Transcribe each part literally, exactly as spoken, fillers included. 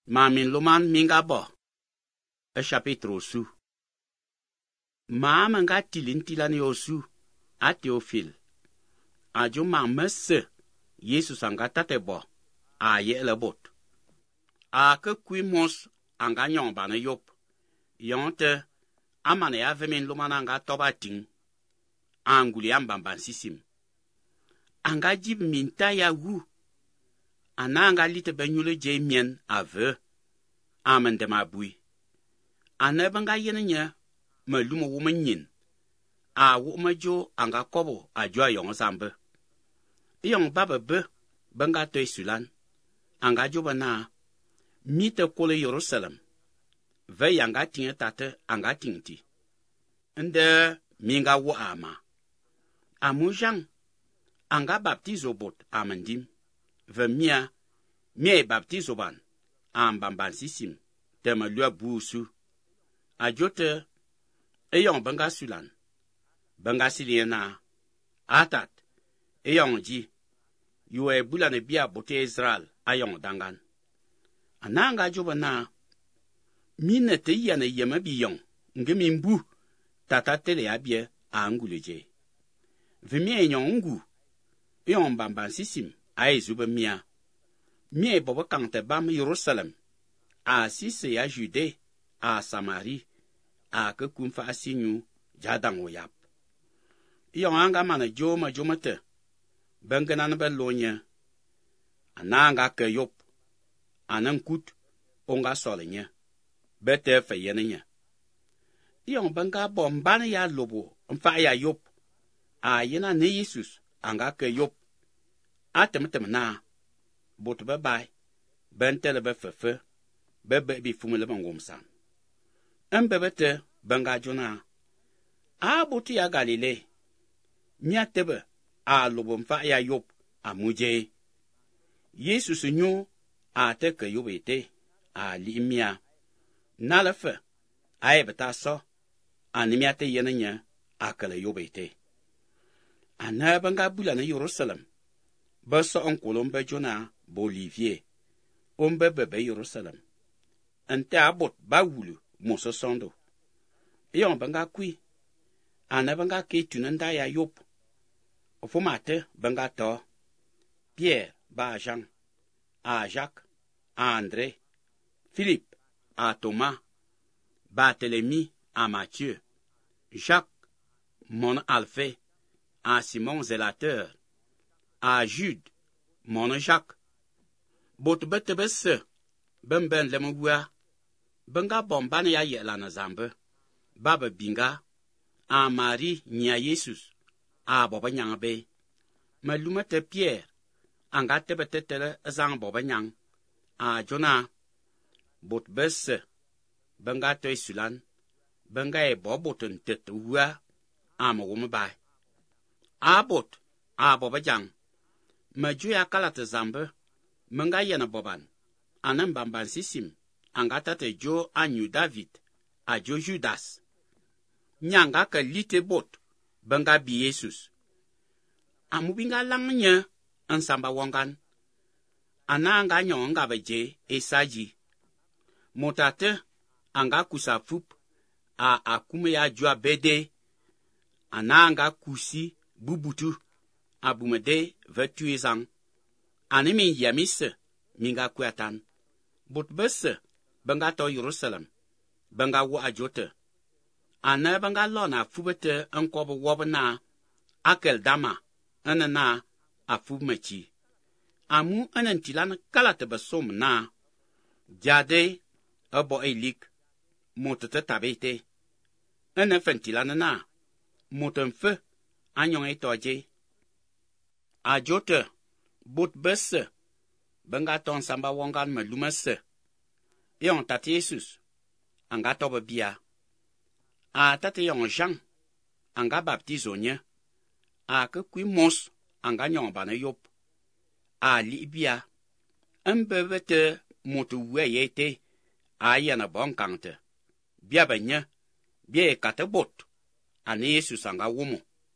Ma min luman minga bo. E chapitre su. Ma manga tilin tilani osu. A Théophile. A jo ma messe. Jesus anga tate bo. A ye le bot. A ke kui mos anga nyon bana yop. Yonte. Amane ya vemin luman anga toba ting. Anguli ambamban sisim. Anga jib minta ya wu. Ananga lite benyule je mien ave. Amen de ma bui. Anebanga yene nye. Me lumo woman yin. A wuma jo anga kobo a jo yong zambe. Yong baba be. Benga toy sulan. Anga jo bana. Mite kole Jerusalem. Ve yanga tinge tate anga tingti. Nde minga wo ama. Amujang. Anga baptizo bot amendim. Ve mia. Mie baptizo ban. Ambamban sisim. Tema lua buusu. Ajote. Eyong benga sulan. Benga siliena. Atat. Eyong ji. Yue bulane bia bote Israel. Ayong dangan. Ananga joba na. Mine te yane yeme biyong. Nge mimbu. Tata tele abie. A anguleje. Vimie yon ngu. Eyong bamban sisim. Ae zube mia. Mie bobo kante bam Jerusalem. A sise ya Jude. A Samari. A ke kumfa asinyu. Jadang oyap. Yon anga mana joma jomate. Bengenan belonya. Ananga ke yop. Anan kut. Onga solenya. Bete feyenenya. Yon benga bombane ya lobo. Mfa ya yop. A yena ne Jesus. Anga ke yop. Atem-tem na. Bot be bay. Bentele be fefe. Bebe bi fumele bangomsan. Mbebete benga jona. A botu ya Galile. Nya tebe. A lobo mfa ya yop. A muje. Jesus nyo. A teke yobete. A li mia. Nalefe. A ebeta so. A nimiate yenenya. A kele yobete. A na benga bula na Jerusalem. Basa onkolom be jona. Bolivier. Ombe bebe Jerusalem. Ente abot ba wulu. Moso sondo. Yon benga kui. Ane benga ke tunenda ya yop. Ofumate benga to. Pierre ba Jean. A Jacques. A André. Philippe. A Thomas. Barthélemy. A Matthieu. Jacques. Mon Alphée. A Simon Zélateur. A Jude. Mon Jacques. Bot bete bese. Ben ben lemugwa. Benga bombane ya yela na zambe. Baba binga. A Marie nya Jesus. A boba nyang be. Malumete Pierre. Anga tebe tetele zang boba nyang. A Jona. Bot bese. Benga toy sulan. Benga e boboten tete uwa. A mwome bay. A bot. A boba jang. Maju ya kalate zambe. Menga yena boban. Anan bamban sisim. Anga tate jo anyu David. A jo Judas. Nyanga ke lite bot. Benga bi Jesus. Amubinga lang nye. Ansamba wangan. Ananga nyonga beje. Esaji. Motate. Anga kusa fup. A akume ya jua bede. Ananga kusi. Bubutu. Abumede. Vetuezang. Anemi yamise. Minga kuatan. Bot bese. Benga to Jerusalem. Benga wo ajote. Ane benga lona fubete enkobo wobna. Akel dama. Ene na afumechi. Amu ene ntilan kalate besom na. Jade. Ebo elik. Motete tabete. Ene fentilan na. Motenfe. Anyon etoje. Ajote. Bot bese. Benga ton samba wangan me lumese. Yon tate Jesus. Anga tobe bia. A tate yon Jean. Anga baptizo nye. A ke kui mos. Anga nyon bane yop. A li bia. Mbevete motu weyete. A yana bon kante. Bia benye. Bia e kate bot. Ane Jesus anga wumo.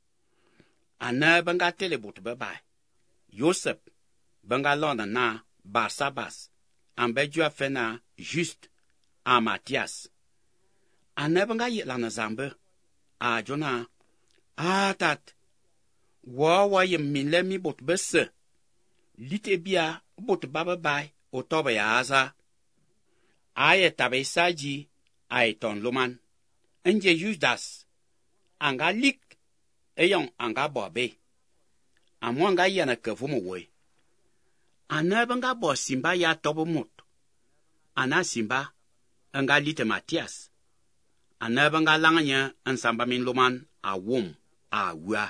Ane benga tele bot bebay. Joseph. Benga londa na Barsabas. ambe jua fena Juste a Matthias. Anebanga yet lana zambe. A jona. A tat. Wa wa ye minle mi bot besse. Lite bia bot baba bai o tobe ya aza. Aye tabe saji aye ton loman. Enje Judas. Anga lik. Eyong anga bobe. Amwanga yana kevumo we. Anebanga bo simba ya tobo mut. Ana simba. Anga lite Matthias. Anebanga langanya ansamba min loman a wom a wa.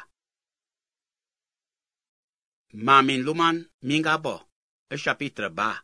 Mamin loman minga bo. E chapitre ba.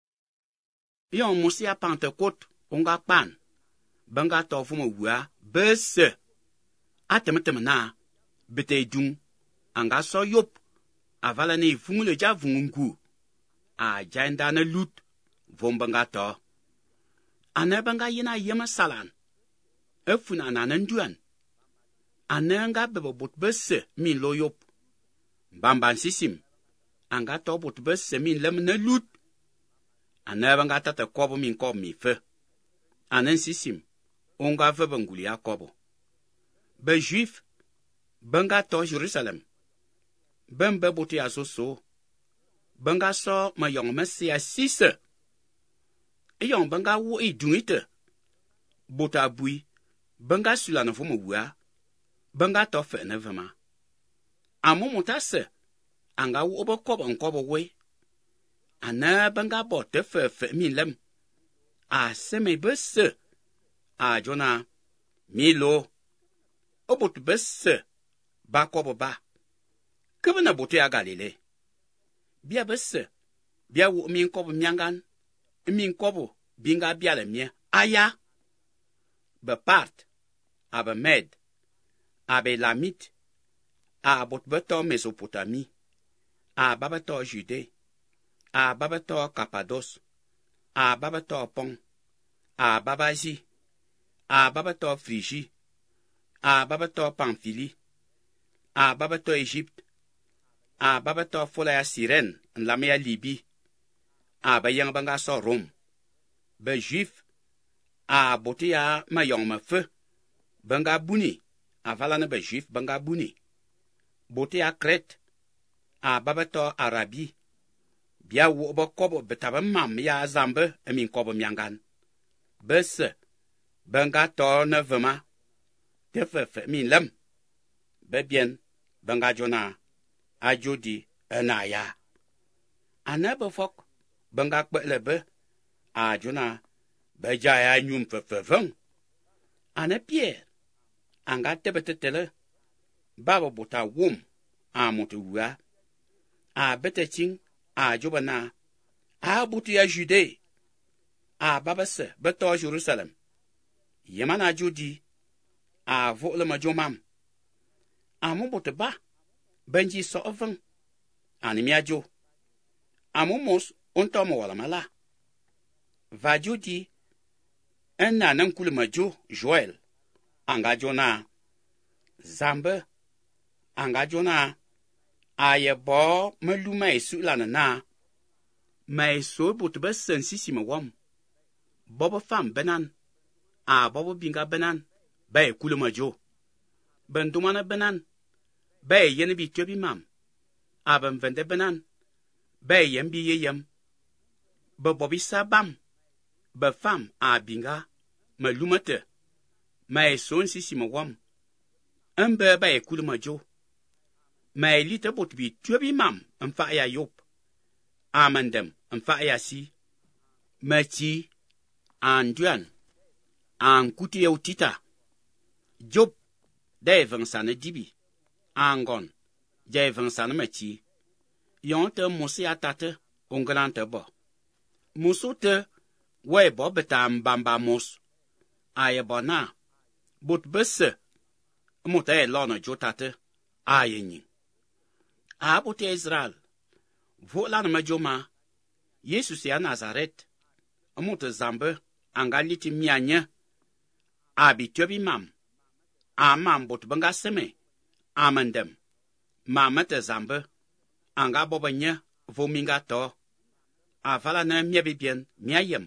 Yon musia Pentecôte onga pan. Banga tofumo wa bese. Atemetem na. Bete dung. Anga so yop. Avala ne fungule ja vungungu. A janda na lut. Vombanga to. Anebanga yina yema salan. Efuna ananduan. Ananga bebo bot bese min lo yop. Bamban sisim. Anga to bot bese min lem na lut. Anebanga tata kobo min kob mi fe. Anen sisim. Onga fe bengulia kobo. Be juif. Banga to Jerusalem. Ben be bote aso so. Banga so ma yong mesia sise. E yong banga wo e dungite. Bota bui. Banga sula na fomo wua. Banga to fe ne vema. Amo mutase. Anga wo obo kobo nkobo we. Ana banga bote fe fe min lem. A seme bese. A jona. Milo. Obot bese. Ba kobo ba. Kebe na bote a Galile. Bia bese. Bia wo min kobo miangan. Min kobo binga bia le mie. Aya. Be part. Abe Med. Abe Lamit. A bot beto Mesopotami. A babato Jude. A babato Cappados. A babato Pon. A babazi. A babato Frigi. A babato Pamphylie. A babato Egypte. A babato fola ya Sirène, la mea Libye. A bayang banga so Rome. Be juif. A bote ya mayong me fe. Banga buni. A valane be juif banga buni. Bote ya Crète. A babato Arabi. Bia wo bo kobo betabe mam ya zambe emin kobo miangan. Bese. Banga to ne vema. Tefe min lem. Be bien. Banga jona. A jodi enaya. Anebe fok. Banga kpelebe. A jona. Be jaya nyum fefeveng. Ane Pierre. Anga tebe tetele. Baba bota wom. A motu wua. A bete ching. A jobana. A buti ya Jude. A babase. Beto Jerusalem. Yemana jodi. A vole ma jomam. A mobote ba. Benji so oveng. Animia jo. A momos. Ontomo wala mala. Va jodi. En na nankule ma jo. Joel. Anga jona. Zambe. Anga jona. Aye bo. Me luma esu lana na. Ma eso bote be sensisi me wam. Bobo fam benan. A bobo binga benan. Be kule ma jo. Ben dumana benan. Be yen bi tiobi mam. A ben vende benan. Be yen bi ye yem. Be bobi sabam. Be fam a binga. Me lumate. Ma eso nsisi me wam. Mbe be kule ma jo. Ma elite bot bi tiobi mam. Mfa ya yop. Amendem. Mfa ya si. Ma chi. Anduan. An kuti ya utita. Job. De vansane dibi. Angon. De vansane machi. Yonte musi atate. Ongelante bo. Musote. We bo beta mbamba mus. Aye bona. Bot bese. Muta e lona jotate. Aye nyi. A bote Israel. Vola na majoma. Yesus ya Nazaret. Muta zambe. Angaliti mianye. Abi tiobi mam. A mam bot banga seme. Amendem. Mamete zambe. Anga boba nye. Vominga to. a vala na mia bibien mia yem.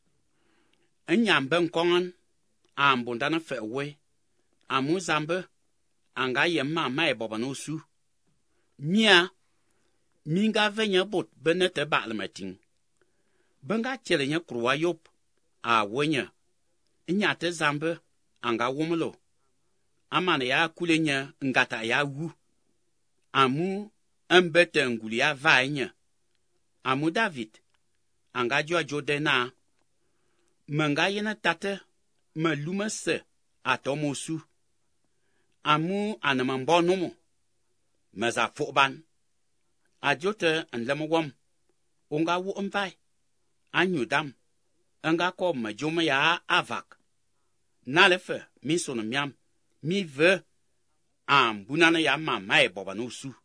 Enyam ben kongan a mbundana fe we. Amu zambe anga yem ma ma eboba no su. Mia minga venya bot benete balmating. Benga chele nya kruwa yop a wenya. Nyate zambe anga womlo. Amane ya kulenya ngata ya wu. Amu mbete nguli ya vaenya. Amu David anga jwa jodena. Menga yena tate me lume se atomosu. Amu anamambo nomo. Meza foban. Ajote nlemwom. Onga wu mvai. Anyu dam. Nga ko majoma ya avak. Nalefe mi sono miam. Mi ve. Am bunana ya mama e boba no su.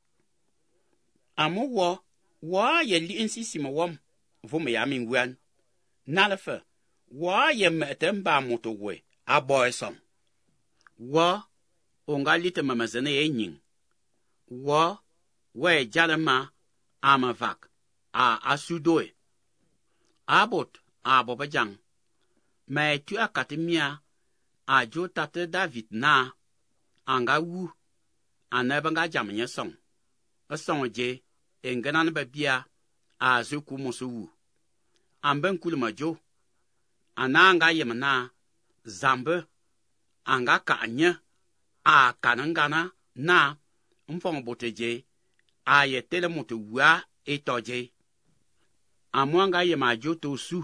Amu wo. Wa ye li insisi me wom. Vome ya mingwan. Nalefe. Wa ye mete mba moto we. Aboy som. Wa. Onga lite mamazene ye nying. Wa. We jalema. Amavak. A asudoe. Abot. Aboba jang. Me tu akatemia. Ajo tate David na. Anga wu. Anebanga jamnye song. A song je. Engenan babia. A zuku musu wu. Amben kulma jo. Ananga yemna. Zambe. Anga ka anye. A kanangana. Na. Mfong bote je. A ye tele mote wua. Eto je. Amwanga yema jo to su.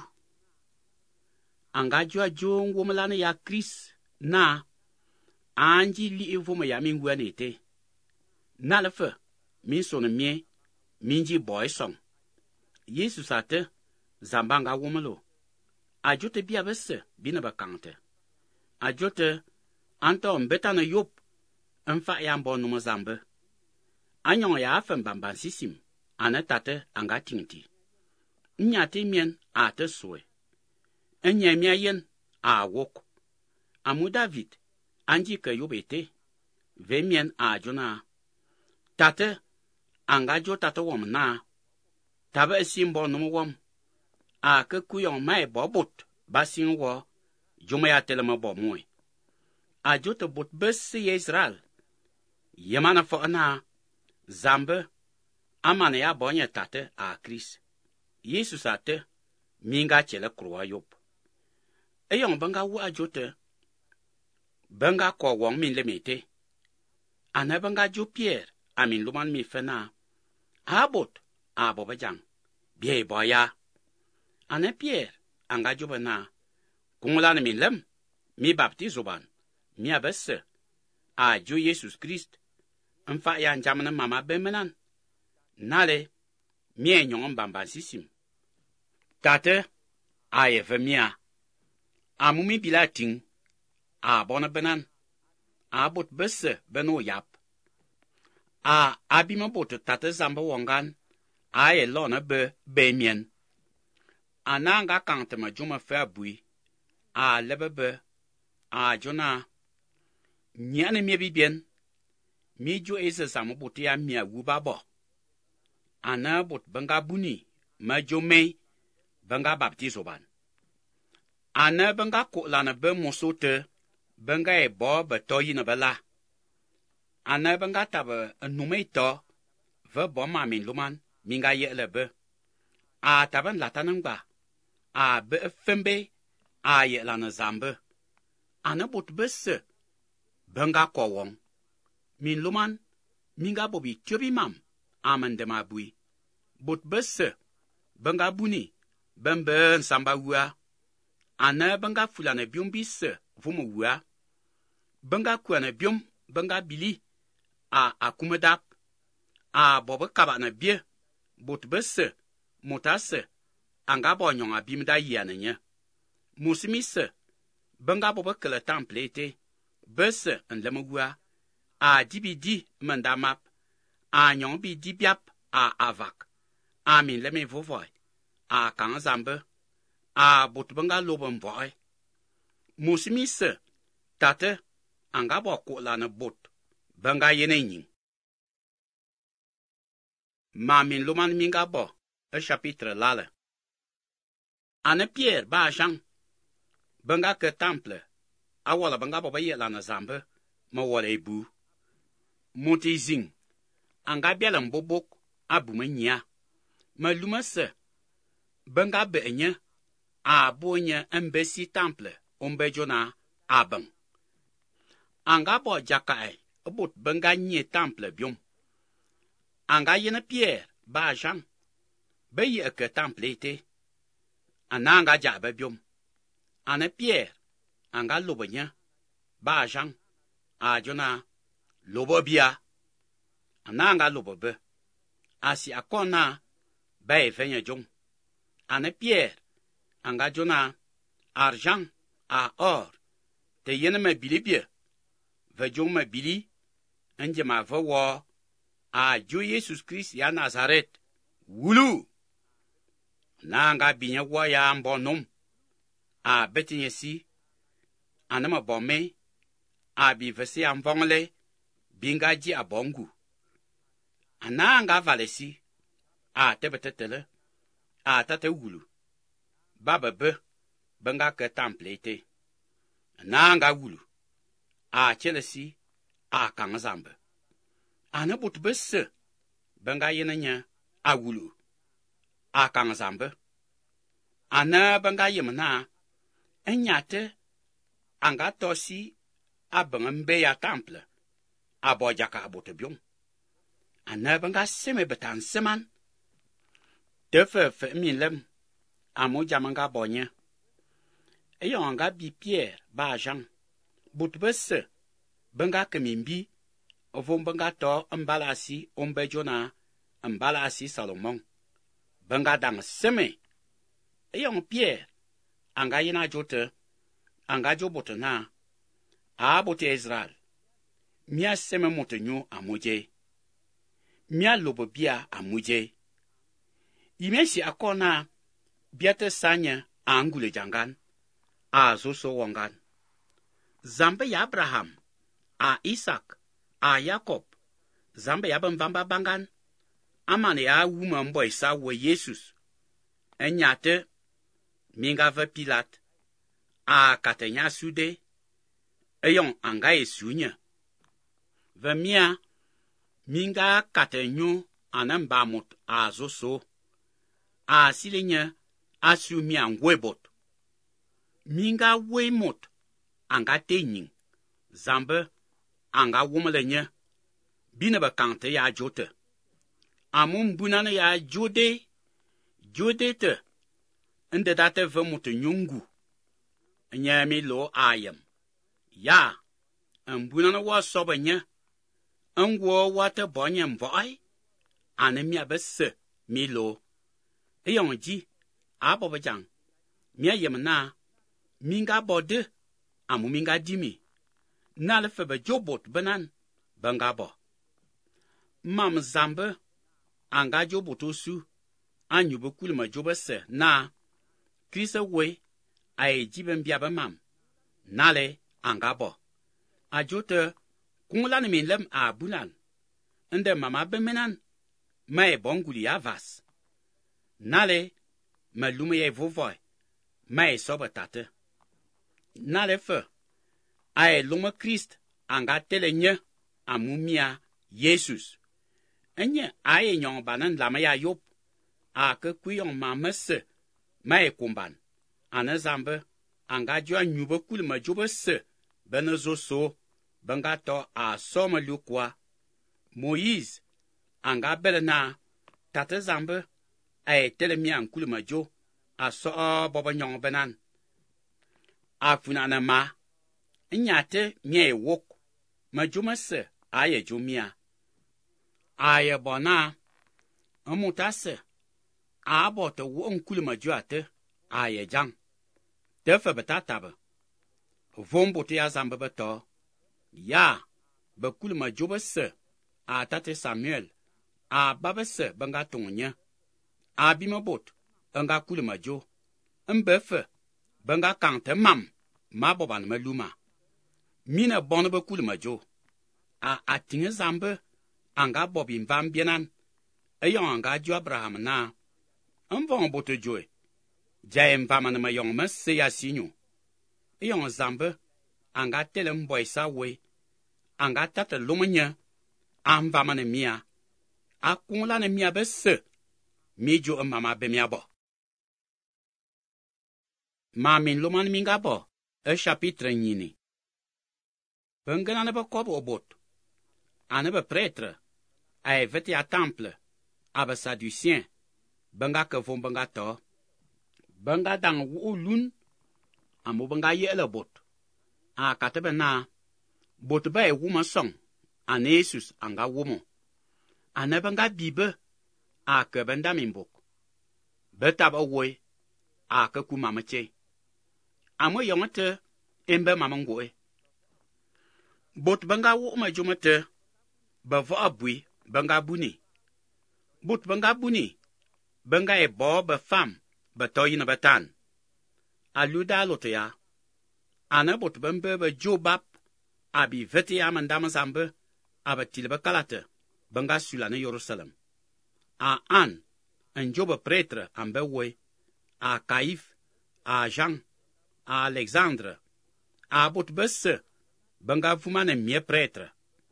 Anga jwa jo ngwomelane ya Chris. Na. Anji li evome ya mingwa nete. Nalefe. Min son mie. Minji boy song. Yesu sate. Zambanga womelo. Ajote bia bese. Bina bakante. Ajote. Anto mbetana yop. Mfa ya mbo numo zambe. Anyon ya afen bamban sisim. Ane tate anga tingti. Nyate mien a te soe. Enye mia yen a wok. Amu David. Anji ke yobete. Ve mien a jona. Tate. Anga jo tate wom na. Tabe simbo numu wom. A ke kuyon mai bobot. Basin wo. Jome ya telema bo mwe. A jo te bot besi Israel. Yemana fo na. Zambe. Amane ya bonye tate a Chris. Yesu sate. Minga chele kruwa yop. Eyon benga wu ajote. Benga ko wong min lemete. Ane benga jo Pierre. Amin luman mi fena. Abot. Abo bejang. Biye boya. Ane Pierre. Anga jo bena. Kungulane min lem. Mi baptizo ban. Mi abesse. A jo Jesus Christ. Mfa ya njamane mama bemenan. Nale. Mi enyon mbamba sisim. Tate. A ye ve mia. Amumi bilating. A bona benan. A bot besse beno yap. A abima bot tate zamba wangan. A ye lona be bemien. A nanga kante ma juma fe bui. A lebe be. A jona. Nyane mi bibien. Mi jo eze zama bot ya mia wubabo. Ana bot benga buni. Ma jo mei. Benga baptizo ban. Ana benga ko lana be mosote. Benga e bo beto yi na bela. Ana benga tabe nume to. Ve bo ma min luman. Minga ye lebe. A taben latanangba. A be fembe. A ye lana zambe. Ana bot bese. Benga ko wong. Min luman. Minga bobi tiobi mam. Amen de ma bui. Bot bese. Benga buni. Bembe nsamba wua. Ana benga fulane biom bise. Vumo wua. Benga kuane biom. Benga bili. A akumedap. A bobe kaba na bie. Bot bese. Motase. Anga bo nyonga bimda yane nye. Musimise. Benga bobe kele templete. Bese nleme wua. A dibi di mendamap. A nyon bi di biap. A avak. A min leme vovoy. A kan zambe. A bot benga loben voy. Musimise. Tate. Anga bo ko lana bot. Benga yene nying. Ma min loman minga bo. E chapitre lale. ane Pierre ba Jean benga ke temple awala benga baba ye la na zambe ma wala ebu monte zing anga biala mbobok abu manya ma luma se benga be enye a bonye embesi temple ombe jona abang anga bo jakai obot benga nye temple biom anga yene Pierre ba Jean be ye ke temple ite ananga jabe biom ane Pierre anga lobanya ba Jean a jona lobo bia ananga lobo be asi akona be fenya jong ane Pierre anga jona argent a or te yene me bilibie ve jong me bili anje ma ve wo a jo Jesus Christ ya Nazareth wulu nanga binya wo ya mbonom a betinye si anama bome a bi vese amvongle binga ji abongu ananga valesi a tebetetele a tate wulu baba be benga ke template ananga wulu a chelesi a kangzambe ana butbesse benga yenanya a wulu a kangzambe ana benga yemna enyate anga tosi abangambe ya temple abojaka abotebion ana benga seme betan seman defe fe milem amo jamanga bonye eyonga bi Pierre ba Jean butbesse benga kemimbi ovo benga to mbalasi ombe jona mbalasi Salomon benga dang seme eyong Pierre anga yina jote anga jobote na a bote Israel mia seme motenyo amoje mia lobo bia amoje imesi akona biate sanya angule jangan a zoso wangan zambe ya Abraham a Isaac a Jacob zambe ya bamvamba bangan amane ya wuma mboy sa wo Jesus enyate minga ve Pilat a katenya sude eyon anga esunya ve mia minga katenyo anambamut a zoso a silenya asu mi angwebot minga wemot anga tenying zambe anga womelenye bine ba kante ya jote amun bunana ya jode jode te inde date vemut nyungu nyami lo ayem ya ambunana wa sobanye angwo wate bonye mvoi anemia besse milo eyonji abobajang mia yemna minga bode amu minga dimi nalfe be jobot benan bangabo mam zambe anga jobotosu anyube kulma jobese na krisa we ay jiben biaba mam nale angabo ajote kunglan min lem a bulan inde mama bemenan mai bonguli ya vas nale malume ye vovoy mai sobatate nale fe ay lume Christ anga telenye amumia Jesus enye ay nyon banan lama ya yop a ke kuyon mamese mai kumban anazambe anga jo anyube kulma jobese benezo so benga to a soma lukwa Moïse anga belena tate zambe ay telemian kulma jo a so bobo nyon benan afunana ma nyate nye wok majumase aye jumia aye bona amutase abote won kulma jo ate aye jang defe betatabe vombote ya zambe beto ya bekulma jobese a tate Samuel a babese benga tonnya a bimobot nga kulma jo mbefe benga kante mam maboban maluma mina bono be kulma jo a atinge zambe anga bobin vambienan eyon anga jo Abraham na mvon bote joe Jaem vaman ma yong ma se ya sinyo. Yong zambe, anga telem boy sa we, anga tata lumanya, am vaman mia, a kungla ne mia be se, mi jo mama be mia bo. Ma min luman minga bo, e chapitre nyini. Bengen ane be kob obot, ane be prêtre, a e veti a temple, a be saducien, benga ke vom benga to. Benga dang wu lun, amu benga ye ele bot. A katebe na, bot ba e wuma song, ane Jesus anga wumo. Ane benga bibe, a ke benda mimbok. Betab awoy, a ke ku mamache. Amu yongete, embe mamangoe. Bot benga wuma jumete, bevo abui, benga buni. Bot benga buni, benga e bo be fam, betoyi na betan. Aluda lote ya. Ane bot bembe be jobab, abi vete ya mandama zambe, abatile be kalate, benga sulane Jerusalem. A an, en jobe pretre ambe we, a Kaif, a Jean, a Alexandre, a bot besse, benga fumane mie pretre.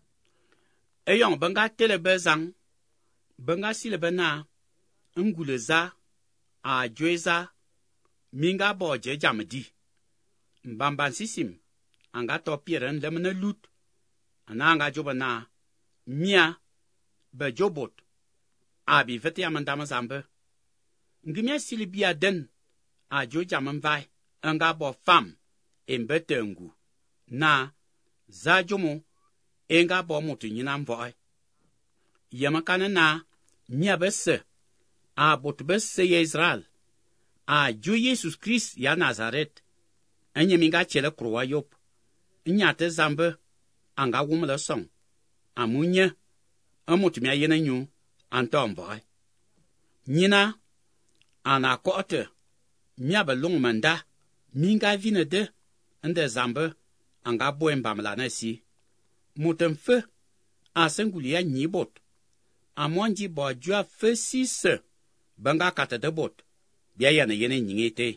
Eyon benga tele bezang, benga sile bena, nguleza, a jweza, minga boje jamdi. Mbamban sisim, anga topieren lemene lut, ananga jobana, mia, be jobot, abi vete ya mandama zambe. Ngimia silibia den, a jo jamamvai, anga bo fam, embete ngu, na, za jomo, enga bo mutu nyina mvoi. Yamakane na, mia bese, a bot bese ye Israel, a jo Jesus Christ ya Nazaret, enye minga chele kruwa yop, nyate zambe, anga wumle song, amunye, amutu mia yene nyu, anto mvoi. Nyina, ana kote, mia be long manda, minga vine de, ende zambe, anga boe mbamla na si. Mutem fe, asenguli ya nyibot, amonji bo jua fe si se, benga kate de bot, bia yene yene nyingete.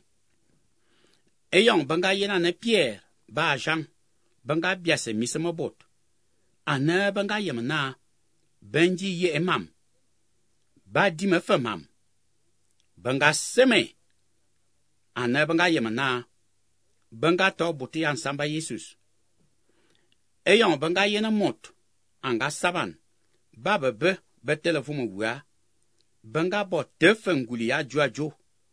Eyong benga yena ne Pierre, ba Jean, benga biase misemo bot. Ane benga yemna, benji ye emam, ba di me fe mam. Benga seme, ane benga yemna, benga to buti ansamba Jesus. Eyong benga yena mot, anga saban, ba bebe, be telefumu wua, benga bo te fenguli ya jua jo.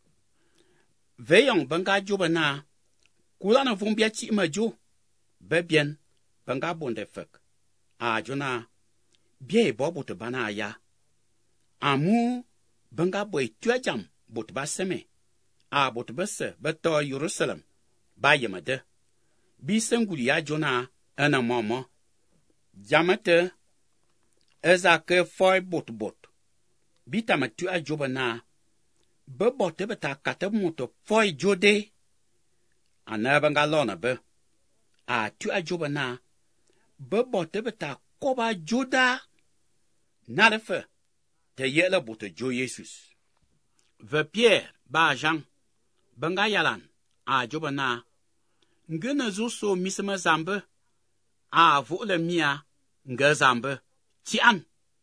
Veyong benga jo bena, kulana vumbia chi ma jo, be bien, benga bonde fek. A jona, bie bo bote bana ya. Amu, benga boy tua jam, bote ba seme. A bote bese, beto Jerusalem, ba yemade. Bi senguli ya jona, ena momo. Jamate, eza ke foy bot bot. Bita ma tua joba na, be bote beta kate moto foy jode. Ana benga lona be. A tua joba na, be bote beta koba joda. Narefe, te yele bote jo Jesus. Ve Pierre, ba Jean, benga yalan, a joba na, ngene zo so misema zambe, a vole mia, nge zambe, ti an.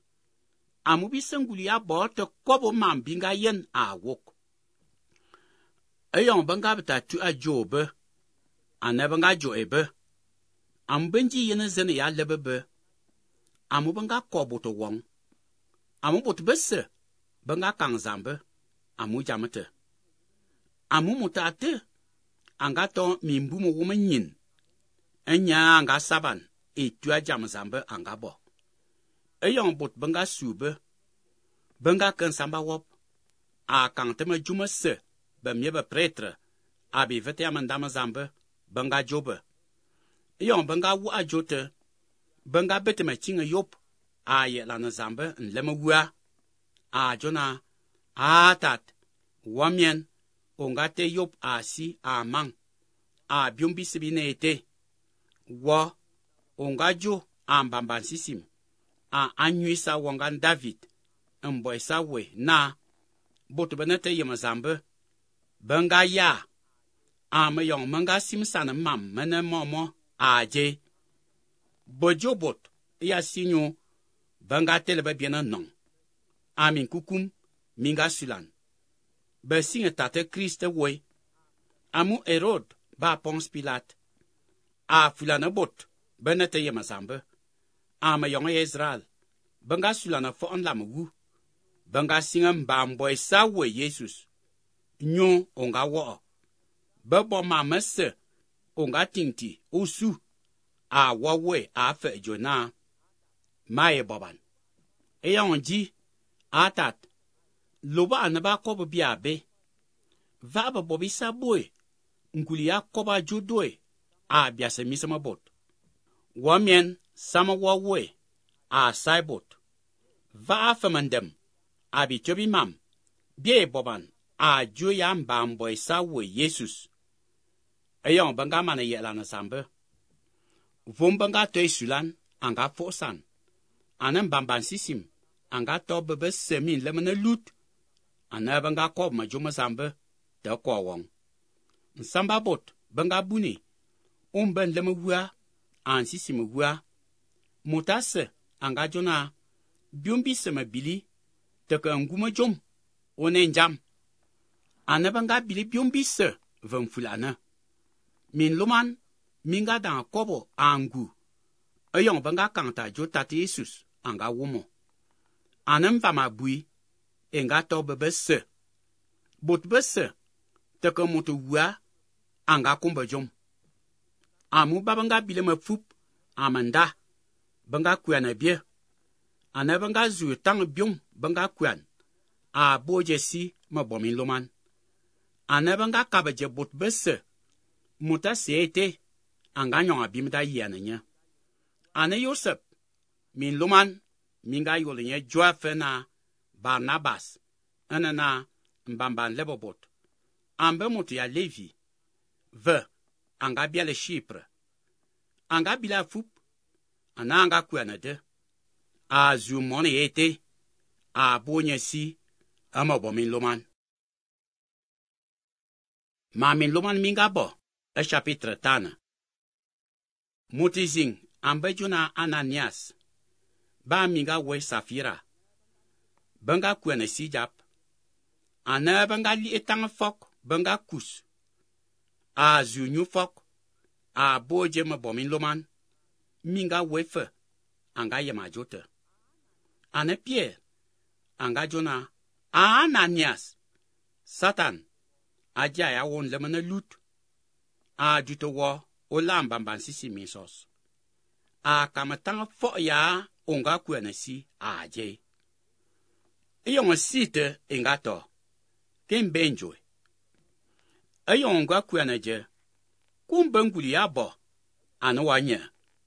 Amubi senguli ya bo te kobo mam binga yen a wok. Eyon benga beta tu a jobe, ane benga jo ebe. Am benji yene zene ya lebebe. Amu benga kobo to wong. Amu bot bese, benga kang zambe, amu jamete. Amu mutate, anga to mimbu mo woman yin. Enya anga saban, e tua jam zambe anga bo. Eyon bot benga sube, benga ken samba wop, a kang tema juma se, be miebe pretre, abi vete amandama zambe, benga jobe. Eyon benga wu a jote, benga bete me chinga yop, a ye lana zambe nleme wua, a jona, a tat, wamien, onga te yop a si a mang, a biumbi sibi ne ete, wa, onga jo a mbamban sisim, a anyuisa wangan David, mboy sa we na, bote benete yema zambe, benga ya ame yong menga simsan mam mene momo aje bojobot ya sinyo benga telebe biena non amin kukum minga sulan besinge tate Christe woy amu Herod ba Pons Pilat a fulana bot benete yema sambe ame yong Israel benga sulana fo on lamu benga singam bamboy sa woy Jesus nyo onga wo bebo mamese onga tingti usu a wawe a fe jona maye boban eyonji atat loba anaba kobo biabe vaba bobi saboy nkulia koba judoy a biase misama bot wamien sama wawe a saibot va famandem abi chobi mam bie boban a joyam bamboy sawe Jesus ayon banga mana yela na sambe vom banga toy sulan anga fosan anan bamban sisim anga to bebe semin lemana lut ana banga kob ma joma sambe de ko won nsamba bot banga buni umben lemwa an sisim wa mutase anga jona biumbi sema bili te ka nguma jom onen jam ana banga bili biumbi se van fulana min luman minga dan kobo angu ayong banga kanta jo tati Jesus anga wumo anam fama bui enga to bebe se bot bese te ka moto wa anga kumba jom amu babanga bile ma fup amanda banga kwana bie ana banga zu tang biom banga kwan a boje si ma bomin luman ana banga kabaje bot bese muta seete anga nyonga bimda yananya ana Yosef min luman minga yolinya joafe na Barnabas ana na mbamban lebobot ambe mutu ya Levi ve anga biale Chypre anga bila fup ana anga kuana de a zu moni ete a bonya si ama bomin luman ma min luman minga bo a chapitre tana mutizing ambe juna Ananias ba minga we Safira banga kuana si jap ana banga li etang fok banga kus a zu nyu fok a boje ma bomin luman minga wefe anga yema jote ana Pierre anga jona Ananias Satan aja ya won lemana lut a juto wo o lambamban sisi misos a kamatang fo ya onga kuana si a je eyong site engato ken benjo eyong ga kuana je kumbanguli ya bo anu wanya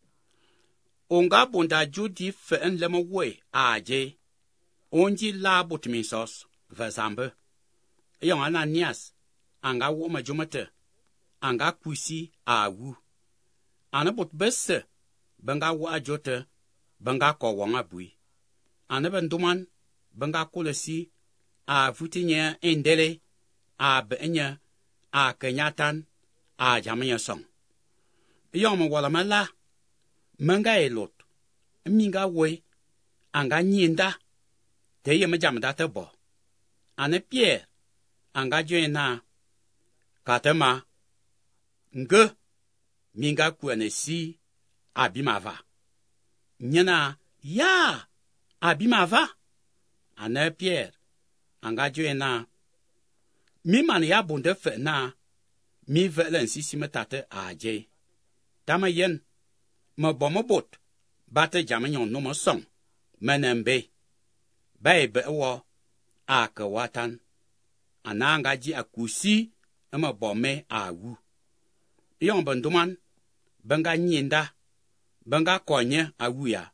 onga bonda judi fe en lemo we a je onji la botmisos vazambe eyong Ananias anga wo ma jomate anga kusi awu ana bot besse banga wo ajote banga ko wonga bui ana benduman banga kolesi a futinya endele a benya a kenyatan a jamanya song yom wala mala manga elot minga we anga nyinda te yema jamda te bo ana Pierre anga joina katema nge minga kuane si abimava nyana ya abimava ana Pierre anga joina mi man ya bonde fe na mi velen si simetate aje tama yen ma bomo bot bate jamanyon no mo song menembe baebe wo aka watan ananga ji akusi ama bome awu yon banduman banga nyinda banga konye awuya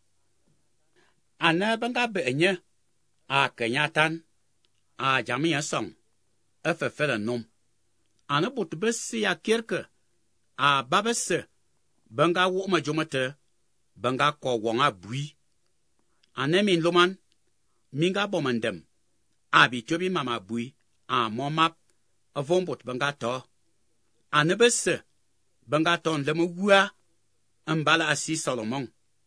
ana banga benye a kenyatan a jamia song efefele nom ana botbesi ya kirke a babese banga wo ma jomate banga ko wonga bui ana min loman minga bomandem abi tobi mama bui a momap avon bot banga to ane bese banga ton leme wua mbala asi Solomon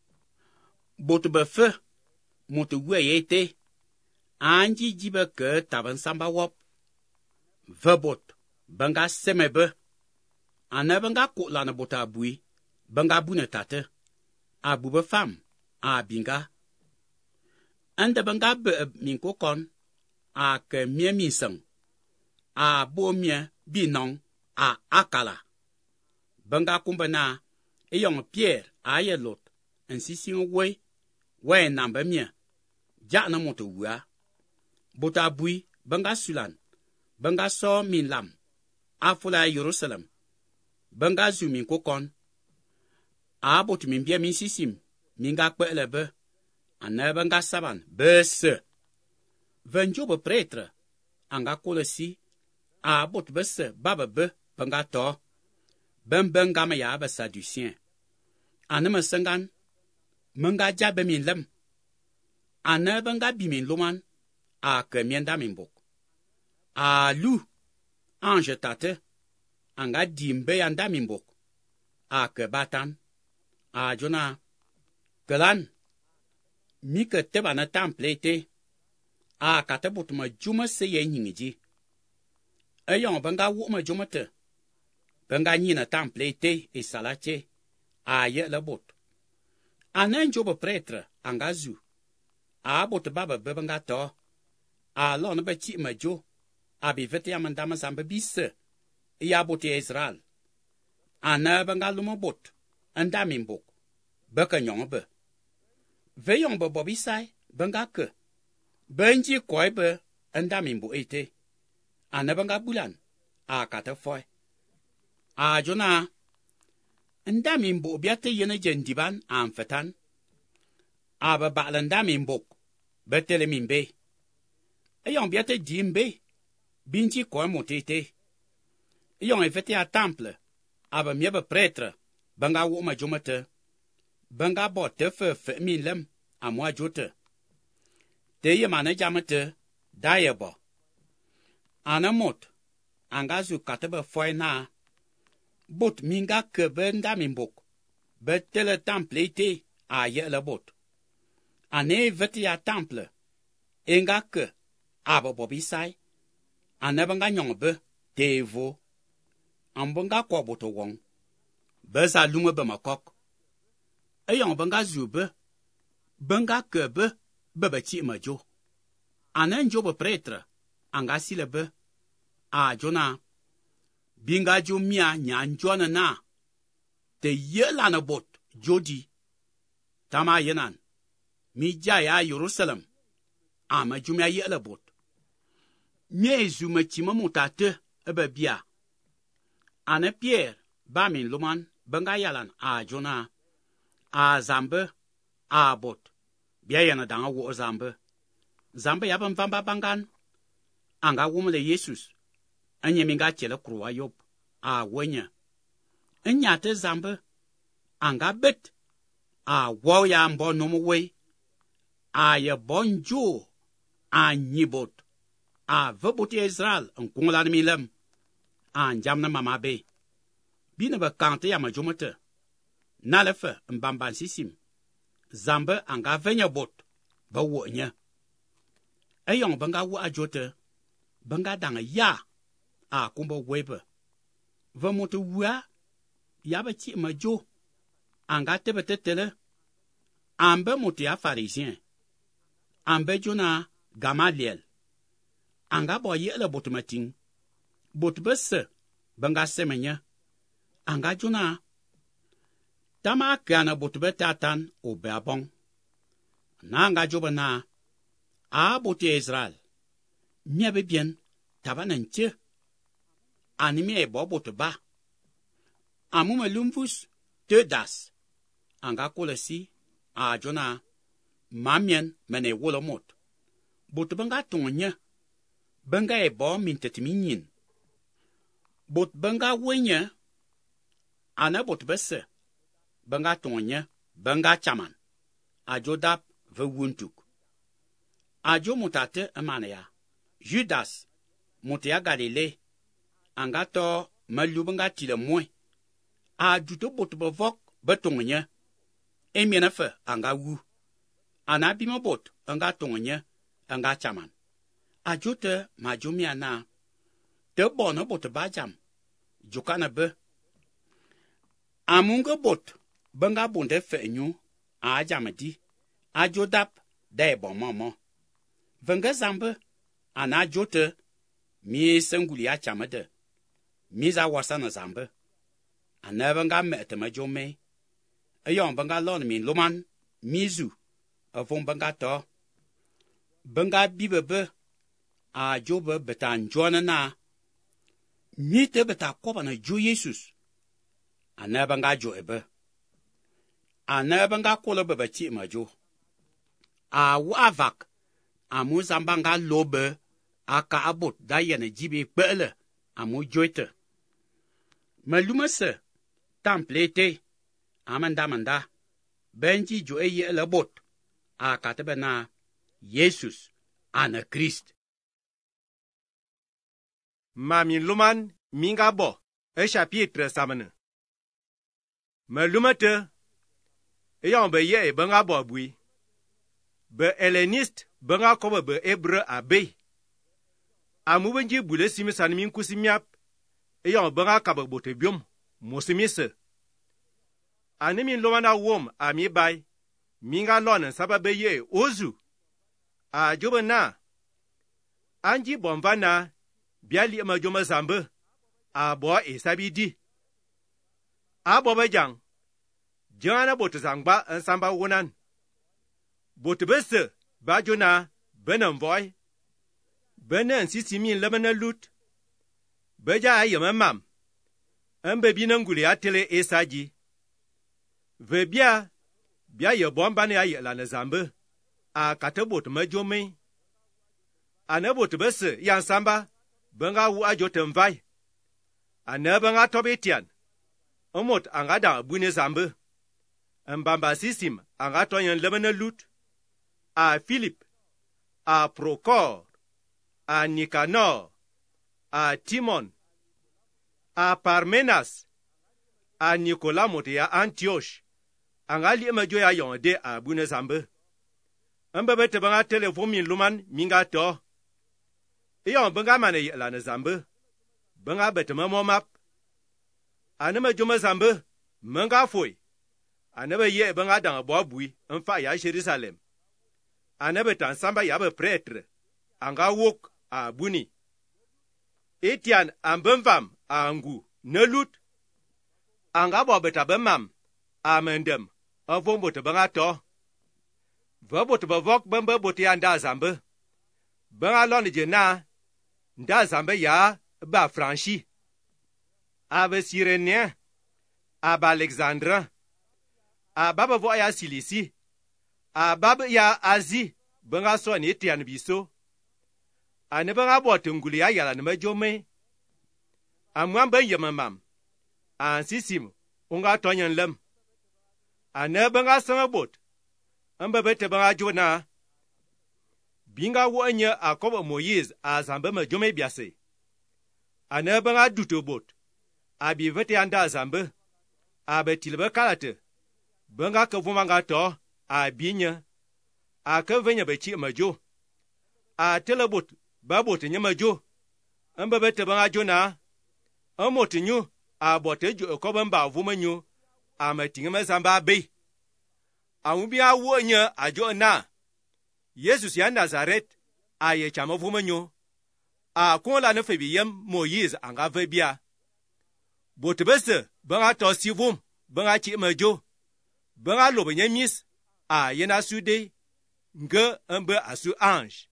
bot befe mote wua yete anji jibe ke taban samba wop verbot banga semebe ane banga kotlane bota bui banga bune tate abube fam a binga ande banga be minko kon a ke mie minseng a bo mie binong a akala banga kumbana eyong Pierre a ye lot en sising we we namba mie ja na moto wua bota bui banga sulan banga so min lam afula Jerusalem banga zu min kokon a bot min bia min sisim min ga kpelebe ana banga saban bese venjo be pretre anga kolesi a bot bese baba be banga to ben benga ma ya ba sadusien ana ma sangan menga jabe min lem ana banga bi min luman a ke mienda min bok a lu ange tate anga dimbe anda min bok a ke batan a jona kelan mi ke teba na templete a kate botuma juma se ye nyingi ayon banga wo ma juma te banga nyina templete e salache a ye la bot anen jobo pretre anga zu a bot baba be banga to a lon ba chi ma jo abi vete amandama samba bisse ya bot Israel ana banga lumo bot anda min bok baka nyong be veyon bo bobisai banga ke benji koi be anda min bo ete ana banga bulan a kata foi a jona anda min bo biate yene jendiban am fetan aba balanda min bok betele min be ayon biate jimbe binji koi motete ayon efete a temple aba miebe pretre banga wo ma jomate banga bo te fe fe min lem amwa jote te ye mane jamate dayebo anamot angazu katebe foi na bot minga ke benda min bok betele temple te a ye le bot ane veti a temple enga ke abo bobisai anabanga nyongbe tevo ambonga kwa boto wong beza lunga be makok ayong banga zube banga kebe bebe chi majo anen jobe pretre anga silebe a jona binga jo mia nyanjona na te yela na bot jodi tama yenan mi jaya Jerusalem ama jumia yela bot miezu machima mutate ebe bia ane Pierre ba min luman banga yalan a jona a zambe a bot bia yana danga wo zambe zambe yaban vamba bangan anga wumle Jesus anye minga chele kruwa yop a wonya enya te zambe anga bet a wo ya mbo nomwe a ye bonjo a nyibot a veboti Israel nkungla milem a njamna mama be bine ba kante ya majumete nalefe mbamban sisim zambe anga venya bot ba wo nya ayong banga wo ajote banga danga ya a kumbo webe vamoto wua ya ba chi majo anga tebete tele ambe moti a pharisien ambe jona Gamaliel anga bo yele bot matin bot besse banga semenya anga jona tama kana bot betatan o babon na anga jobana a bot Israel nyebe bien tabananche anime e bo bot ba amuma lumfus te das anga kolesi a jona mamien mene wolomot bot banga tonnya banga e bo min tetminyin bot banga wenya ana bot besse banga tonnya banga chaman ajodap vewuntuk ajo mutate amana ya Judas mutia Galile anga to maluba nga tile moy a duto bot bevok betongne emiena fe anga wu ana bima bot anga tongne anga chaman a jote ma jomia na te bono bot bajam jukana be amunga bot banga bonde fe nyu a jamadi a jodap de bon momo venga zambe ana jote mi senguli a chamade mi za wasana zambe ana nga mete ma jome ayon banga lon min loman mizu avon banga to banga bibebe a jobe betan jona na mi te beta ko bana jo Jesus ana banga jo ebe ana banga ko lo bebe chi ma jo a wavak amu zambanga lobe aka abot da yene jibe pele amu joite malumase template amanda manda benji jo eye le bot a katebena Jesus ana Christ Mami luman minga bo e chapitre samene malumate e yon be ye benga bo bui be hellenist benga ko be hébreu abe amu benji bule simi sanmin kusimiap e yon benga ka be bote biom mosimise Anemin lomana wom ami bay minga lon sababe ye ozu a jobana anji bomvana biali ma joma zambe a bo e sabidi a boba jang jana bot zangba an samba wonan bot bese ba jona benan voy benan sisimi lemana lut beja ayama mam an bebi nanguli atele esaji Ve bia, bia ye bomba ne aye la ne zambe, a katebot majome. Anebot bese yan samba, benga wu ajote mvai. Ane benga tobetian, omot angada bune zambe. Mbamba sisim angato yan lebene lut, a Philip, a Procor, a Nicanor, a Timon, a Parmenas, a Nicolas motia Antioche. Angali ma joya yon de a bune zambe. Mbebe te banga telefon min luman minga to. Yon benga mane la ne zambe. Benga bete ma momap. Anema joma zambe. Menga foi. Anebe ye benga dan bo bui. Nfa ya Jerusalem. Anebe tan samba ya be prêtre. Anga wok a buni. Etian ambemvam a angu. Nelut. Anga bo beta bemam. Amendem. Avon bote banga to. Va bote bavok bamba bote ya nda zambe. Banga lon je na. Nda zambe ya ba franchi. Ave Cyrénien. Aba Alexandrin. Aba vo ya Cilicie. Aba ya Asie. Banga so ni tian biso. Ane banga bote nguli ya yala ne jome. Amwan ben yemamam. Ansisim. Unga tonyen lem. Ane benga sanga bot. Ambe bete benga jona. Binga wonye akoba Moïse a zambe me jome biase. Ane benga duto bot. Abi vete anda zambe. Abe tilbe kalate. Benga ke vumanga to. A binya. A ke venye bechi majo. A telebot. Babot nye majo. Ambe bete benga jona. Amot nyu. A bote jo koba mba vume nyu. Ama tingeme zamba be. Amubia wonye ajo na. Jesus ya Nazaret. Aye chama vumenyo. A kon la ne febiyem Moïse anga vebia. Botebese banga to sivum. Banga chi majo. Banga lobenye mis. A yena sude. Nge mbe asu ange.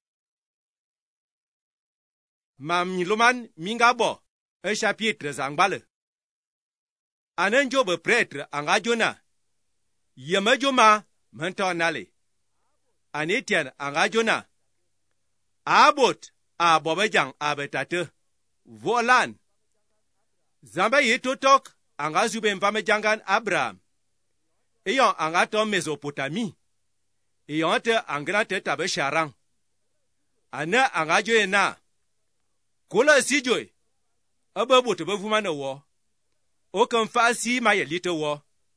Mam loman minga bo. Un chapitre zangbale. Anen jobe prêtre anga jona. Yema joma mento nale. Anetian anga jona. Abot a bobejang abetate. Volan. Zamba yetotok anga zube mfame jangan Abraham. Eyon anga to Mesopotami. Eyon te angana te tabe Charang. Ane anga joye na. Kola si joy. ebe bot be vuma ne wo o kan fa si ma ye lite wo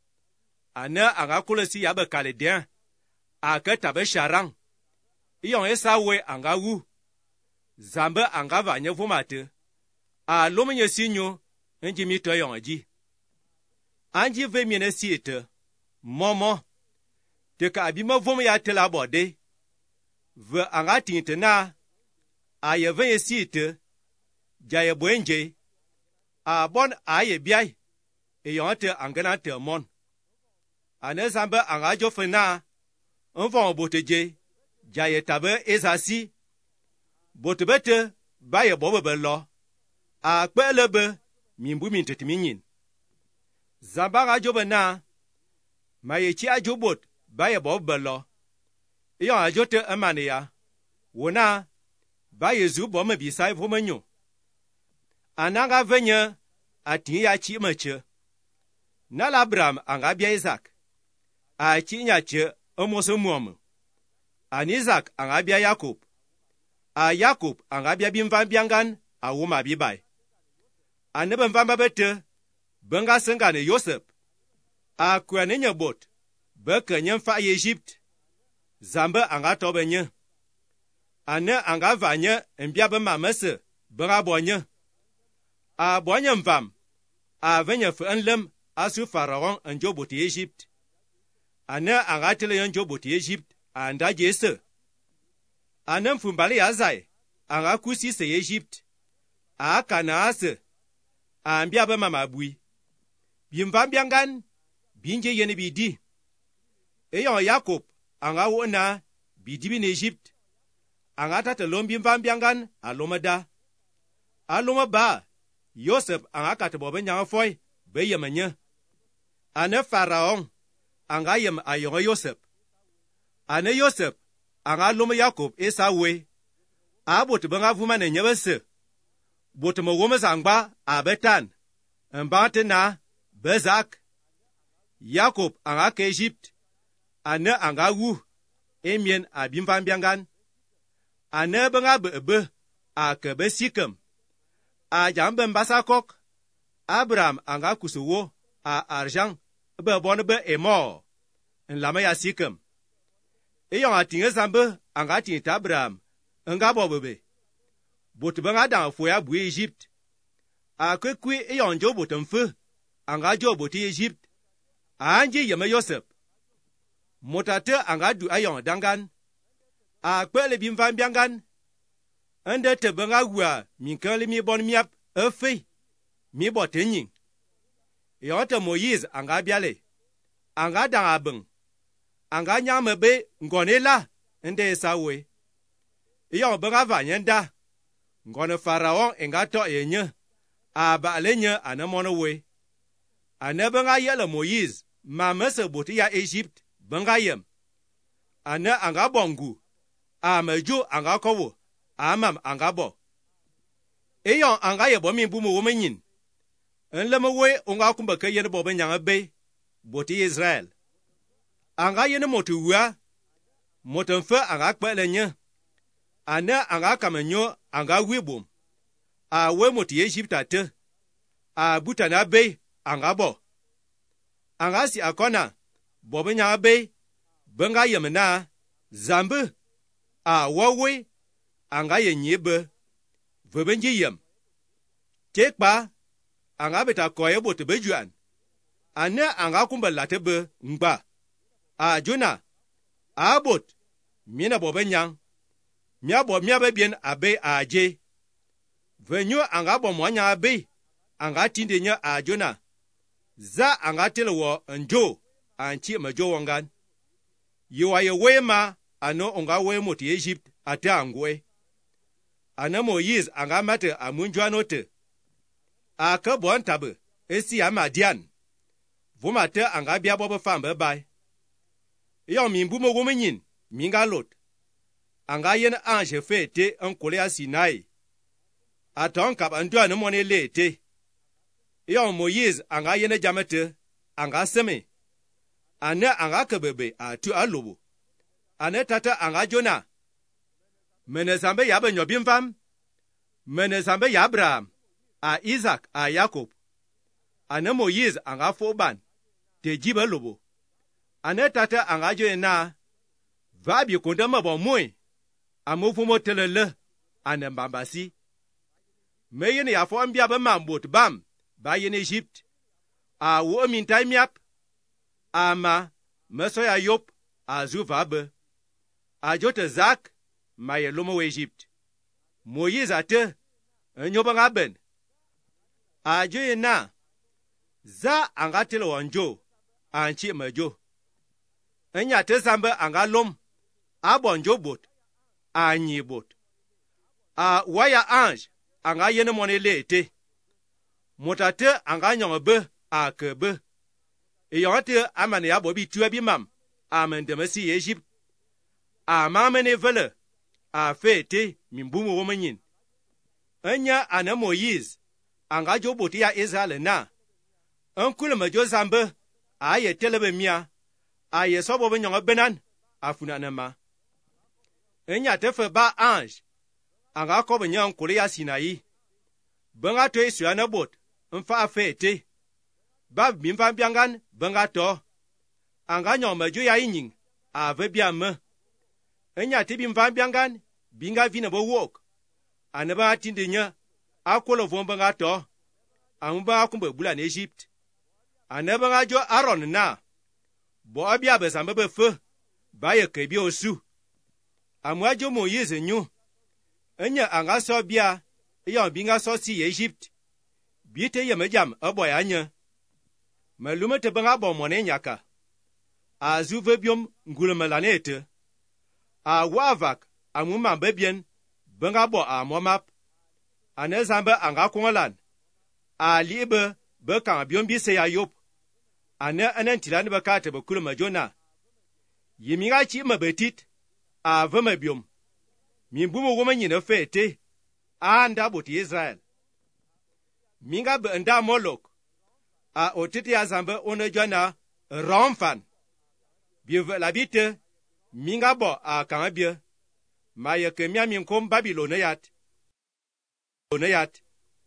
ana anga kulesi ya be kaledian a ka tabe sharang iyon esawe anga wu zambe anga va nye vuma te a lomenye sinyo nji mi to yon ji anji ve mi ne si te momo te ka bi ma vom ya te la bode ve anga tinte na a ye ve si te ja ye bwenje a bon a ye biai e yon te angana te mon ane zambe anga jo fena nvon boteje ja ye tabe ezasi botebete ba ye bobe be lo a kpelebe mimbu min tetminyin zamba ga jobe na ma ye chi ajobot ba ye bobe be lo iyo ajote amane ya wona ba ye zu bo me bisai vomanyo ananga venye ati ya chi mache na labram anga bia Isaac a chi nya che omoso muom an Isaac anga bia Jacob a Jacob anga bia bimvan biangan a woma bibai anebe mvamba bete benga senga ne Joseph a kwane nye bot be kenye mfa Egypt zambe anga tobe nye ane anga vanye mbia be mamese benga bonye a bonye mvam a venye fe enlem asu Pharaon anjo boti Egypt ane anga tele anjo boti Egypt anda jese ane mfumbali azai anga kusi se Egypt a kana ase a mbia be mama bui bimvam biangan binje yene bidi eyon Jacob anga wona bidi bin Egypt anga tata lombi mvam biangan alomada aloma ba Joseph anga katebo be nyanga foy be yemanya ane Pharaon anga yem ayon Joseph ane Joseph anga loma Jacob esawe abot benga vuma ne nyebese bot mo wome zangba abetan mbate na bezak Jacob anga ke Egypt ane anga wu emien abimvan biangan ane benga bebe a ke be Sikem a jambe mbasakok Abraham anga kusuwo a argent be bon be emo en lama ya Sikem eyon atinge zambe anga tinta Abraham nga bobebe bot benga dan fo ya bu Egypt a kwekwe eyon jo botemfe anga jo boti Egypt anje yeme Joseph motate anga du ayon dangan a kwele bimvan biangan ande te benga gua minkale mi bon miap efe mi botenyin yote Moïse anga biale anga dan abeng anga nyame be ngonela ende sawe yon benga vanyenda ngone Pharaon enga to yenye aba lenye anamono we ane benga yele Moïse ma mese boti ya Egypt benga yem ane anga bongu amejo anga kowo amam anga bo eyon anga ye bomi bu mo womenyin enleme we onga kumba ke yene bobe nyanga be boti Israel anga yene motuwa motemfe anga kpelenye ane anga kamenyo anga wibum a we moti Egypt ate a butana be anga bo anga si akona bobe nyanga be benga yemena zambe a wowe anga ye nyebe vebenji yem tekpa anga beta koye bote bejuan ane anga kumba latebe ngba a jona a bot mina bobe nyang mia bo mia be bien abe aje venyo anga bo mwanya abe anga tinde nya a jona za anga telewo njo anchi majo wangan yiwa ye wema ano onga we moti Egypt ate angwe ana Moïse anga mate amunjwanote aka bon tabe esi amadian vumate anga bia bobo fambe bai yo mimbu mo womenyin minga lot anga yen ange fete enkole ya Sinai aton kap andwa ne mone lete yo Moïse anga yen jamete anga seme ane anga kebebe atu alobo ane tata anga Jona mene zambe yabe nyobimvam mene zambe ya Abraham a Isaac a Jacob. Ane Moïse anga fo ban te jibe lobo. Ane tata anga jo na va bi konda ma bon moy. Amo fumo telele ane mbambasi. Me yene ya fo ambia ba mambot bam ba yene Egypt. A wo min tay miap. Ama meso ya yop a zu vabe. A jote Zak ma ye lomo Egypt. Moïse ate nyoba ngaben. A jo ye na za anga tele wanjo anchi majo. Enya te zambe anga lom a bonjo bot a nyi bot. A waya ange anga yene monele te. Motate anga nyongbe a kebe. E yonte amane ya bobi tuwe bi mam amen demesi Egypt. A mamene vele a fete mimbumu womanyin. Enya ana Moïse anga jo boti ya Israel na. Unkule majo zambe a ye telebe mia a ye sobo benyonga benan afuna nama. Enya tefe ba ange anga ko benya nkule ya Sinai. Benga to isu ana bot mfa afete. Ba bimva biangan benga to. Anga nyon majo ya inying a ve biame. Enya te bimva biangan binga vina bo wok. Aneba atinde nya akolo vomba nga to. Amba akumbe bula na Egypt. Aneba nga jo Aaron na. Bo abia be zambe be fe. Ba ye kebi osu. Amwa jo Moïse nyu. Enya anga so bia yon binga so si Egypt. Biite ye mejam abo ya nya. Malume te benga bo mone nyaka. A zuve biom ngulamelanete. A wavak amuma bebien benga bo a momap. Ane zambe anga kongolan. A libe be kan biom bi se ya yop. Ane anen tilani be kate be kulu majona. Yiminga chi me betit. A veme biom. Mimbumo woman yine fete. A anda boti Israel. Minga be nda molok. A otiti ya zambe one jona romfan. Bive la bite. Minga bo a kan bie. Ma ye ke mia min kom Babylone yat. Yat.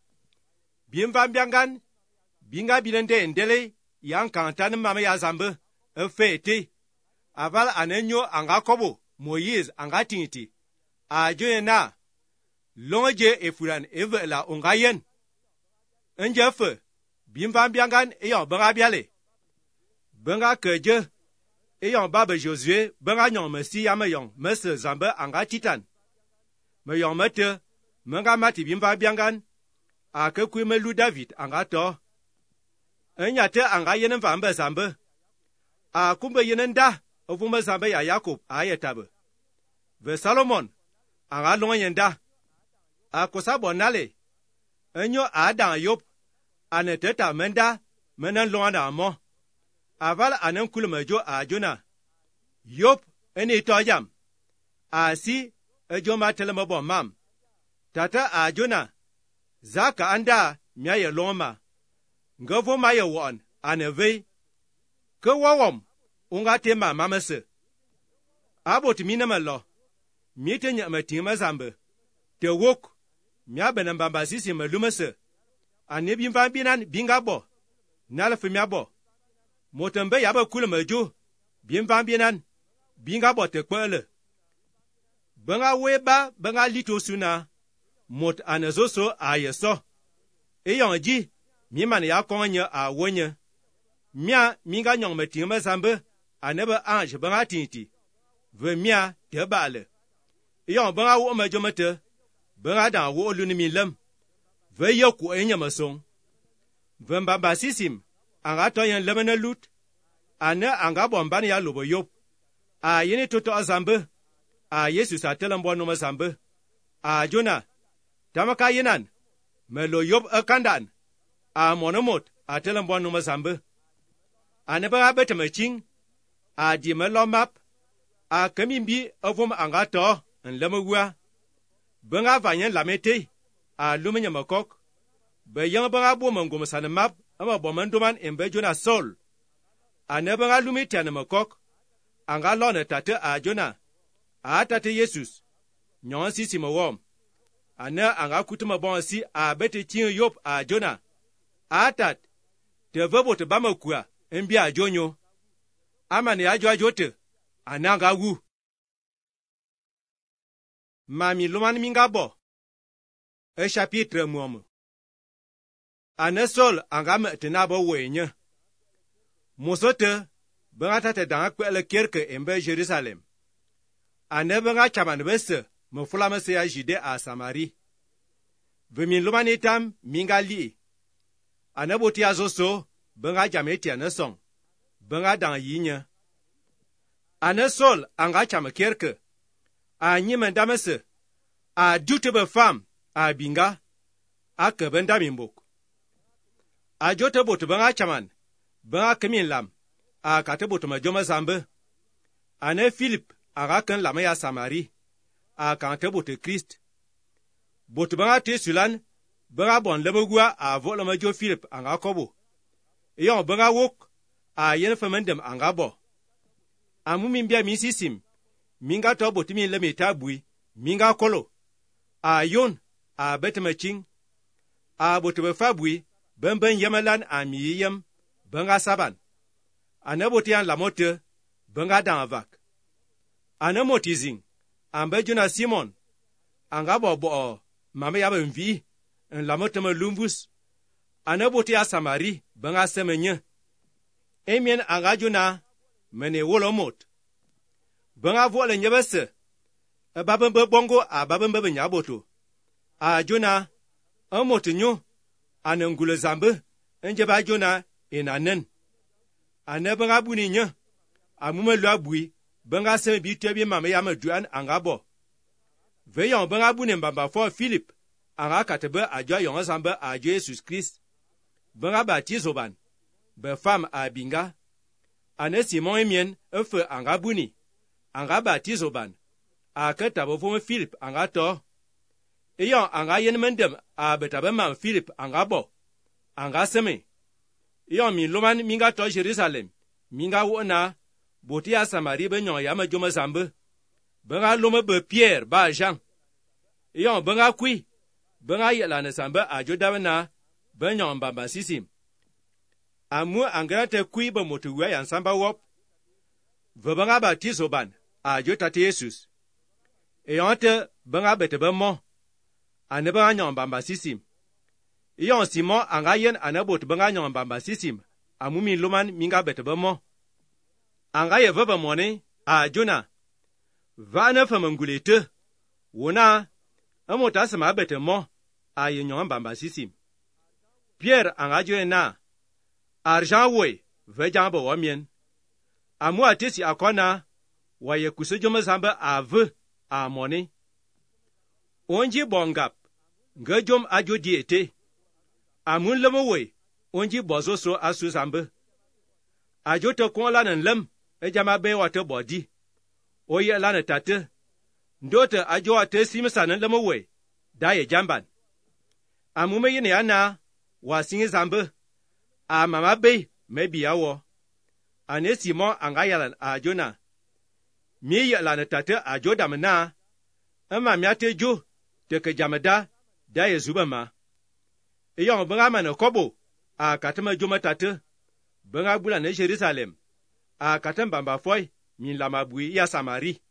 Bimva biangan. Binga bilende ndele. Yang kantan mama ya zambe. E fete. Aval anenyo anga kobo. Moïse anga tingiti. A joye na. Longe e furan eve la ongayen. Enje fe. Bimva biangan e yon benga biale. Benga keje. E yon babe Josué benga nyon mesi ya me yon mese zambe anga titan. Me yon mete. Menga mati bimva biangan. A ke kwe me lu David anga to. Enyate anga yenen vambe zambe. A kumbe yenen da. Ovume zambe ya Jacob a yetabe. Ve Salomon. Anga longa yenda. A kosa bonale. Enyo a dan yop. Ane teta menda. Menen longa na mo. Aval anen kulumejo a jona. Yop eni to jam. A si. Ejo ma teleme bon mam. Tata a jona. Zaka anda mya ye loma. Ngavo ma ye won aneve. Ke wawom unga tema mamese. Abot minema lo. Miete nya matima zambe. Te wok mya benambamba sisi melumese. Ane bimva binan binga bo. Nala fe mya bo. Motembe yabe kule mejo. Bimva binan binga bo te kwele. Benga weba benga lito suna. Mot anezoso a yeso. E yon ji, mi man ya konye a wonye. Mia minga nyong me tingme zambe, anebe ange benga tinti. Ve mia te bale. E yon benga wo me jomete, benga dan wo oluni mi lem. Ve yoku enye mesong. Ve mbamba sisim, anga toyen lemene lut. Ane anga bombani ya lobo yop. A yeni toto a zambe. A Yesu sa telembo nume zambe. A Jona. Tamaka yinan, me lo yob a kandan, a monomot, a telembo no mazambe. A neba a bete me ching, a di me lo map, a kamimbi avum angato, en lemegua. Benga vanyen lamete, a lumenya makok. Be yang benga bo mangum san map, ama bomandoman en bejona sol. A neba lumite an makok, anga lone tate a Jona, a tate Jesus, nyon sisi mawom. ana anga kutuma bon si a bete chin yop a Jona atat te vebo te bamakua mbia jonyo amane ajo ajote ananga wu mami luman mingabo e chapitre momo ana sol anga me tenabo wenye musote bangata te danga kwele kerke embe Jerusalem ana banga chaman bese mo fulama se ya Jide a Samari vemin lumani tam mingali ana boti azoso banga jameti ana song banga dang yinya ana sol anga chama kerke a nyima ndamese a dutebe fam a binga a keben damimbok a jote botu banga chaman banga kemin lam a kate botu majoma zambe ana Philip aga kan lama ya Samari a kante botu Christ botu banga te sulan banga bon lebogua a volama jo Philip anga kobo yon banga wok a yen famendem anga bo amu mimbia misisim minga to botu mi leme tabui minga kolo a yon a betemaching a botu befabui benben yamalan a miyem banga saban ana botu yan lamote banga danvak ana motizing ambe Jona Simon anga bo bo mama ya benvi en lamote me lumbus ana botu ya Samari banga semenye emien anga Jona mene wolomot banga vole nyebese e babembe bongo a babembe nyaboto a Jona amotu nyo anangule zambe enje ba Jona inanen ana banga buni nya amume lo abui banga se bi tebi mama ya maduan angabo veyon banga buni mbamba for Philip anga katebe ajo yon zambe a Jesus Christ banga baptizo ban be fam a binga ana Simon emien efe anga buni anga baptizo ban a katabo fo Philip anga to eyon anga yen mendem a betabe man Philip anga bo anga seme eyon mi loman minga to Jerusalem minga wona boti ya Samari be nyon ya ma joma zambe banga loma be Pierre ba Jean eyon banga kui banga yela na zambe a jodabana be nyon bamba sisim amu angate kui be motuwa ya samba wop ve banga baptizo ban a jotate Jesus eyon te banga betebe mo ane banga nyon bamba sisim eyon Simon anga yen anabot banga nyon bamba sisim amu mi loman minga betebe mo anga ye vebe mone a Jona va na famangulete wona amota sama bete mo a ye nyon bamba sisim Pierre anga jo na argent we ve jambo wamien amu atesi akona wa ye kusejoma zamba ave a mone onji bongap ngajom ajo diete amun lemo we onji bozo so asu zambe ajo to kon lanan lem e jama be wate body o ye lana tate ndote ajo ate simsanan lemo we da ye jamban amume yene yana wasingi zambe a mama be mebi yawo ane Simon anga yalan a Jona mi ye lana tate ajo damna ama miate jo te ke jamada da ye zubama eyon banga mane kobo a katama joma tate banga bula ne Jerusalem a katam bamba foy min lamabui ya Samari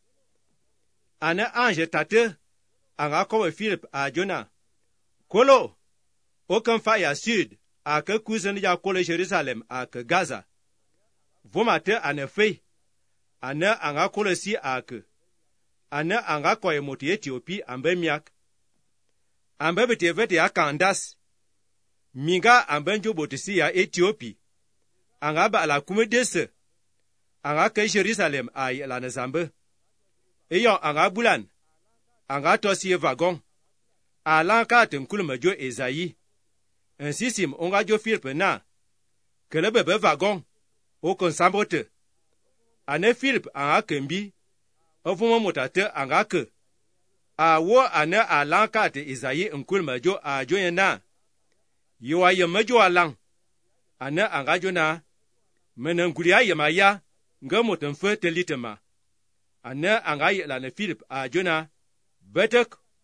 ana ange tate anga kowe Philip a Jona kolo okan fa ya sud a ke kuzen ya kolo Jerusalem a ke Gaza vomate ane fe ana anga kolo si a ke ana anga koye moti Ethiopie ambe miak ambe bete vete ya Kandas minga ambe njo botisi ya Ethiopie anga ba ala kumedese anga ke Jerusalem ay la na zambe eyo anga bulan anga tosi wagon ala ka tenkul majo Ezayi insisim onga jo Philip na kele bebe wagon o konsambote ane Philip anga kembi ofumo motate anga ke awo ane ala ka te Ezayi nkul majo a joyena yiwa ye majo alang ane anga jona menen guria ye maya nga moten fe telitema ane anga ye la ne Philip a jona betek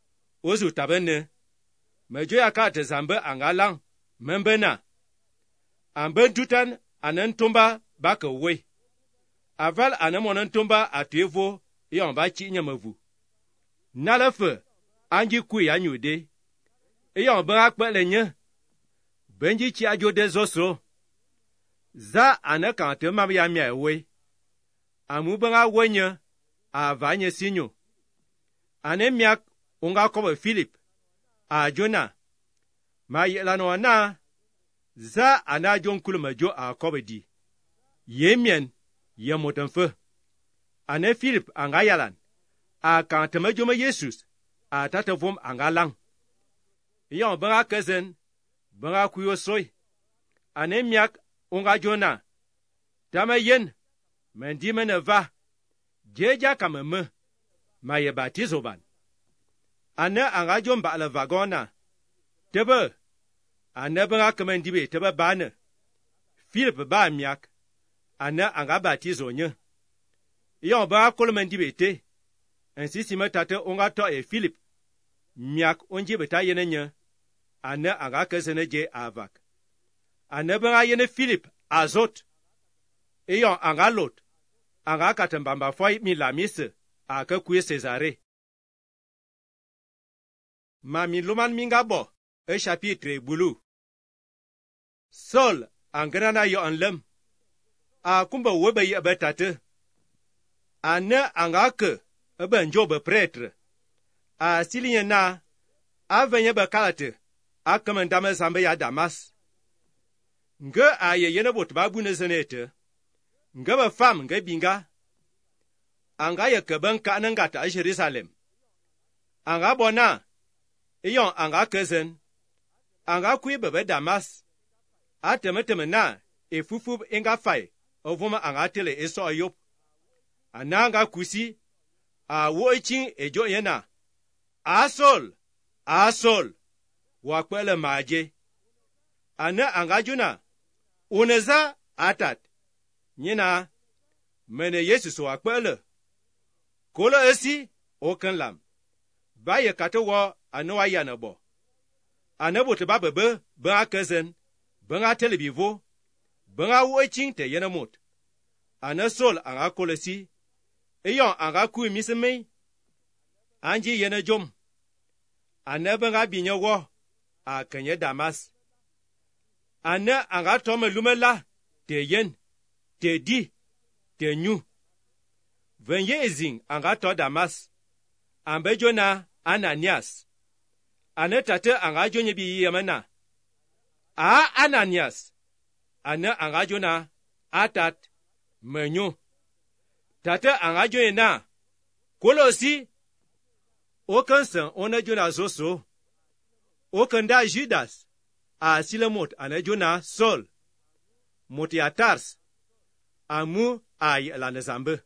ozu tabene mejo ya ka te zambe angalang membena amben tutan anen tumba ba ka we aval anemon tumba atuevo yon ba chi nyamavu nalafe anji ku ya nyude yon ba akpele nye benji chi ajo de zosro za anaka te mam ya mia we amu ba wenye avanye sinyo anemiak unga kobe Philip a Jona ma yelano na za ana jon kulma jo a kobe di yemien yemotanfe ane Philip anga yalan a kan tamajo ma Jesus a tatavom anga lang yon banga kezen banga kuyo soy ane miak unga Jona tama yen mendi meneva jeja kameme ma ye batizo ban ane anga jom ba la vagona tebe ane banga kemendi be tebe bane Philip ba miak ane anga batizo nye yon ba kolmendi be te ainsi simetate onga to e Philip miak onji beta yene nye ane anga kezene je avak ane banga yene Philip azot yon anga lot anga katembamba foi mi la mise aka kuye Cesare ma mi luman minga bo e chapitre bulu Sol angrana yo anlem a kumba webe yi abetate ane anga ke ebe njobe pretre a silinye na avenye be kalate a kamendame zambe ya Damas nge a ye yene bot babu ne zenete nge be fam nge binga anga ye keben ka nanga ta Jerusalem anga bona iyon anga kezen anga kui bebe Damas atemeteme na efufub inga fai ovuma anga tele eso ayop ananga kusi a woichin ejo yena asol asol wakwele maje ana anga juna uneza atat nyina mene Yesus wakwele kolo esi okenlam baye katewo anowa yanabo anabo te babebe ba kezen ba telebivo ba woichin te yenamot ana sol anga kolesi eyon anga ku miseme anji yena jom ana ba binyewo a kenye Damas ana anga tome lumela te yen te di te nyu venye ezing anga to Damas ambe Jona Ananias ane tate anga jonye bi yemana a Ananias ane anga Jona atat menyo tate anga jonye na kolosi okansan ona Jona zoso okanda Judas a Silemot ane Jona Sol motiatars amu ay la zambe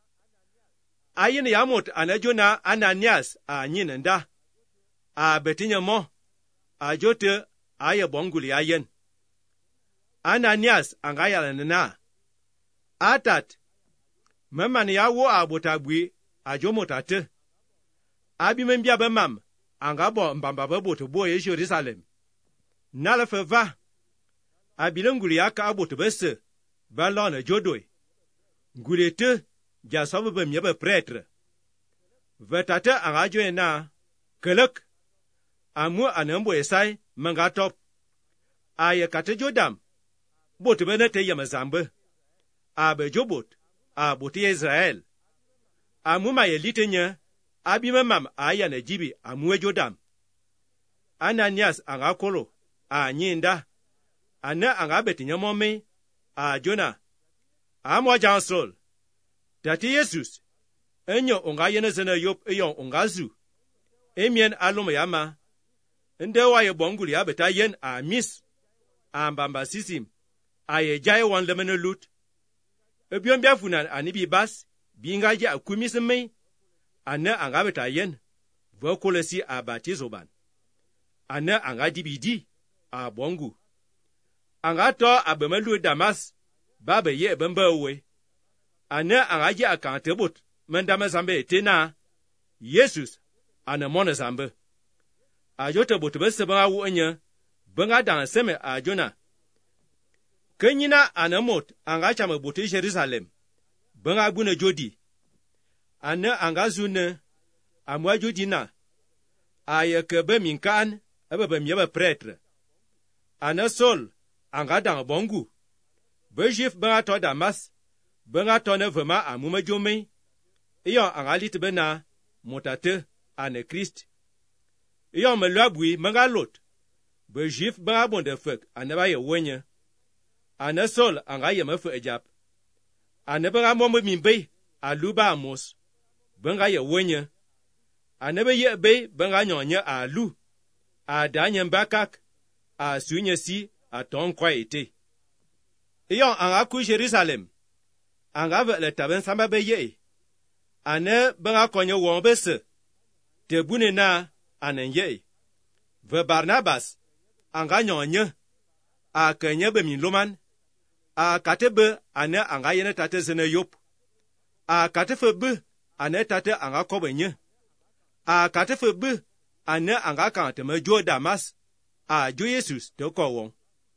ayin yamot ane Jona Ananias a nyinenda a betinya mo a jote aye bonguli ayen Ananias anga yala na atat memman ya wo abotagwi a jomotate abi membia bemam anga bo mbamba beboto bo ye Jerusalem nala feva abilenguli aka aboto bese balona jodoi ngulete jasobe be miebe pretre vetate anga joena kelek amu anembo esai mangatop aye kate jodam bot benete yamazambe abe jobot aboti Israel amu ma yelitenye abime mam aya na jibi amu jodam Ananias anga kolo a nyinda ane anga betinya momi a Jona amo jansol tati Jesus enyo onga yene zena yop eyon ongazu emien alum yama nde waye bonguli abeta yen a mis ambamba sisim aye jai wan lemene lut ebion biafunan anibi bas bingaje akumisme ane anga beta yen vokolesi abatizoban ane anga dibidi a bongu anga to abemelu Damas babe ye bembawe ane anga je akantebot mendame zambe tena Jesus ane mone zambe a jo te bot be se ba wo nye be nga dan seme a jona kenyina anamot anga chama bot Jerusalem be nga bu ne jodi ana anga zune amwa jodi na aye ke be minkan ebe be miye be prêtre ana sol anga dan bongu be jif be nga to Damas be nga to ne vema amuma jome iyo anga lit be na motate ane Christ iyo me lwabui manga lot be jif be nga bonde fek ane ba ye wenye ana sol anga ye me fe ejap ane be nga momo mimbe aluba amos be nga ye wenye ane be ye be be nga nyonye alu a danye mbakak a sunye si a ton kwa ete iyo anga ku Jerusalem anga ve le taben samba be ye ane be nga konye won be se te bune na ane ye ve Barnabas anga nyonye a kenye be min loman a katebe ane anga yene tate zene yop a katefe be ane tate anga kobenye a katefe be ane anga kante me jo Damas a jo Jesus te ko won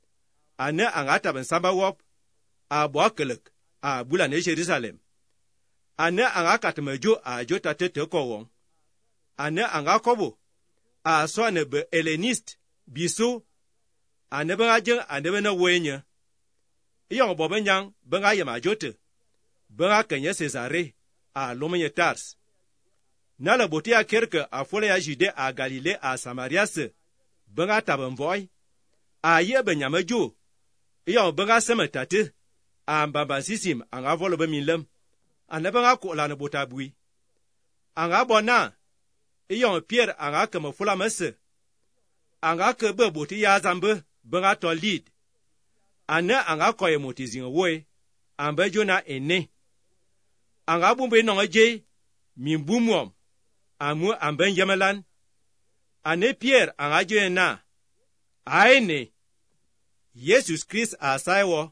ane anga taben samba wop a bo kelek a bula ne Jerusalem ane anga kateme jo a jo tate te ko won ane anga kobo a so ne be Hellenist biso ane be ajeng ane be na wenye iyo bo benyang be nga yema jote be nga kenye Cesare a lomenye Tars na la boti a kerke a fole ya Jude a Galile a Samaria se be nga taben voy a ye be nyama jo iyo be nga seme tate a mbamba sisim anga volo be minlem ane be nga ko la ne botabui anga bona iyo Pierre anga keme fula mese anga ke be boti ya zambe be nga to lead ane anga koye motizin woe ambe jona ene anga bumbe no je mimbumwom amu ambe yemelan ane Pierre anga je na aine Jesus Christ asaiwo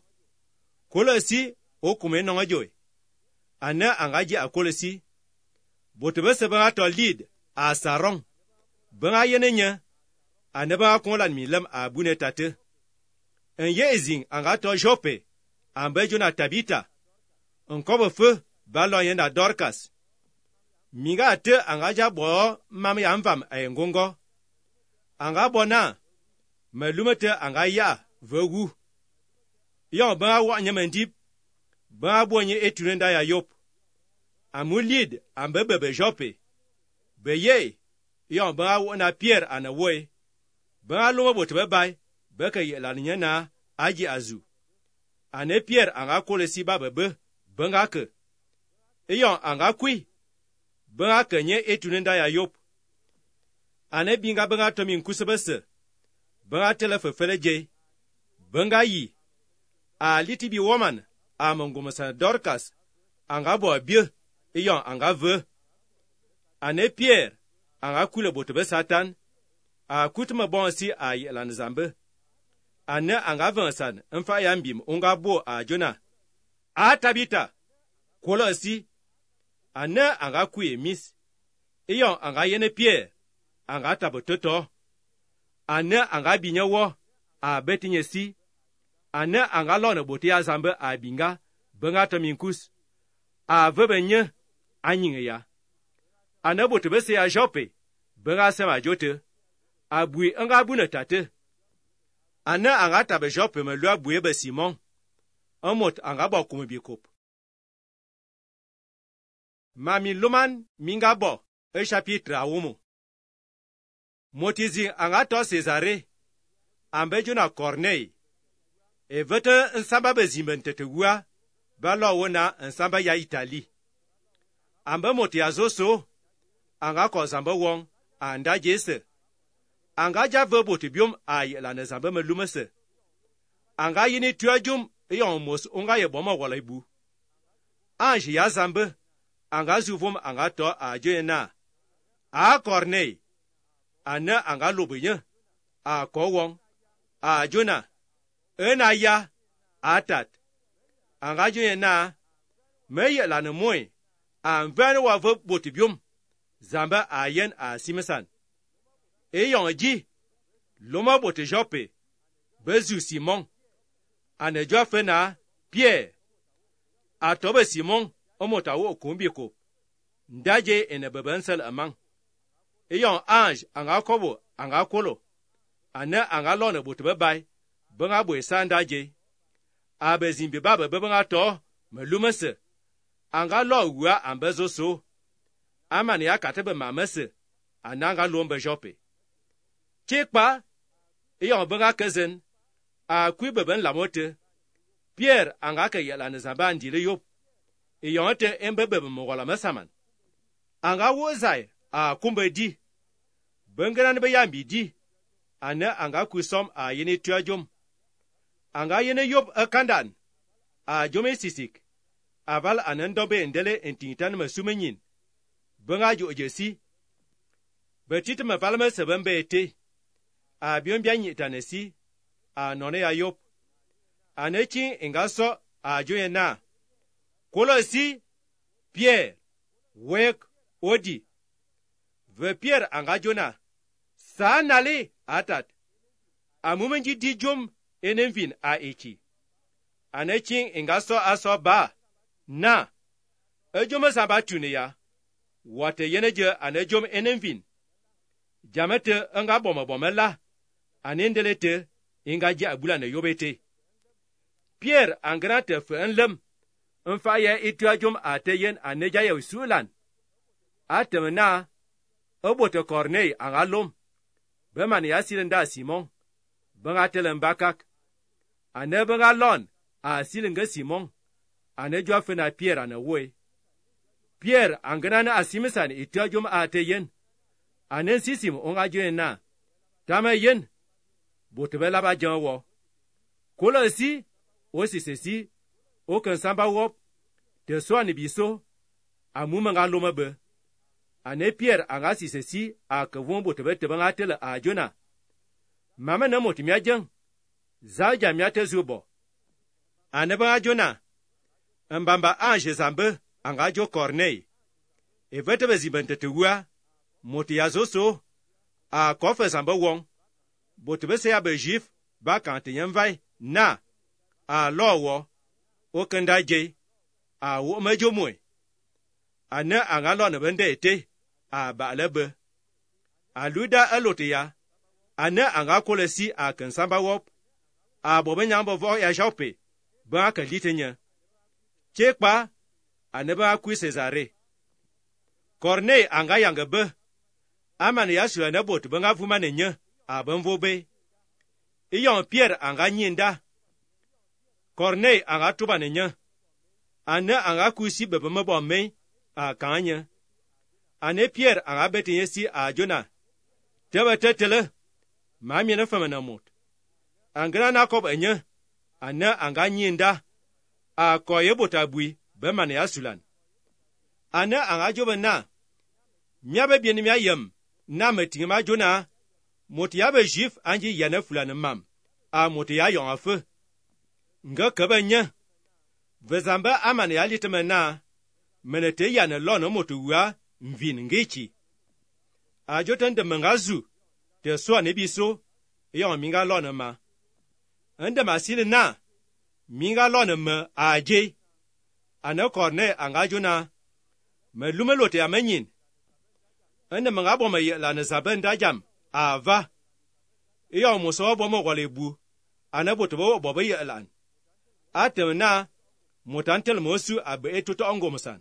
kolosi okume no joy ane anga je akolosi botobe se ba to lead a sarong ba yenenya ane ba konlan milam abune tate en ye ezin anga to Jope ambe jona Tabita nkobo fe balo yenda Dorcas minga te anga ja bo mam ya mvam ayengongo anga bona melumete anga ya vegu yo ba wa nyamandip ba bonye eturenda ya yop amulid ambe bebe Jope beye yo ba wa na Pierre ana woe ba lo bo te bai beka ye la nyana aji azu ane Pierre anga kolesi ba bebe benga ke iyo anga kui benga kenye etunenda ya yop ane binga benga tomi nkusebese benga telefe feleje benga yi a litibi woman a mongomasa Dorcas anga bo bie iyo anga ve ane Pierre anga kule botobe Satan a kutuma bonsi a yelan zambe ane anga vansan mfa yambim unga bo a jona a Tabita kolosi ane anga kuye mis iyo anga yene Pierre anga tabototo ane anga binyewo a betinye si ane anga lone boti ya zambe a binga benga tominkus a vebenye anyinge ya ane boti bese ya Jope benga sema jote abui anga bune tate ane anga tabe Jope me lua bouye be Simon amot anga bo kume bikop mami luman minga bo e chapitre awumu motizi anga to Cesare ambe juna Corneille e vete nsamba be zimbente gua ba lo wona nsamba ya Italie ambe moti azoso anga ko zamba won anda jese anga ja vebo tibium ay la ne zambe melumese anga yini tuajum yon mos onga ye boma wala ibu anji ya zambe anga zuvum anga to aje na a Corneille ana anga lobenye a kowon a jona ena ya atat anga je na meye la ne moy an vane wa vebo tibium zamba ayen a simesan e yon ji loma bote Jope bezu Simon ane jo fena Pierre atobe Simon omota wo kumbi ko ndaje ene bebensel amang e yon ange anga kobo anga kolo ane anga lone bote bebai benga bwe sandaje abe zimbi baba bebenga to melumese anga lo wa ambezo so amani ya katebe mamese ananga lombe Jope chekpa e yon benga kezen a kwi beben lamote Pierre anga ke yela ne zamba ndile yop e yon te embe bebe mogola masaman anga wozai a kumbe di bengana ne be yambi di ane anga kusom a yene tuajom anga yene yop a kandan a jome sisik aval anan dobe ndele entintan masumenyin benga jo jesi betit me valme sebembe ete a bion bianyi tanesi a none ya yop anechi ingaso a joyena kolosi Pierre wek odi ve Pierre anga jona sa nale atat amumenji dijum enenvin a echi anechi ingaso aso ba na ejoma samba tuneya wate yeneje anejom enenvin jamete anga boma bomela anendelete ingaji abula na yobete Pierre angrate fe enlem enfaye ituajum ateyen aneja ye sulan atemna obote Corneille angalom beman ya silinda Simon benga telen bakak ane benga lon a silinga Simon ane jwa fena Pierre ane woy Pierre angrana asimisan ituajum ateyen ane sisim onga jena tama yen botebela ba janwo kola si osi sesi o kan samba wop te so ani biso amuma nga loma be ane Pierre anga si sesi a kavon botebe te banga tele a jona mama na moti mia jang za ja mia te zubo ane ba jona mbamba ange zambe anga jo Corneille e vete be zibente te wa moti ya zoso a kofe zamba won botebe se ya be jif ba kan te yemvai na a lowo o kanda je a wo mejo moy ana anga lo ne bende ete a ba lebe a luda alotia ana anga kolesi a kan samba wop a bo benya bo vo ya Jope ba ka litenya chekpa ane ba ku Cesare Corneille anga yanga be amane ya sura na bot banga vuma ne nya a banvo be iyon Pierre anga nyinda Corneille anga tuba ne nya ane anga kusi bebe mebo me a kanya ane Pierre anga beti yesi a jona tebe tetele mami na fama na mot angana na kob enya ane anga nyinda a koye botabui be mane ya sulan ane anga jobe na miabe bien mia yem na metinga ma jona moti ya be jif anji yana fulana mam a moti ya yon afe nga kabanya vezamba amane ya litemena menete yana lono motu wa mvin ngichi a joten de mangazu te so ne biso yon minga lono ma ande masile na minga lono ma aje ana Corneille anga jona me lumelote amenyin ande manga boma la ne zabenda jam ava iyo muso bomo golebu ana botobo bobo yelan atemna mutantel mosu abe etuto ongomusan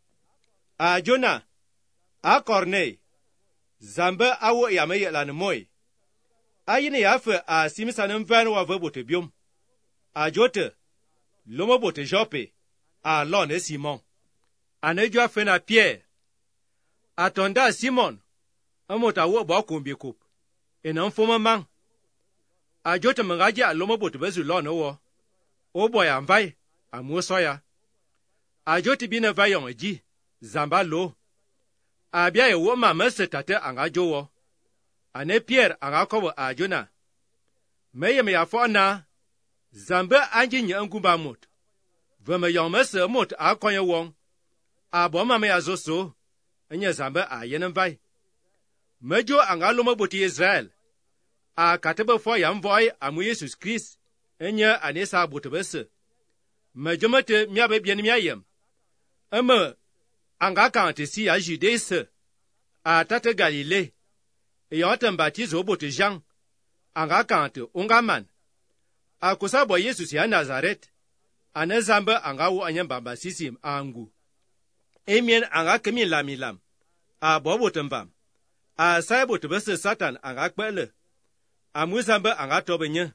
a jona a Corneille zambe awo yame yelan moy ayine yafe a simisanem van wa botebium a jote lomo bote Jope a lone Simon anejwa fena Pierre atonda Simon amota wo ba kumbi kup ena mfoma mang a jote mangaji a lomo bote bezu lone wo o boya mvai amu soya a jote bine vayon ji zamba lo a bia ye wo mama setate anga jowo ane Pierre anga kobo a jona meye me ya fo na zambe anji nya ngumba mot veme yon mese mot a konye won a bo mama ya zoso enye zambe a yenem vai mejo anga loma boti Israel a katebe fo yam voy amu Jesus Christ enya anesa botebese mejo mate miabe bien miayem eme anga kante si a Judée a tate Galilée e yotem baptizo boti Jean anga kante ungaman a kusabo Jesus ya Nazaret anezamba anga wo anyamba sisim angu emien anga kemi lamilam a bobotembam a saibo tebese Satan anga kpele amuzamba anga tobenye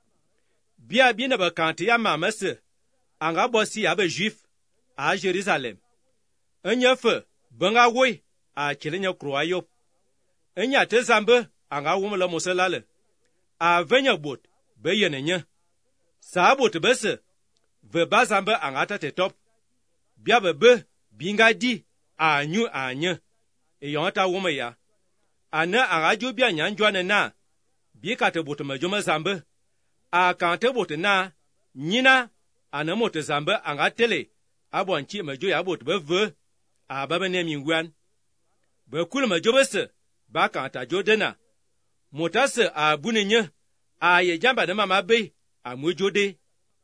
bia bina ba kanti ya mamese anga bosi abe juif a Jerusalem enyefe banga woi a kilenya kruayo enya tezambe anga wumla muselale a venya bot beyenenya sabo tebese ve bazambe anga tate top bia bebe binga di anyu anye e yonta wuma ya ana anga jo bia nyanjwane na bi kate boto majoma zambe a kante boto na nyina ana moto zambe anga tele abonchi majo ya boto beve a baba ne mingwan be kul majo bese ba kanta jo dena motase a buninye a ye jamba de mama be a mojode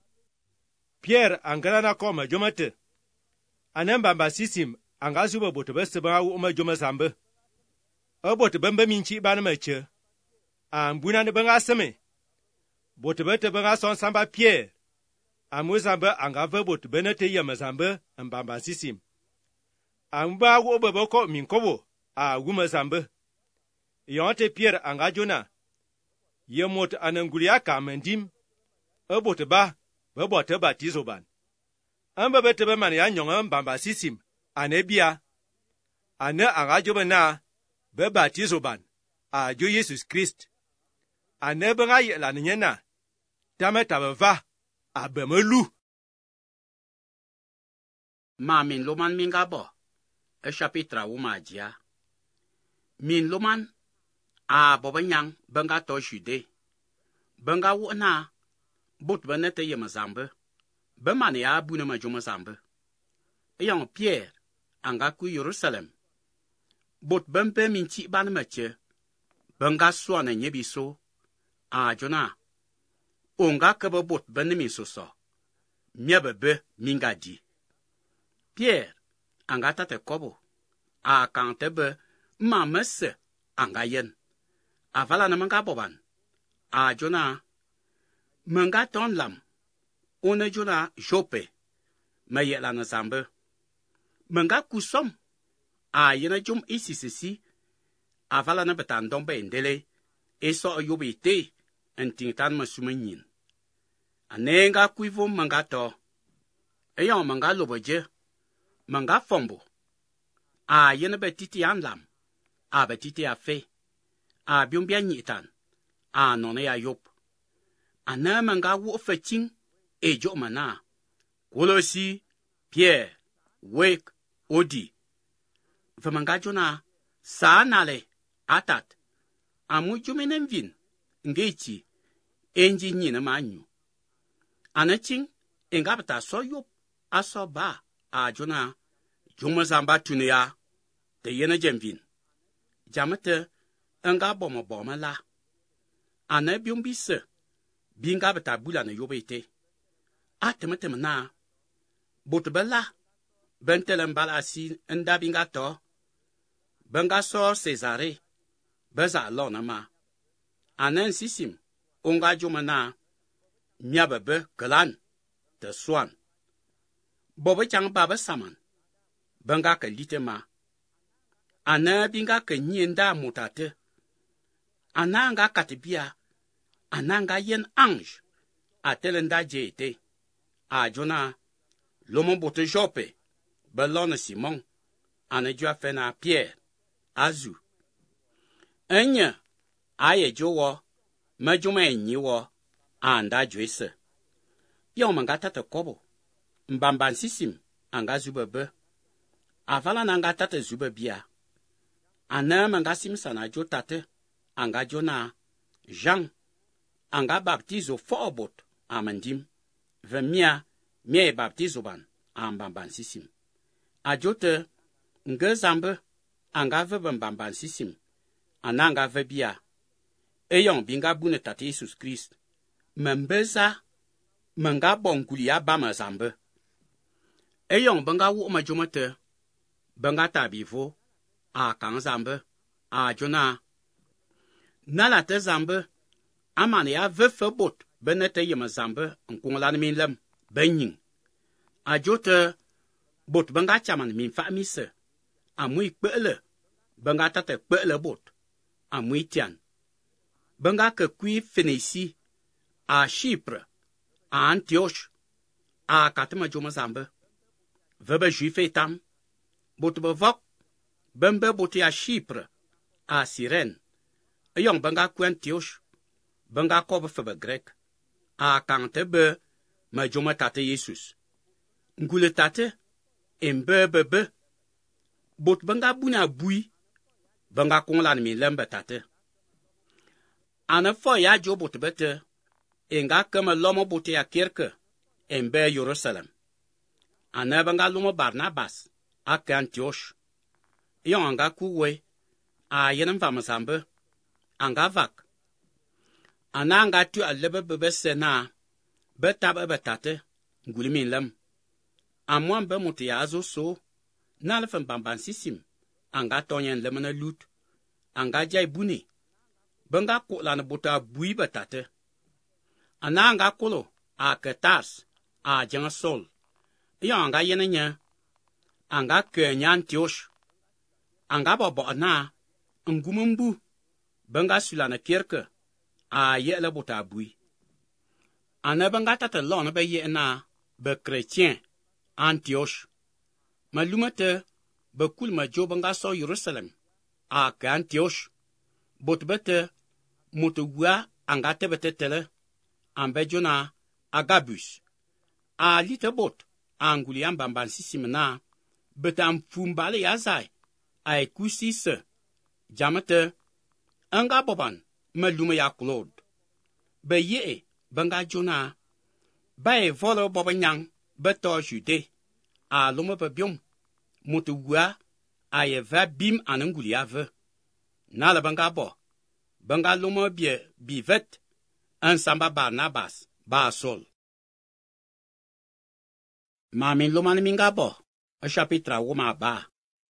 Pierre angara na ko majomate anamba basisim anga zuba boto bese ba u majoma zambe oboto bamba minchi ba na mache ambuna ne banga seme boto bete banga son samba Pierre amuzamba anga va boto benete ya mazambe mbamba sisim amba wo beboko minkobo a guma zambe yonte Pierre anga jona yemot anangulia kamendim oboto ba bebote batizo ban amba bete be man ya nyonga mbamba sisim anebia ane anga jobe na be batizo ban a jo Jesus Christ ane benga yela nyena tame tabeva abemelu ma min loman mingabo e chapitra umajia min loman a bobanyang benga to Jude benga wona bot benete yemazambe be man ya buna majoma zambe e yang Pierre anga ku Jerusalem bot bempe minchi ban mache benga swana nyebiso a jona onga kebe bot benne min soso miabebe mingadi Pierre anga tate kobo a kantebe mamese anga yen avala na manga boban a jona manga ton lam one jona jope mayela na zambe manga kusom a yena jum isisisi avala na betan dombe ndele eso yobite entintan masumenyin anenga kuivo manga to eyo manga loboje manga fombo a yena betiti anlam a betiti afe a biumbia nyitan a none ya yop ana manga wo fetching ejo mana kolosi Pierre wek odi vamanga jona saanale atat amu jumenen vin ngechi enji nyina manyu anaching engabta so yop aso ba a jona juma zamba tunia de yena jemvin jamate anga bomo bomo la ana biumbise binga bata bula na yobete atemetem na botbela bentelen balasi nda binga to benga so Cesare beza lona ma anen sisim onga jumana miabebe klan te swan bobe chang baba saman benga ka litema ana binga ka nyenda mutate ananga katibia ananga yen ange atelenda jete a jona lomo bote jope belona Simon ane jua fena Pierre azu enye aye jowo majuma enyiwo anda juese yo mangata te kobo mbamban sisim anga zubebe avala nanga tate zubebia ana manga simsana jo tate anga jona Jean anga baptizo forbot amandim vemia mie baptizo ban ambamban sisim ajote ngezambe anga vebambamban sisim ananga vebia eyong binga bune tate Jesus Christ membeza menga bonguli ya bama zambe eyong benga wu ma jomete benga tabivo a kan zambe a jona nala te zambe amane ya vefe bot benete yema zambe nkunglan min lem benyin a jote bot benga chaman min fa mise amui kpele benga tate kpele bot amui tian benga ke kui Fenisi a Chypre a Antioch a katema joma zambe vebe juife tam bot bevok bembe bot ya Chypre a Cyrene eyong benga ku Antioch benga kobe febe grek a kante be ma joma tate Jesus ngule tate embe bebe bot benga buna bui benga konglan mi lembe tate ana fo ya jo bot bete enga kama lomo bot ya kerke embe Jerusalem ana benga lomo Barnabas a Antioch yon anga kuwe a yenem fama zambe anga vak ana anga tu alebe bebe sena betabe betate nguli min lem amwan be mot ya azo so nalfen bamban sisim anga tonyen lemana lut anga jai buni benga ko lan bota bui batate ana anga kolo a Ketars a jang sol yo anga yenenya anga ke nyan Antioch anga bobo na ngumumbu benga sulana kerke a yele bota bui ana benga tata lon be ye na be chrétien Antioch malumate be kul ma jo benga so Jerusalem a ka Antioch bot bete motogua anga tebete tele ambe jona Agabus a lite bot anguli ambamban sisimna betam fumbale yazai ai kusise jamate anga boban maluma ya Claude be ye benga jona bae volo bobanyang beto jude a loma bebium motogua aye va bim ananguli ave nala benga bo benga loma bie bivet ansamba Barnabas ba sol mamin loma ni minga bo a chapitra woma ba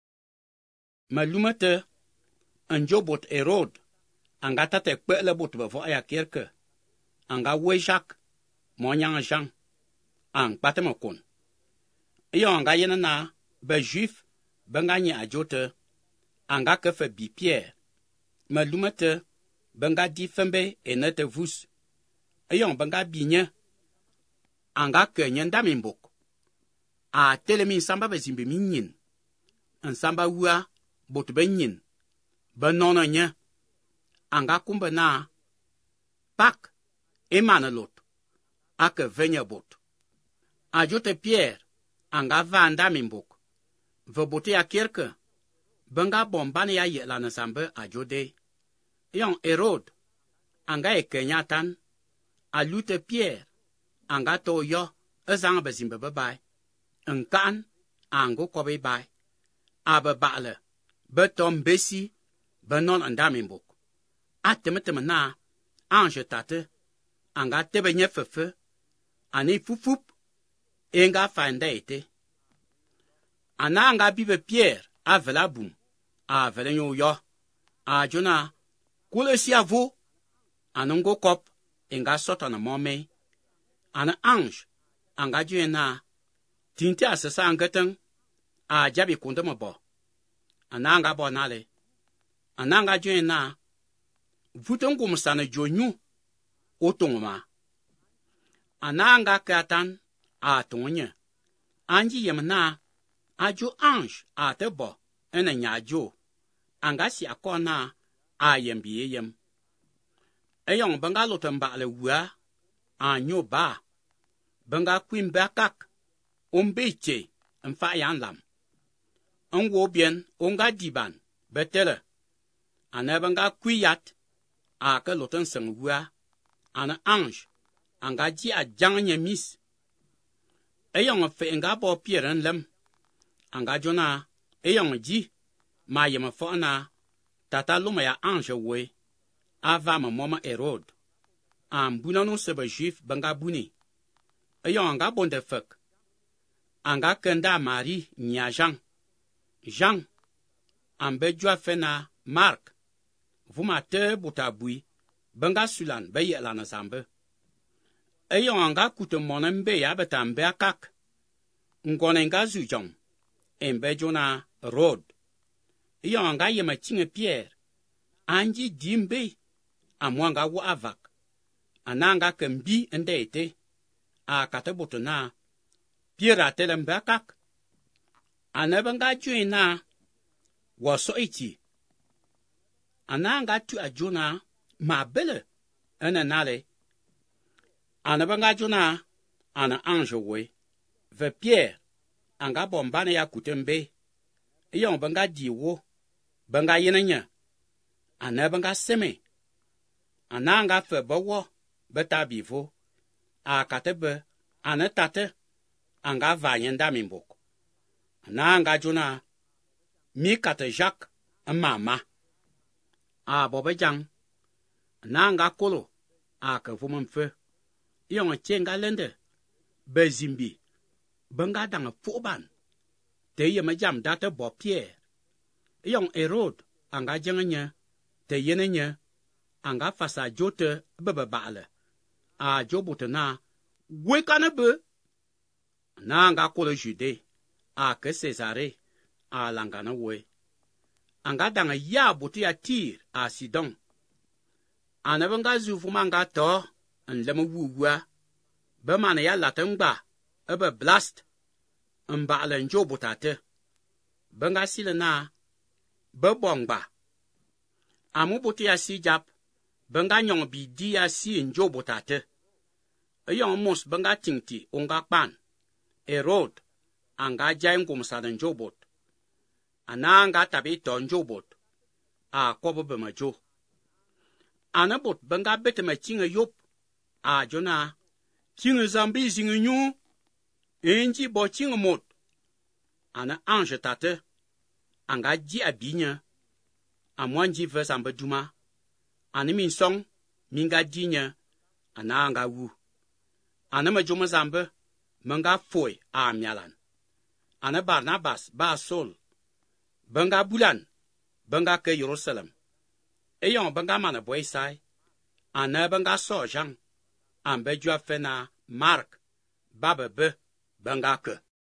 malumate anjobot Herod anga tate kpele bot bevo aya kerke anga we Jacques monyang Jean ang patema kon iyo anga yena na be juif benga nye ajote anga kefe bi Pierre malumate benga di fembe enete vus iyo benga binye anga ke nyenda mimbok a telemi samba be zimbe minyin nsamba wua bot benyin benono nye anga kumbe na pak emanelot ake venye bot ajote Pierre anga vanda mimbok ve bote ya kerke benga bombane ya yela na sambe ajode yon Herod anga ekenyatan alute Pierre anga to yo ezang bezimbe bye nkan ango kobe bai abe bale betom besi benon andamimbok atemetem na ange tate anga tebe nye fefe ani fufup enga fandaite ana anga bibe Pierre avela bum avela nyo yo ajona kulesi avo anongo kop enga sota na mome ana ange anga juena tinte asesa angeteng a jabi kundema bo ananga bo nale ananga juena vutongo musana jonyu otongma ananga katan a tonye anji yemna ajo ange a tebo ena nyajo anga si akona a yembi yem eyong bangalo tamba le wa anyo ba banga kwim bakak ombeche mfa yan lam onwo bien onga diban betele anabanga kwiyat a ka lotan sangwa ana ange anga ji a jangnya mis eyong fe nga bo pieren lem anga jona eyong ji ma yema fo na tata luma ya ange we ava ma mama Herod am buna no sebe juif banga buni ayo anga bonde fek anga kenda Marie nya Jean Jean ambe jua fena Mark vuma te butabui banga sulan be yela na zambe ayo anga kute monembe ya betambe akak ngone nga zujong embe jona road iyo anga yema chinge Pierre anji dimbe amwanga wa avak ananga kembi ndete a katebotona Pierre atelembe akak anabanga juina waso iti ananga tu ajuna mabele ena nale anabanga juna ana ange we ve Pierre anga bombane ya kutembe iyo banga diwo banga yenanya anabanga seme ananga fe bawo betabivo a katebe anatate anga vanyenda mimbok ananga juna mi kate Jacques mama a bobejang nanga kolo a ka vumamfe iyo chenga lende bezimbi banga danga foban te yema jam data bo Pierre iyo Herod anga jenganya te yenenya anga fasa jote bebebale a jobutena gwekana be nanga kolo Jude a ke Cesare a langana we anga danga ya buti ya Tir a Sidon anabanga zuvuma anga to nlema wuwa be mana ya latengba ebe blast mba ala njo butate banga silena be bongba amu buti ya si jap banga nyong bi di ya si njo butate ayon mos banga tingti onga kpan Herod anga jay ngum sa njo bot ananga tabi to njo bot a kobo be majo anabot banga bete ma chinga yop a jona chinga zambi zinga nyu enji bo chinga mot ana ange tate anga ji abinya amwanji verse amba duma ani min song minga dinya ana anga wu ana ma joma zambe manga foi a myalan ana Barnabas ba Saul banga bulan banga ke Jerusalem eyon banga mana boy sai ana banga so Jean ambe jua fena Mark bababe banga ke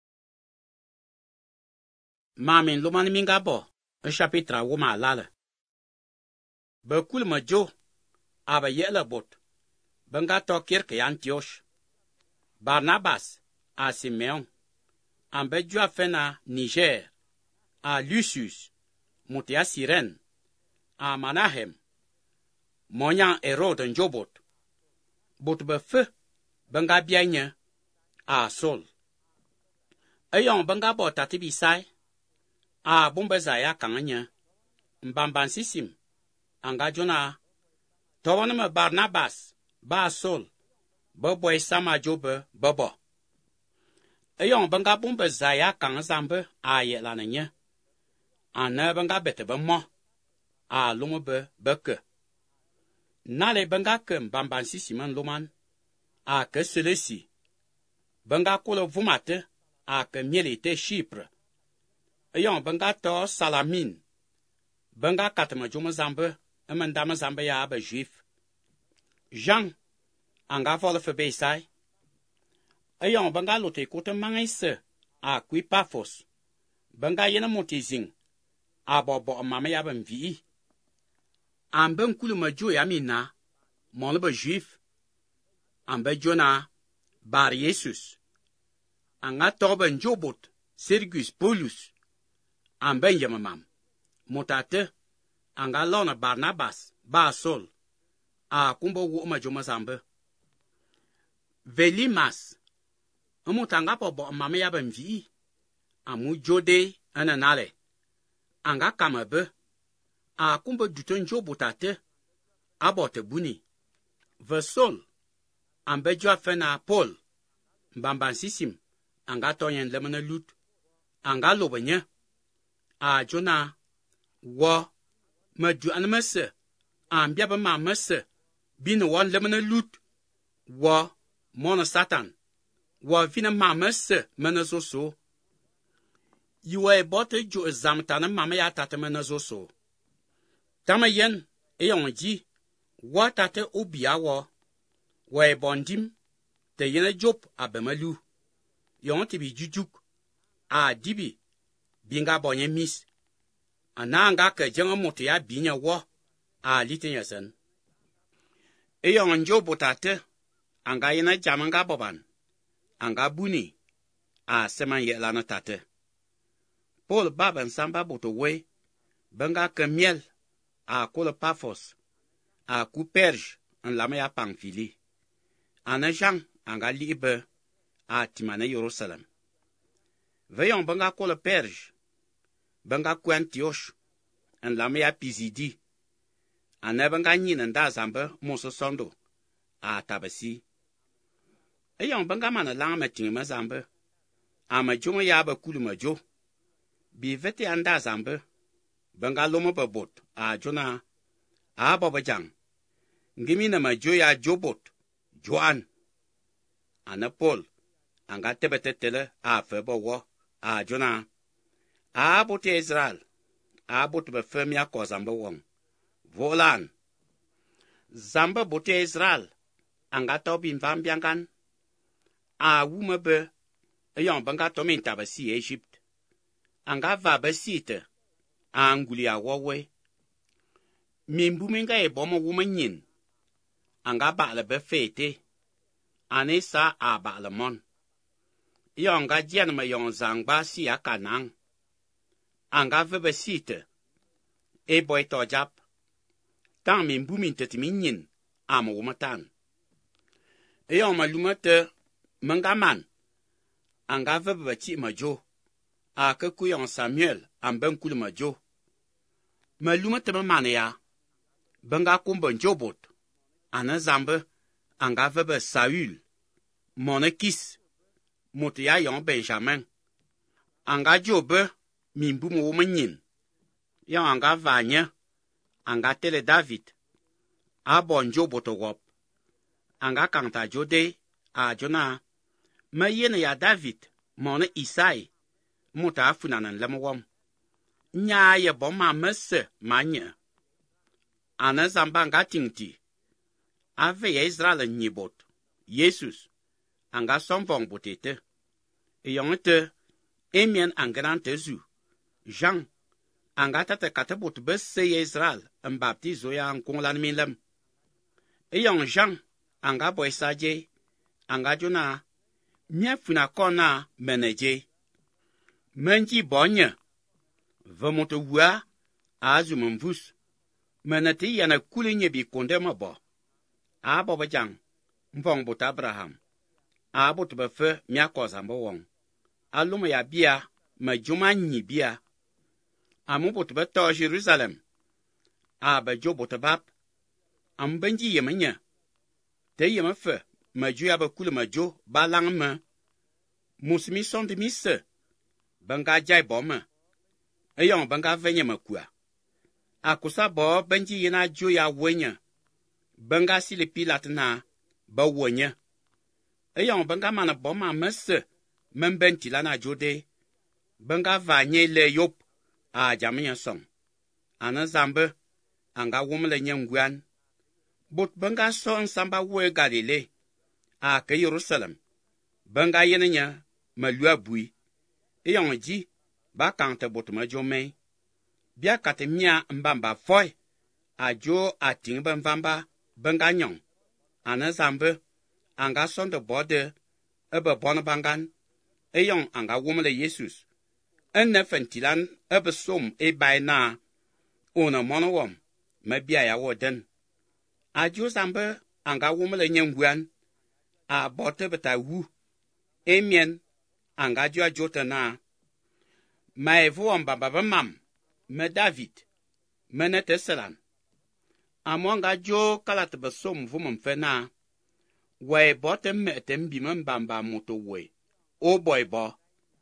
mamin lumani minga bo un chapitre woma lala be kul ma jo aba yela bot banga to kirke Antioch Barnabas a Simeon ambe jua fena Niger a Lucius mutia Cyrène a Manahem monyan Herod njobot bot be fe banga bianya a Saul ayon banga bo tatibi sai a bombe zaya kanganya mbamban sisim anga jona tobana ma Barnabas ba Saul bobo isama jobe bobo ayon banga bombe zaya kang zambe a yelananya ana banga bete be mo a lumo be beke nale banga ke mbamban sisiman luman a ke selesi banga kolo vumate a ke mielite Chypre ayon banga to Salamin banga katama joma zambe amandama zambe ya ba juif Jean anga volle verbesai ayon banga lote kote mangaise a kui Paphos banga yena motizing a bobo mama ya ban vi amben kulu majo ya mina mon ba juif ambe jona bar Jesus anga toba njobot Sergius Paulus amben yamam motate anga lona Barnabas ba Saul a kumbo wo ma joma zambe Velimas amutanga bobo mama ya ban vi amu jode ananale anga kamabe a kumbo duton jobotate abote buni Vesol ambe jwa fena Paul mbamban sisim anga tonyen lemana lut anga lobanya a jona wo ma du an mese an bia ba ma mese bin won lemne lut wa mona satan wa vina ma mese mena zo so yuwe bote ju zamtana mama ya tate mena zo so tama yen e yon ji wa tate obia wo wa e bondim te yena job abemalu yon te bi jujuk a dibi binga bonye mis ananga ke jenga moto ya binya wo a litinya sen e yon job tate anga yena jamanga boban anga buni a seman ye lana tate Paul baban samba boto we benga ke miel a kole Paphos a ku Perge en lama ya Pamfili ana Jean anga libe a timane Jerusalem veyon benga kole Perge benga ku Antioch en lama ya Pisidi ana benga nyina nda zambe moso sondo a tabasi eyon benga mana langa metinga mazambe a majongo ya ba kulu majo bi vete anda zambe benga lomo babot a jona a baba jang ngimi na majo ya jobot joan ana Paul anga tebetetele a febo wo a jona a bote Israel a bote be femia ko zambe won volan zambe bote Israel anga to bin van biangan a wuma be eyon benga to min tabasi Egypt anga va besite anguli awowe mimbu minga e bomo wumanyin anga ba le be fete anisa a ba le mon yonga jen ma yon zangba si akanang anga ve besite e boy to jap tan mimbu min tetminyin am wumatan yon malumate mangaman anga ve bechi majo a ke kuyon Samuel an ben kul majo maluma te mane ya benga kumbon jobot ana zambe anga vebe Saül monekis mot ya yon Benjamin anga jobe mimbu mo menyin ya anga vanya anga tele David a bon jobot wop anga kanta jode a jona mayene ya David mone Isai muta afunanan lamwom nya ye boma mese manye ana zamba ngatingti ave ye Israel nyibot Jesus anga somvong botete yonte emien angrante zu Jean anga tata katabot besse ye Israel en baptizo ya ankonlan milam eyon Jean anga boysaje anga jona mia funa kona meneje menji bonye vemoto wua azu mvus menati yana kulinye bi konde mabo a baba jang mvong bot Abraham a bot befe mia kozambo won aluma ya bia majuma nyi bia amu bot beto Jerusalem a ba jobot bab am benji yemenya te yemefe maju ya ba kul majo balangme musmi sonde mise benga jai bome eyon benga venye makua akusa bo benji yina jo ya wenya benga sile pilatna ba wonya eyon benga mana boma mese membenti lana jode benga vanye le yop a jamnya song ana zambe anga wumle nyangwan bot benga son samba we Galile a ke Jerusalem benga yenenya malua bui eyon ji ba kante bot ma jome bia katemia mbamba foy ajo ating ban vamba benga nyon ana zambe anga sonde bode ebe bon bangan eyon anga wumle Jesus enne fentilan ebe som e baina ona monowom ma bia ya woden ajo zambe anga wumle nyengwan a bote beta wu emien anga jo ajotana ma evo mbamba bamam me David mene teselan amonga jo kalat besom vumum fena we botem me tembi mbamba moto we o boy bo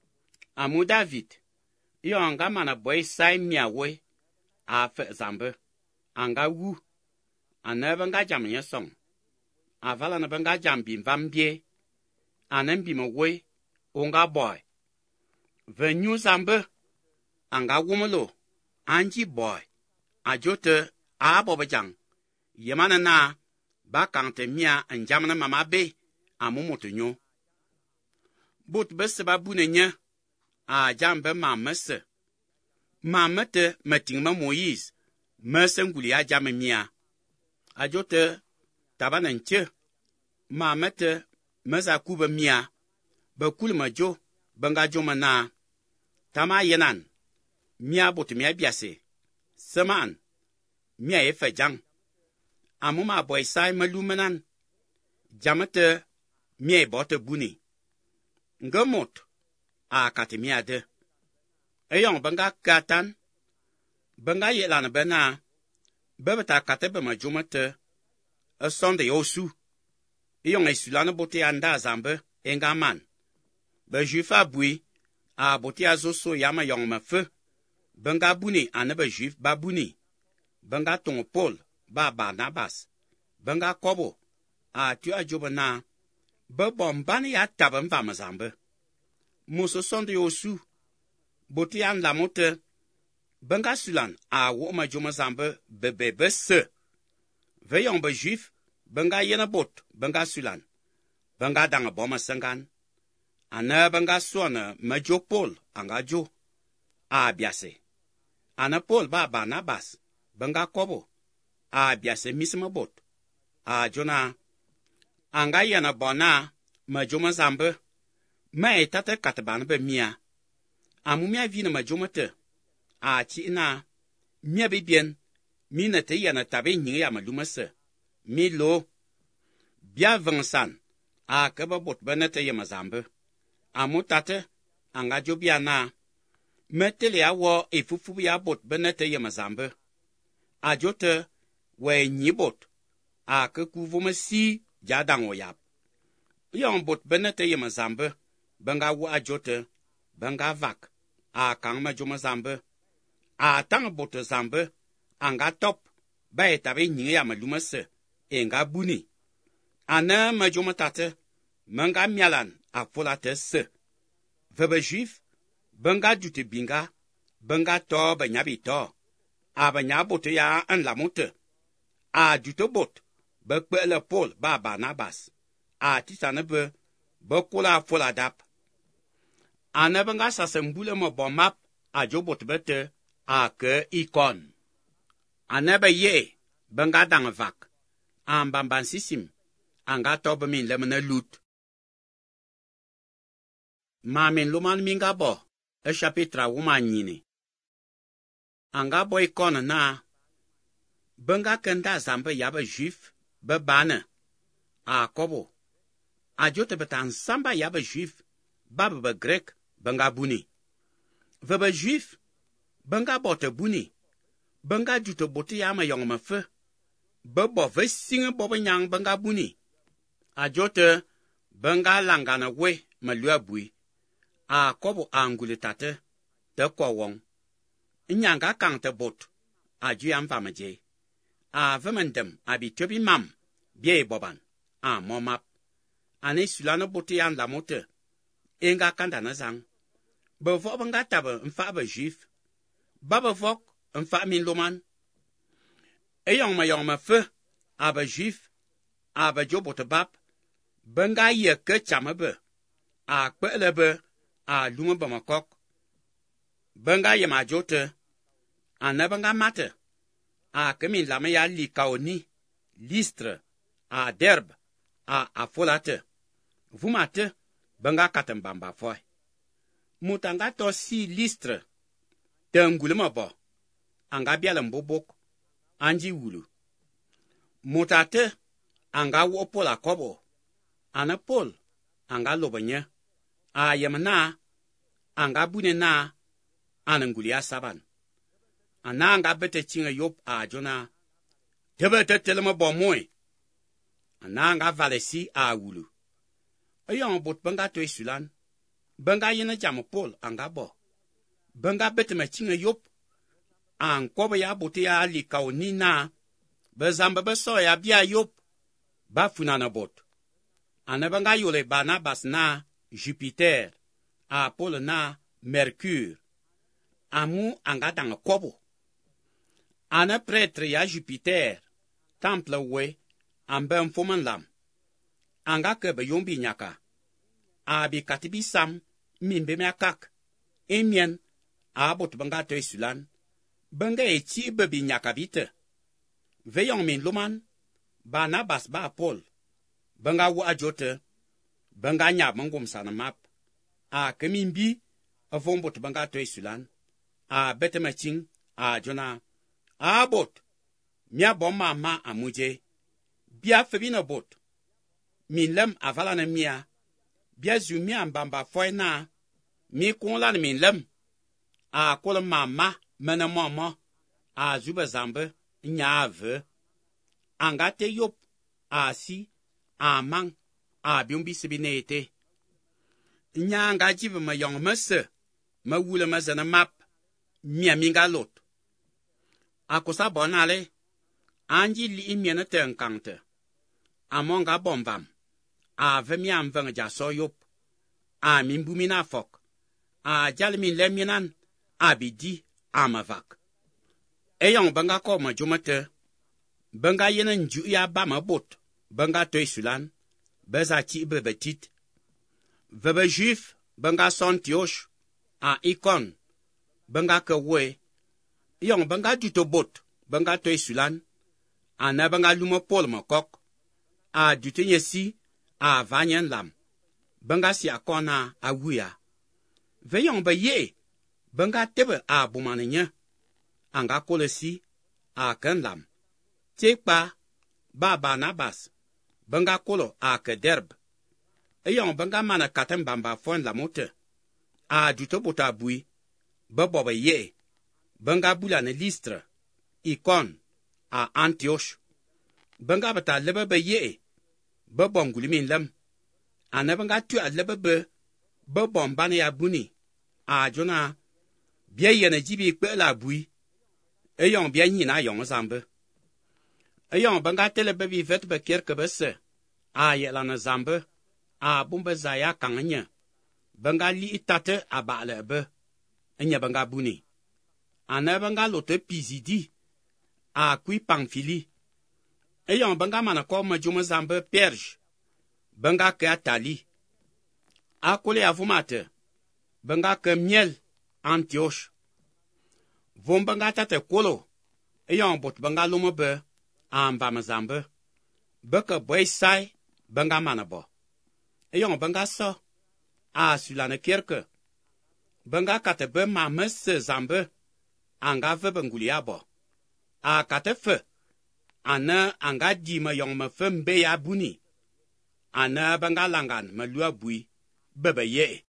amu David yo anga mana boy sai mia we a fe zambe anga wu ane benga jam nye song avala na benga jam bim vambie anen bim we onga boy venyu zambe anga wumelo anji boy ajote abo bejang yemana na ba kante mia anjamna mama be amumotunyo but bese ba bunenye a jambe mamese mamete metingma Moïse mese nguli a jame mia ajote tabanenche mamete meza kuba mia ba kulma jo banga jo mana tama yenan mia but mia biase seman mia efe jang amuma boy sai malumenan jamate mia bote buni ngamot a katimia de eyong banga katan banga yelan bena bebeta katebe majumate a sonde osu eyong isulana bote anda zambe engaman be jufa bui a bote azoso yama yong mafe banga buni anebe juf babuni banga tong Paul ba Barnabas banga kobo a tu ajobana be bombani ya taben va mazambe muso sonde osu bote an lamote banga sulan a wo ma joma zambe bebe bese veyong be juif banga yena bot banga sulan banga danga boma sangan ana banga sona majo Paul anga jo a biase ana Paul ba Barnabas banga kobo a biase misma bot a jona anga yena bona majoma zambe mai tata kataban be mia amumia vina majomate a chi na mia be bien mina te yana tabe nyi ya malumase mi lo bia vansan a kaba bot benete ya mazambe amutate anga jobia na metele awo efufu ya bot benete ya mazambe a jote we nyi bot a ke kuvumasi jadango yap yon bot benete ya mazambe banga wa ajote banga vak a kang majoma zambe a tang bot zambe anga top ba tabe nyi ya malumase enga buni ana majoma tate manga mialan a folate se vebe juif banga jute binga banga to ba nyabi to a ba nyabote ya an lamote a jute bot ba kwele Paul ba Barnabas a tisane be ba kula fola dap ana banga sasembule mo bomap a jobot bete a ke ikon ana ba ye banga dang vak am bamban sisim anga to ba min lemna lut mamin luman minga bo e chapitra wumanyini anga boy kon na banga kenda zambe yaba juif be bana a kobo a jote betan samba yaba juif baba be grek banga buni veba juif banga bote buni banga jute bote yama yong ma fe be bo ve singa bobe nyang banga buni a jote banga langana we malua bui a kobo angule tate te ko wong nyanga kang te bot a ju am famaje a vemendem abi tobi mam bie boban a momap ane sulano bote yan la mote enga kanda na zang be vo banga tabe mfa ba juif baba vok mfa min loman eyong ma yong ma fe aba juif aba jobote bab banga ye ke chamabe a kwelebe a lunga ba makok banga ye ma jote ana banga mate a kemin lame ya likaoni listre a derb a afolate vumate banga katembamba foi mutanga to si listre tengule mabo anga biala mbobok anji wulu mutate anga wo pola kobo ana pol anga lobanya a yamna anga bune na anangulia saban ana anga bete chinga yop a jona tebete telema bomoy ana anga valesi a wulu ayon bot banga to isulan banga yena jam Paul anga bo banga bete ma chinga yop an kobe ya bote ya likaoni na bezambe beso ya bia yop ba funana bot anabanga yole Barnabas na Jupiter a Paul na Mercure amu anga dang kobo ana prêtre ya Jupiter temple we amben foman lam anga ke be yombi nyaka abi katibi sam mimbe me akak emien abot banga to isulan banga eti bebi nyaka bite veyon min luman Barnabas ba Paul banga wa ajote banga nya mangum sana map a kemimbi avombot banga to isulan a betemaching a jona a bot mia bomma ma amuje bia febina bot min lem avala na mia bia zumia mbamba foina mi konla min lem a kol mama mena mama a zuba zambe nyave angate yop a si a mang a biumbi sibinete nyanga jibe ma yong mese ma wule ma zana map mia minga lot akosa bonale anji li imiene ten kante amonga bombam a vemia mveng ja so yop a mimbumina fok a jalmin leminan abidi amavak eyong banga ko ma jumate banga yenen ju ya ba ma bot banga toy sulan beza ti bebetit vebe juif banga Antioche a Icon banga ke we yong banga duto bot banga toy sulan ana banga lumo Paul ma kok a dutenye si a vanyen lam banga si akona a wuya veyong ba ye banga tebe a bumanenya anga kolesi a kan lam tekpa ba Barnabas banga kolo a kederb eyong banga mana katem bamba fon la mote a duto bota bui babo ba ye banga bula ne Listre Icon a Antioche banga bata lebe ba ye babo ngulimin lam ana banga tu a lebe be babo mbane ya buni a jona bia yene jibi kpe la bui eyong bia nyina yong zambe eyong banga tele bebi vet be kerke bese a yela na zambe a bumbe zaya kanganya banga li itate abale be enya banga buni ana banga lote Pisidi a kui Pamphili eyong banga mana ko ma juma zambe Perge banga ke Atali a kole avumate banga ke miel Antioche vom banga tate kolo eyong bot banga lumo be amba mazambe beke boy sai banga manabo eyong banga so a sulane kerke banga kate be mames zambe anga ve benguliabo a kate fe ana anga di ma yong ma fembe ya buni ana banga langan ma lua bui bebe ye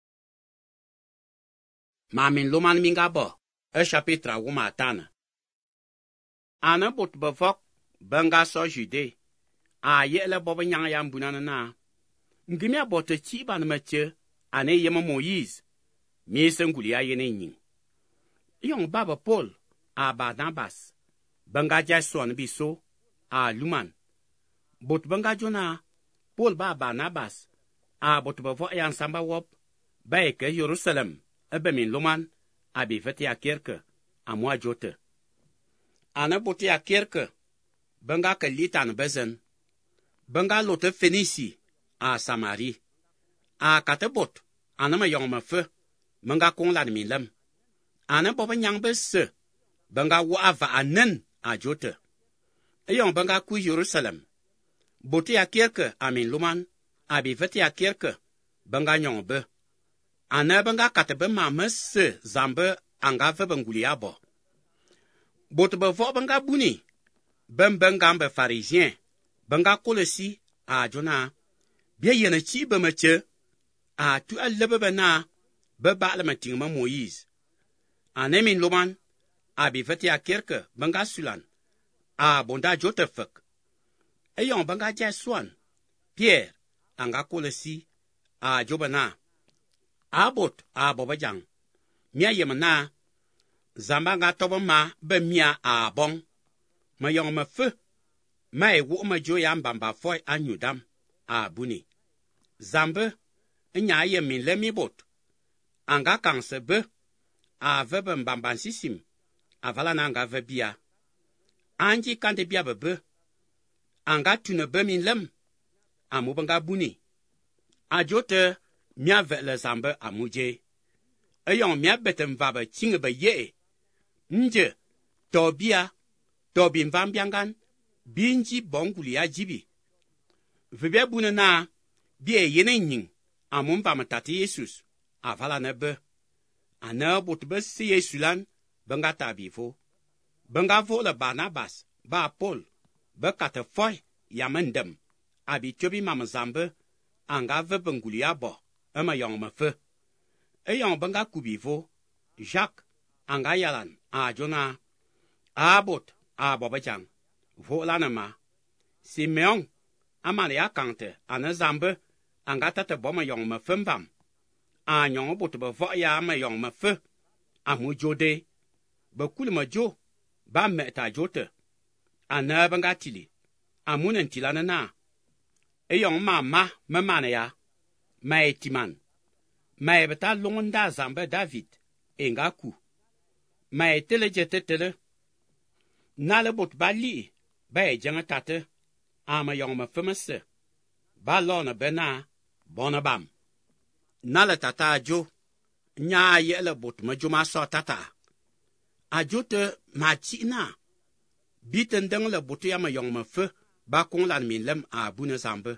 mamin loman mingabo e chapitre wuma tana ana bot bevok banga so jude a yele bobo nyang ya mbunana na ngimia bote chi ban meche ane yema Moïse mi senguli ya yene nyin yong baba Paul a Barnabas banga jason biso a luman bot banga jona Paul ba Barnabas a bot bavo yan samba wop ba ke Jerusalem ebe min luman abi vete ya kerke a mwa jote ana bote ya kerke banga ke litan bezen banga lote Fenisi a Samari a katebot ana ma yong ma fe manga kong la min lam ana boba nyang bese banga wa ava anen a jote eyong banga ku Jerusalem bote ya kerke amin luman abi vete ya kerke banga nyong be ana banga katebe ma mese zambe anga ve banguli abo bot be vo banga buni ben banga be pharisien banga kolesi a jona bia yene chi be meche a tu alebe bena be ba le mating ma Moïse anemin loman abi vete ya kerke banga sulan a bonda jotefek eyong banga jaswan Pierre anga kolesi a jobana abot a bobajang mia yemna Zamba nga tobo ma be mia a bong. Ma yong ma fe. Ma e wo ma jo ya mbamba foy anyudam a buni. Zambe nya ye min le mi bot. Anga kang se be a ve be mbamba sisim. Avala na anga ve bia. Anji kante bia be be. Anga tune be min lem. Amu banga buni. A jote mia ve le zambe amuje. Ayong mia betem va be chinge be ye. Nje to bia to bin van biangan binji bonguli ya jibi. Vebia bune na bie yene nying amun va matati Jesus. Avala ne be. Ana bot be si Yesulan benga tabifo. Benga vo le Barnabas ba Paul be kate foy yamendem. Abi chobi mama zambe anga ve benguli ya bo ema yong me fe. E yong benga kubifo Jacques anga yalan a jona a bot a bobajang vo lanama Simeon amane ya kante ana zambe anga tate boma yong me fembam a nyong bot be vo ya ma yong me fe amu jode be kulma jo ba meta jote ana banga tili amunen tilana na e yong mama mamane ya mai timan mai beta londa zambe David engaku mai tele jete tele nale bot bali ba e janga tate ama yong ma femese ba lona bena bonabam nale tata jo nya yele bot ma juma so tata ajote ma china biten deng le bot ya ma yong ma fe ba kon lan min lem a bune zambe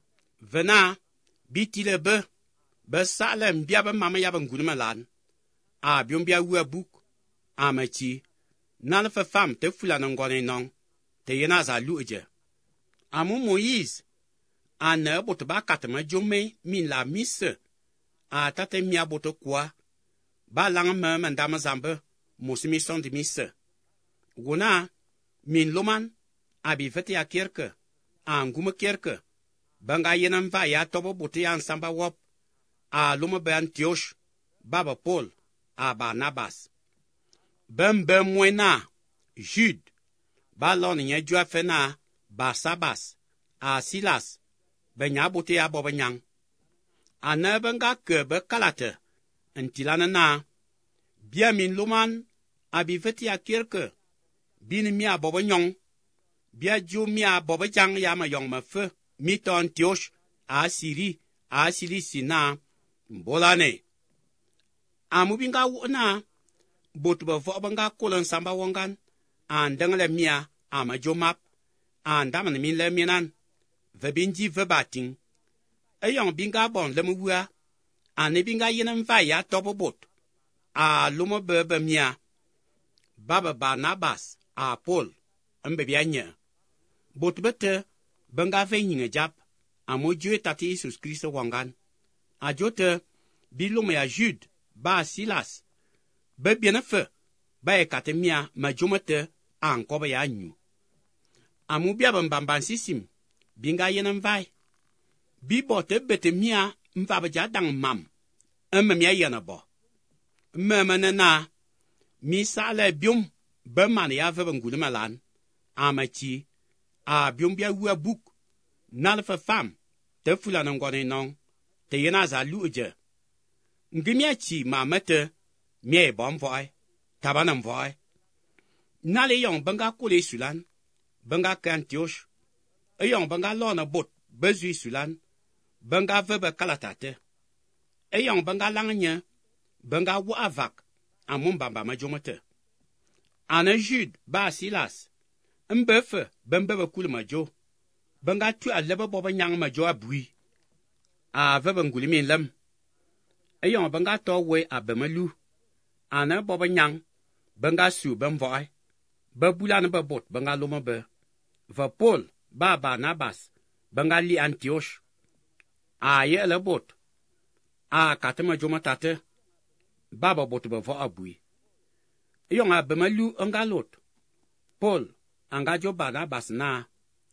vena bitile be be salem bia be mama ya ban gunuma lan a biom bia wu buk amachi nan fa fam te fula nan gone non te yena za luje amu Moïse ana bot ba katma jome min la mise a tate mia bot kwa ba lang ma mandama zambe musimi son de mise gona min loman abi vete ya kerke anguma kerke banga yenam va ya tobo bot ya samba wop a luma be Antioch baba Paul a Barnabas bem bem mwena Jude ba lon nye jua fena Barsabas a Silas be nya bote ya bobe nyang ana benga ke be kalate ntilana na bia min luman abi veti ya kirke bin mia bobe nyong bia ju mia bobe jang ya ma yong ma fe mi ton Antioch a Siri a Silisina mbolane amu binga wona bot ba vo banga kolon samba wongan an dangle mia ama jomap an daman min le minan ve binji ve batin ayong binga bon le muwa an binga yenan va ya tobo bot a lumo bebe mia baba Barnabas a Paul ambe bianya bot bete banga ve nyinga jap amo jwe tati Jesus Christ wangan a jote bilume ya Jude ba Silas be biene fe ba e katemia ma jomete an ko ba ya nyu amu bia bambam sisim binga yenan vai bi bote betemia mva ba jadang mam emme mia yana bo mmemene na mi sale bium be man ya ve ngulu malan amachi a bium bia wu buk nal fa fam te fula nan gone non te yena za luje ngimia chi ma mete mie bom voi tabanam voi nale yong banga kule sulan banga Antioch ayong banga lona bot bezui sulan banga vebe kalatate ayong banga langnya banga wa avak amun bamba majomote ana Jude ba Silas mbefe bembe kul majo banga tu alebe boba nyang majo abui a vebe nguli min lam ayong banga to we abemalu ana boba nyang banga su bemvoi babulan ba bot banga loma be va Paul ba Barnabas banga li Antioch a ye le bot a katema joma tate baba bot be vo abui ayong abemalu anga lot Paul anga jo Barnabas na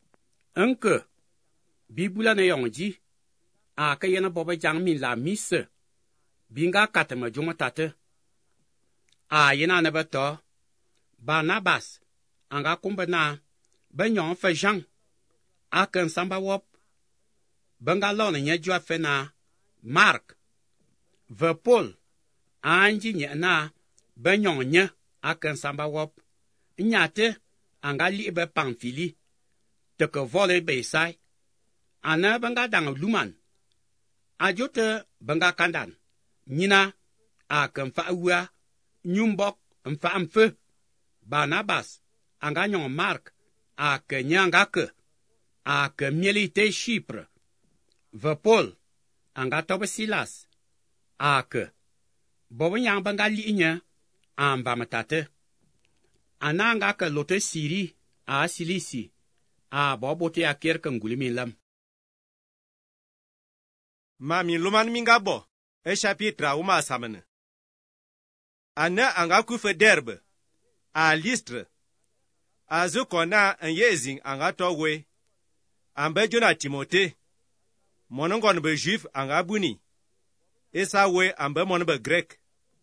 enke bibulan ayong ji a kayena boba jang min la mise binga katema joma tate a yena ne beto Barnabas anga kumbena benyon fe Jean aken samba wop benga lone nye jwa fe na Mark ve Paul anji nye na benyon nye aken samba wop nyate anga li be Pamfili teke vole be sai ana benga dang luman ajote benga kandan nyina aken fa uwa nyumbok mfa mfe Barnabas anga nyon Mark a ke nyanga ke a ke mielite Chypre ve Paul anga tobe Silas a ke bobo nyang banga linya amba matate ananga ke lote Siri a Silisi a bobo te aker ke ngulimi lam Mami luman minga bo e chapitre uma samene ana anga kufe Derbe a Listre a zukona en yezing anga towe ambe jona Timote monongon be juif anga buni esa we ambe mon be grek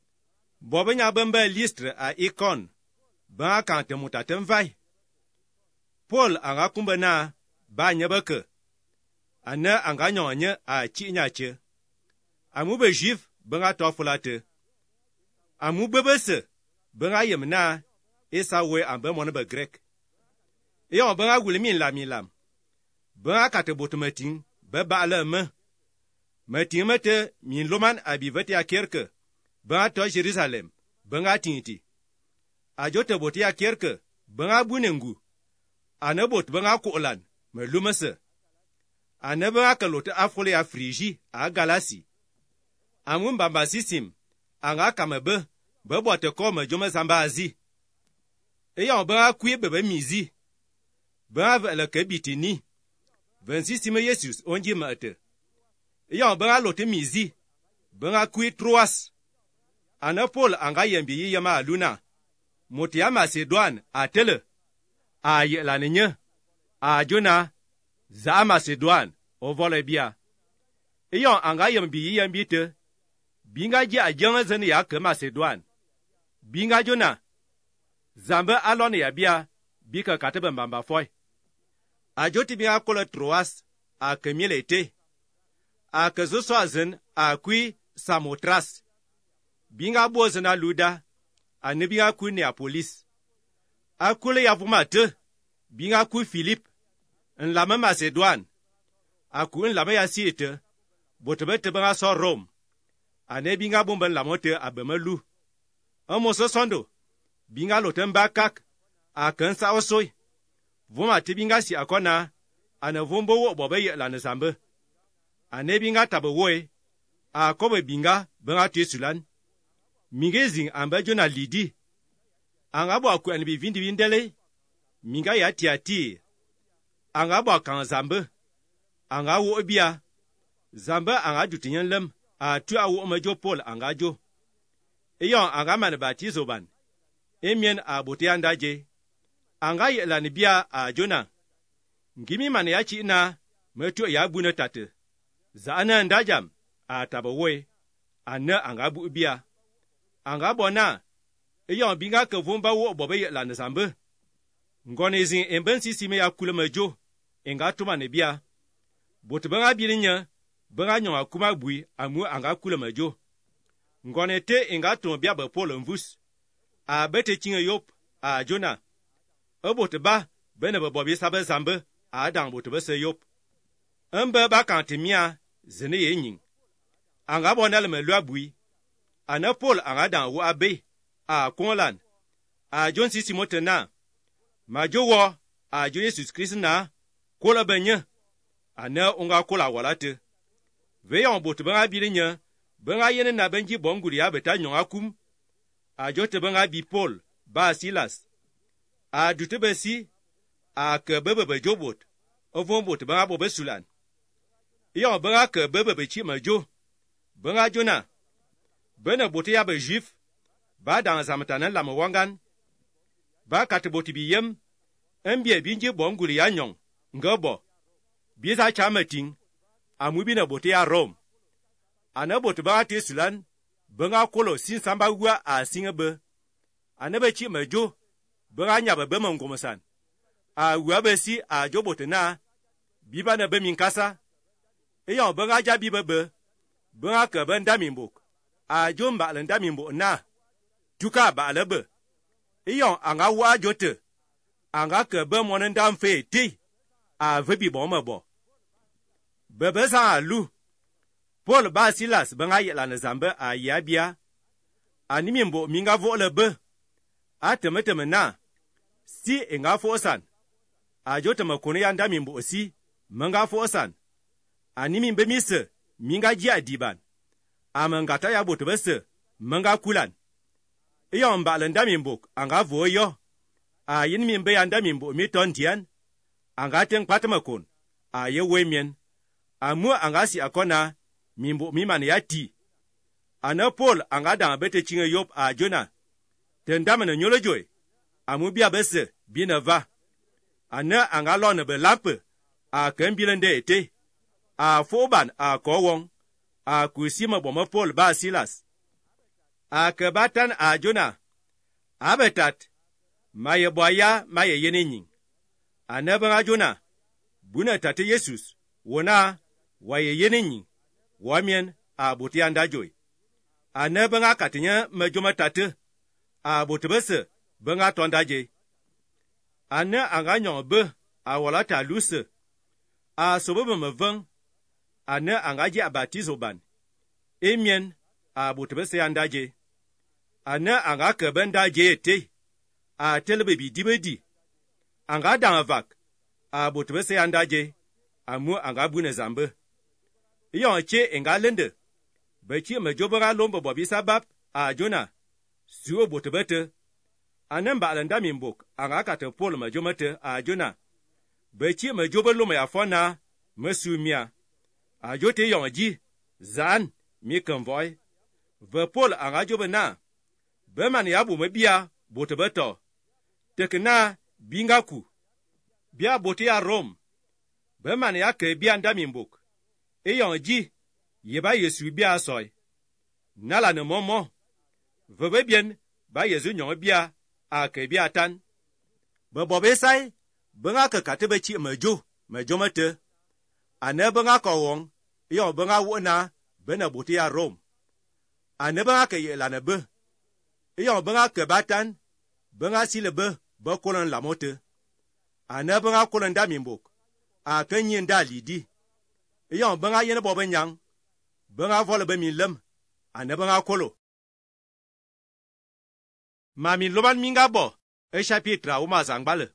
bobe nya bembe Listre a Icon ba kante mutatem vai Paul anga kumbena ba nyebeke ana anga nyonye a chinyache amu be juif banga tofulate amu bebese banga yemna esa we ambe mon be grek e on banga gulmin la milam banga kate botumatin be ba la me matin mate min loman abivete akerke banga to Jerusalem banga tinti ajote boti akerke banga bunengu anabot banga kulan me lumase anaba kalote afole a Frigi a Galasi amun bamba sisim anga kamebe bebote ko me joma zamba azi e yon ba kwi bebe mizi ba le kebitini vingt-six Jesus onji mate e yon ba lote mizi ba kwi Troas ana Paul anga yembi yema aluna motia Macedon atele a yelanenye a jona za Macedon o vole bia e yon anga yembi yembi te binga je ajanga zene ya ke Macedon binga jona zambe alone ya bia bika katebe mbamba foy ajoti binga kole Troas a kemielete a kezo soazen a kui Samotras binga bozena luda a ne binga kui Neapolis a kule ya vumate binga kui Philip en lame Macedon a kui en lame ya siete botebe tebanga so Rome a ne binga bomben lamote a bemelu a moso sondo binga loten bakak a kansa osoy vuma tibinga si akona ana vumbo wo bobe ye la nezambe ane binga tabo woe a kobe binga benga tesulan mingezing amba jona lidi anga bo aku anbi vindi vindele minga ya tiati anga bo kan zambe anga wo bia zambe anga dutinyen lem a tu awo majo Paul anga jo eyon anga man batizo ban emien a bote andaje anga yelani bia a jona ngimi man ya chi na metu ya bune tate za ana ndajam a tabawe ana anga bu bia anga bona eyon binga ke vumba wo bobe yelani zambe ngonezin embensi sime ya kulemajo enga tuma ne bia bote banga bilinya banga nyonga kuma bui amu anga kulemajo ngonete enga tuma bia ba Paul mvus a bete chinga yop a jona obote ba bene ba bobi sabe zambe a dang bote ba se yop embe ba kantimia zene yenyin anga bonal me lwa bui ana Paul anga dang wo abe a konlan a jon sisi motena majo wo a jo Jesus Christ na kola benye ana onga kola walate veyon bote ba bilinya benga yene na benji bonguri ya beta nyonga kum a jote benga bi Paul ba Silas a dute besi a ke bebe be jobot ovon bot benga bo besulan yo benga ke bebe be chi majo benga jona bena bote ya be juif ba dan zamtana la mwangan ba katboti bi yem embie binji bonguri ya nyong ngobo biza chamating amubi na bote ya Rome ana bote ba tesulan benga kolo sin samba gwa a singebe ane be chi me jo be ga nya be be me ngomosan a wa be si a jo botena bi ba na be min kasa e yo be ga ja bi be be be ga ke be nda min bok a jo mba le nda min bo na tuka ba le be e yo anga wa jo te anga ke be mo nda mfe ti a ve bi bo me bo be be sa lu Paul ba Silas be nga yela na zambe a ya bia animi mbo minga vo le be a temeteme na si enga fo san a jota makone ya ndami mbo si manga fo san animi mbe mise minga ji adiban amangata ya boto bese manga kulan iyo mba le ndami mbo anga vo yo a yin mbe ya ndami mbo mi ton dian anga ten patmakon a ye wemien amu anga si akona mimbo mimane ya ti ana Paul anga da bete chinga yop a jona tendama na nyolo joy amu bia bese bina va ana anga lona be lampe a kambilende ete a foban a kowon a kusima boma Paul ba Silas a kabatan a jona abetat maye boya maye yenenin ana ba jona buna tate Jesus wona waye yenenin wamien a bote anda joy ane benga katinya mejoma tate a bote bese benga tondaje ane anga nyon be a wala ta luse a sobobe mevang ane anga ji abatizo ban emien a bote bese andaje ane anga ke bendaje te a telebe bi dibedi anga danvak a bote bese andaje amu anga bune zambe yon che enga lende bechi me jobara lombo bobi sabab a jona suo botebete anemba alenda mimbok anga kate Paul me jomete a jona bechi me jobelo me afona mesumia a jote yon ji zan mi convoy ve Paul anga jobena be man ya bu me bia botebeto tekna bingaku bia bote ya Rome be man ya ke bia ndamimbok e yon ji yeba Yesu bia soy nala ne momo vebe bien ba Yesu nyon bia a ke bia tan be bobe sai benga ke katebe chi mejo mejo mate ane benga ko won yon benga wona bena bote ya Rome ane benga ke yela ne be yon benga ke batan benga si le be be kolon la mote ane benga kolon da mimbok a kenyin da lidi yon benga yene bobe nyang benga vole be min lem ane benga kolo mami loban minga bo e chapitre o mazangbale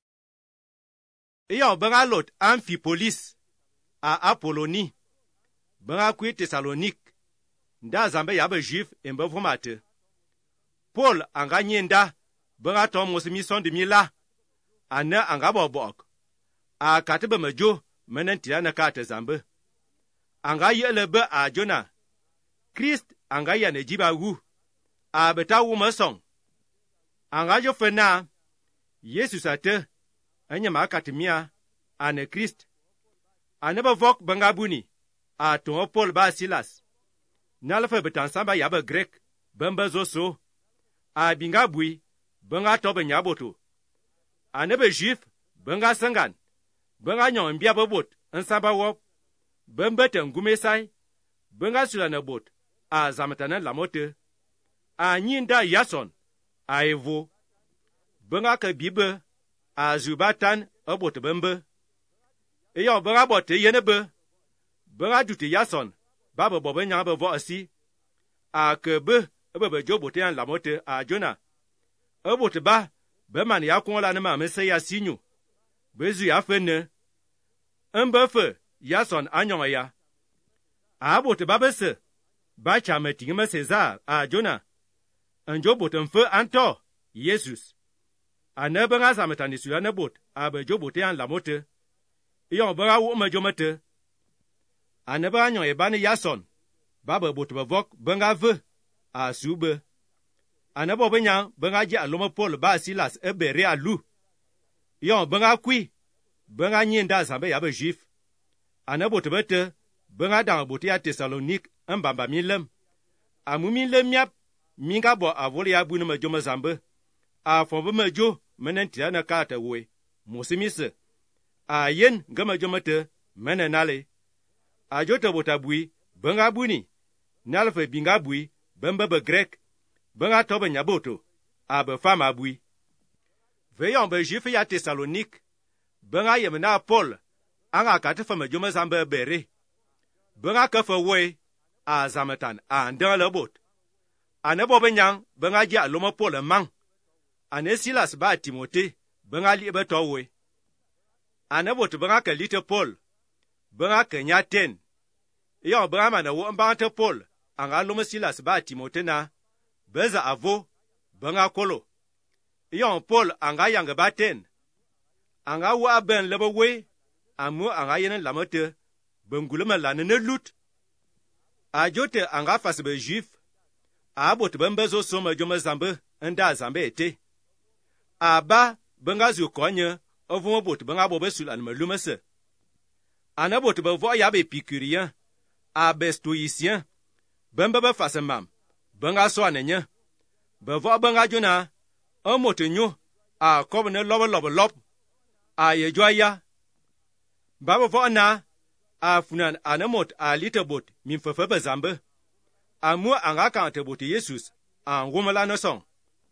yon benga lot Amphipolis a Apoloni benga kwi Thessalonique nda zambe yabe juif embe vomate Paul anga nyenda benga tom mosimi son de mila ane anga bobok a katebe mejo menen tiana kate zambe anga yele be a jona Christ anga ya ne jiba wu a beta wu masong anga jo fena Jesus ate anya makatimia ane Christ ane ba vok banga buni a to Paul ba Silas nalfa betan samba ya ba Grek bamba zo so a binga bui banga to be nyaboto ane be juif banga sangan banga nyon bia bobot ansamba wop bembete ngume sai benga sula na bot a zamatana lamote a nyinda Yason a evo benga ka bibe a zubatan abot bembe e yo benga bot yene be benga duti Yason baba bobe nya be vo asi a ke be be be jobote an lamote a jona abot ba be man ya kon la na ma mese ya sinyu bezu ya fene embefe Yason anyon ya a bote babese ba chame tingme Cesar a jona anjo bote mfe anto Jesus ane benga zametani sula ne bot a be jo bote an lamote yon benga wo me jomete ane ba anyon e bani Yason baba bote bevok benga ve a sube ane bo benya benga ji aloma Paul ba Silas e bere alu yon benga kwi benga nyinda zambe ya be juif ane bote bete benga dan bote ya Thessalonique mbamba min lem amu min lem miap minga bo avole ya bunu me joma zambe a fo be majo menen tia na ka ta we musimise a yen ga majo mate menen nale a jota bota bui benga buni nalfe binga bui bembe be grek benga to be nyaboto a be fama bui veyon be jif ya Thessalonique benga yemna Paul anga ka te fama jo mazambe bere benga ka fa we a zamatan a ndala bot ane bo be nyang benga ja loma Paul mang ane Silas ba Timote benga li be to we ane bot benga ka lite Paul benga ka nya ten yo benga mana wo mba te Paul anga loma Silas ba Timote na beza avo benga kolo yo Paul anga yang ba ten anga wa ben lebo we amu anga yen lamote bengulema la ne lut a jote anga fasbe juif a bot bembezo soma joma zambe nda zambe ete aba benga zu konye ovu bot benga bo besul an malumese ana bot be vo ya be épicurien a be stoïcien bembe be fasemam benga so anenya be vo benga jona o motenyo a kobne lobo lobo lob a ye joya baba vo na a funan anamot a litabot min fefe be zambe amu anga kan te bot Jesus an womala no son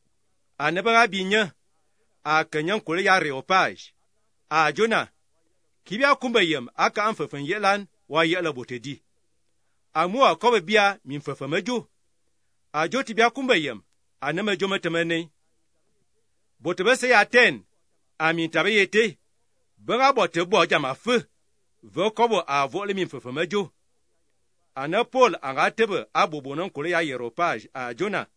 aneba binya a kanyan kule ya reopage a jona kibia kumbayem aka an fefen yelan wa yela botedi amu a kobe bia min fefe mejo a joti bia kumbayem anama joma temene botebe se ya ten amin tabe yete benga bote bo jama fe ve kobo a vole min fefe mejo ana Paul anga tebe abobonon kule ya yeropage a jona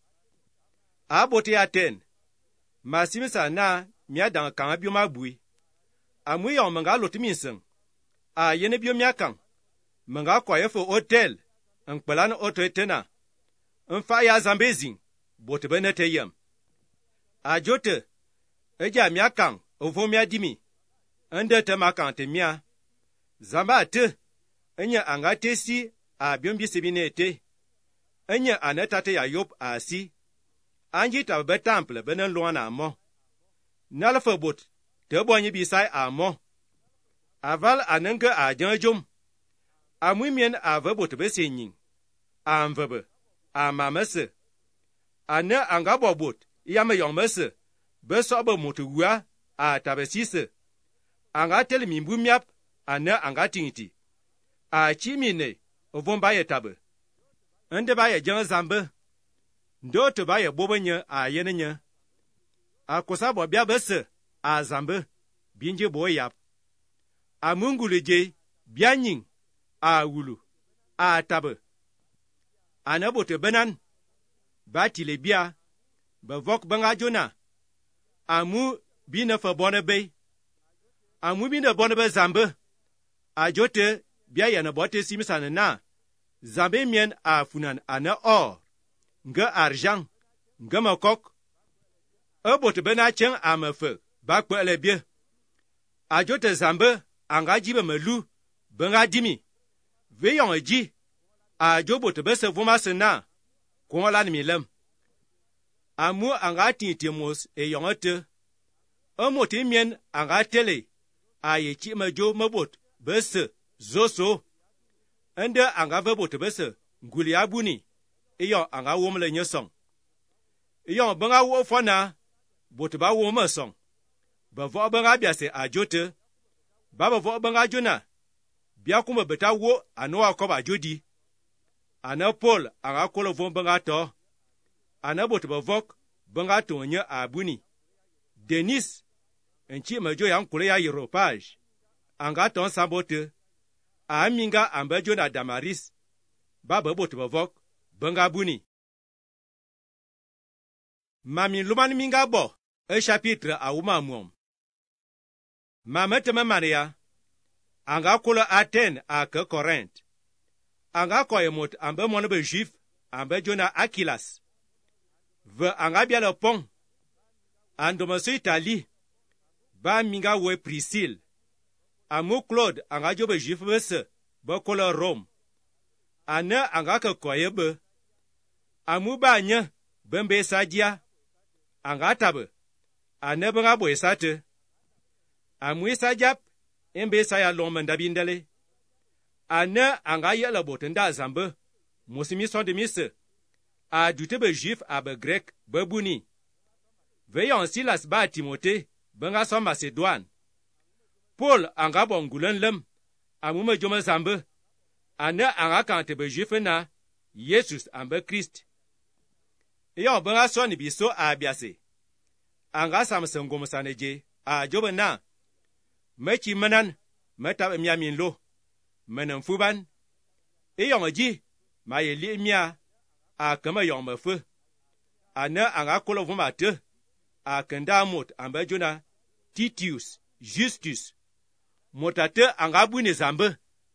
a bote ya ten masimisa na mia dan kan bio mabui amu ya manga lotiminsen a yene bio mia kan manga kwaye fo hotel en pelan auto etena en fa ya zambezin bote benete yem a jote eja mia kan ovo mia dimi ende te makan te mia zamba te enya anga tesi a biombi sebinete enya anetate ya yop a si anji ta be temple benen loana mo nalfa bot te bonyi bisai a mo aval anenga a janjum amumien ave bot be senyin amvebe amamese ane anga bobot yame yomese be sobe motuwa a tabesise anga tel mimbu miap ane anga tingiti a chimine ovomba ye tabe ende ba ye jan zambe ndo to ba ye bobenye a yenenya a kosa bo bia bese a zambe binje bo yap a mungulije bianyin a wulu a tabe anabote benan ba tile bia ba vok banga jona amu bina fa bonebe amu bina bonebe zambe a jote bia yana bote simisana na zambe mien a funan ana or nga argent nga makok abot bena chen amafe ba kpele bie a jote zambe anga jibe melu benga dimi veyon ji a jobot bese vuma sena ko lan milem amu anga tintemos e yongote amoti mien anga tele a yechi majo mabot bese zoso ende anga vebot bese nguli abuni iyo anga womle nyesong iyo benga wo fona bot ba wo masong ba vo benga biase ajote baba vo benga jona bia kuma beta wo ano akoba jodi ana Paul anga kolo vo benga to ana bot ba vok benga to nya abuni Denis enchi majo yang kule ya Europage anga ton sambote a minga amba jona Damaris baba bot ba vok benga buni mami luman minga bo e chapitre a uma mom mamete Maria anga kula Aten a ke Corinthe anga koyemot ambe mon be juif ambe jona Akilas ve anga bia le pont andoma so Italie ba minga we Priscille amu Claude anga jobe juif bese ba kola Rome ana anga ke koyebe amu ba nya bembe sadia anga tabe ane benga boy sate. Amui sajap, embe saya long mandabindale. Ane anga yela botenda zambe, mosimi son de mise. A dute be juif a be grek, be buni. Veyon Silas ba Timote, benga son Macedouane. Paul anga bongulen lem, amume jome zambe. Ane anga kante be juif na, Jesus ambe Christ. Yon benga son biso a biase. Anga samsen gomusaneje, a jobe na. Mechi menan, metab miamin lo. Menen fuban. Yon ji, ma ye li mia, a kama yon me fe. Ane anga kolo vumate. A kenda mot ambe jona Titius Justus motate anga bune zambe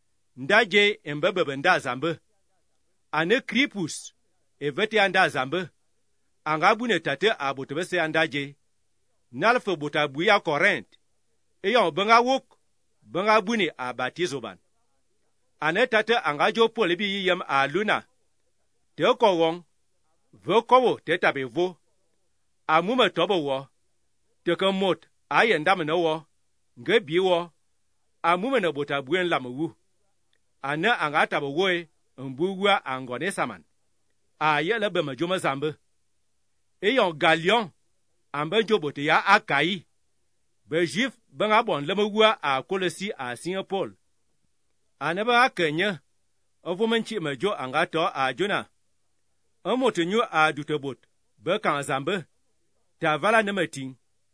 ndaje embebe nda zambe ane Crispus evete anda zambe anga bune tate abotebese andaje nalfe bota buya Corinthe eyon benga wok benga bune a batizoban ane tate anga jo polebi yem a luna te ko won ve kowo te tabevo amume tobo wo teke mot aye ndam na wo nge bi wo amume na bota buen lamu ana anga tabo woe mbuwa angone saman aye le be majoma zambe eyon Galion ambe jobote ya akai be juif benga bon le mwa a kolosi a Saint Paul ana ba akenye ovumenchi majo anga to a jona amotenyu a dutebot be kan zambe ta vala ne matin.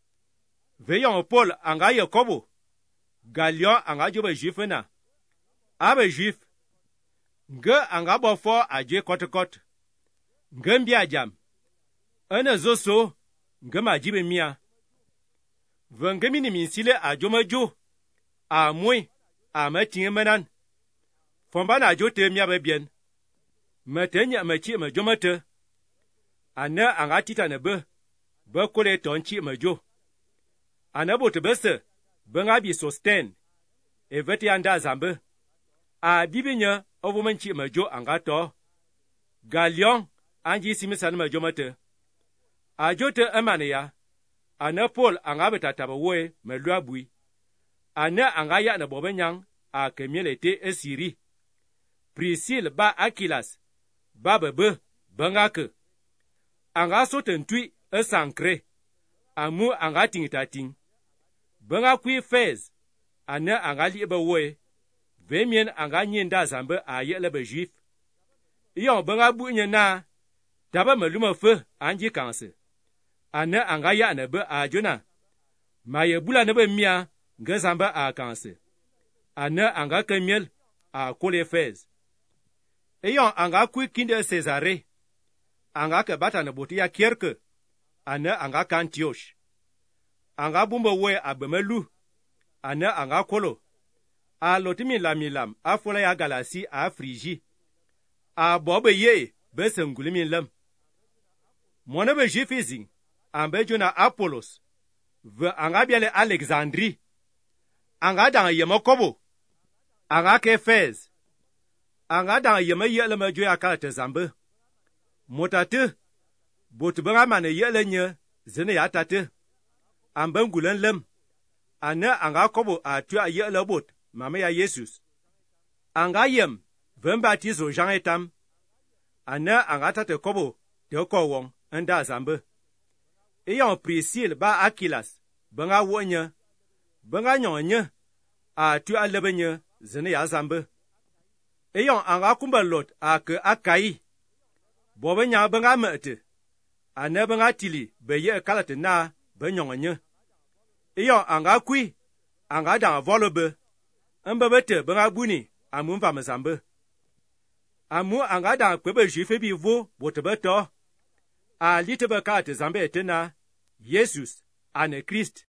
Veyon Paul anga Yakobo. Galion anga jobe juif na. Abe juif. Nge anga bofo aje kote-kote. Nge mbia jam. Ene zoso. Nge majibe mia. Venge mini minsile a joma jo. A mwe. A metinge menan. Fomba na jo te mia bebien. Metenye mechi me joma te. Ane anga tita nebe. Be kole tonchi majo. Anabo te bese, benga bi sosten. E vete anda zambe. A bibinya, ovumenchi majo angato. Galion, anji simisan majo mate. A jote emane ya. Ana Paul angabe tatabawe, me luabui. Ana angaya na bobenyang, a kemielete esiri. Priscille ba Akilas, ba bebe, benga ke. Anga soten tui, e sankre, amu anga ting tating. Benga kui fez, ane anga liebe woe, vemien anga nyenda zambe a ye lebe juif. Yon benga bu nye na, taba melume fe anji kanse. Ane anga ya nebe a jona, ma ye bula nebe mia, nge zambe a kanse. Ane anga kemiel a kole fez. Yon anga kui kinde Cesare, anga ke bata ne boti ya kierke. Ane anga Antioche. Anga bumbo we abemelu. Ane anga kolo. A lotimi lamilam a fola ya galasi a frigi. A bobe ye bese ngulimi lem. Mwana be jifizing. Ambe jona Apollos. Ve anga biale Alexandrie. Anga dan yema kobo. Anga ke Fez. Anga dan yema yele me joya kalate zambe. Motate. Bot benga mane yele nye, zene ya tate. Amben gulen lem. Ane anga kobo a tua yele bot, mame ya Jesus. Anga yem, ven batizo Jean etam. Ane anga tate kobo, te ko wong, enda zambe. Eyon Priscille ba Akilas, benga wonye. Benga nyon nye, a tua lebe nye, zene ya zambe. Eyon anga kumba lot a ke akai. Bobe nya benga mete. Ane benga tili be ye kalate na be nyonye. Iyo anga kui, anga dan volobe. Mbe bete benga buni, amu mva mezambe. Amu anga dan kwebe juife bi vo, botebe to. A litebe kalate zambe etena, Jesus, ane Christ.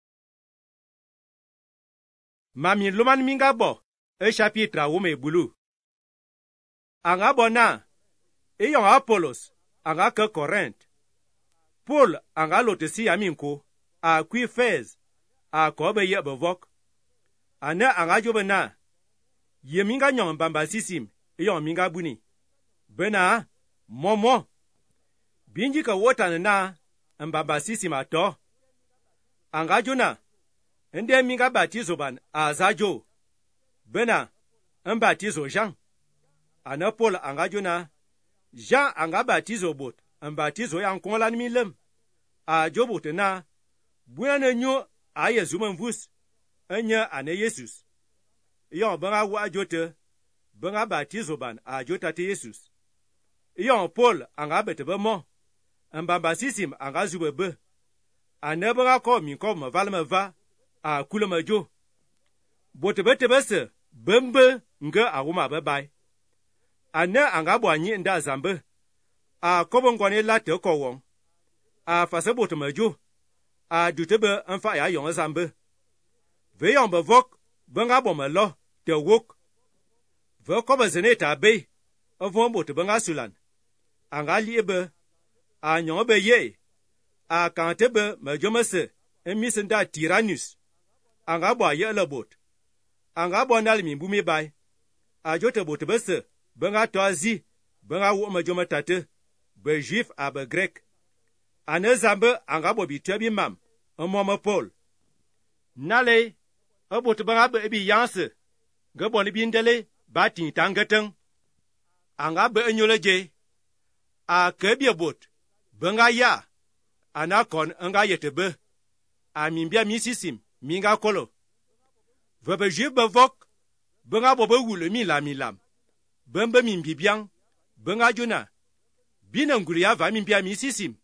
Mami luman minga bo, e chapitre wome bulu. Anga bona, iyo Apollos, anga ke Corinthe. Paul anga lotesi aminko, a kui Fez, a kobe ye bevok. Ane anga jobe na, ye minga nyon bamba sisim, yon minga buni. Bena, momo. Binji ka wotan na, mbamba sisim ato. anga jona ende minga batizo ban azajo bena un batizo Jean ana Paul anga jona Jean anga batizo bot un batizo yang konlan mi lem a jobot na buana nyo a Yesu manvus anya ane Jesus yon banga wa jote banga batizo ban a jota te Jesus yon Paul anga bete ba mo mbamba sisim anga zube be ane banga ko min ko ma valma va a kula ma jo bote bete bese bembe nga aguma ba bai ane anga bwanyi nda zambe a kobo ngwane late ko won a fase bote ma jo a dutebe anfa ya yon zambe ve yon bevok banga boma lo te wok ve ko ba zeneta be avon bote banga sulan anga liebe a nyon be ye a kantebe ma jomase emisenda Tyrannus anga bwa ye lebot anga bonal mi bumi bai a jote bote bese banga toazi banga wo ma jomatate be juif a be grek ane zambe anga bobi tebi mam omo Paul nale abote banga be bi yanse ga boni bindele batin tangatang anga be enyoleje a kebie bot banga ya anakon anga yetebe a mimbia misisim minga kolo vebe juif bevok banga bobe wule mi la mi lam bembe mimbibiang banga jona bina nguria va mimbia misisim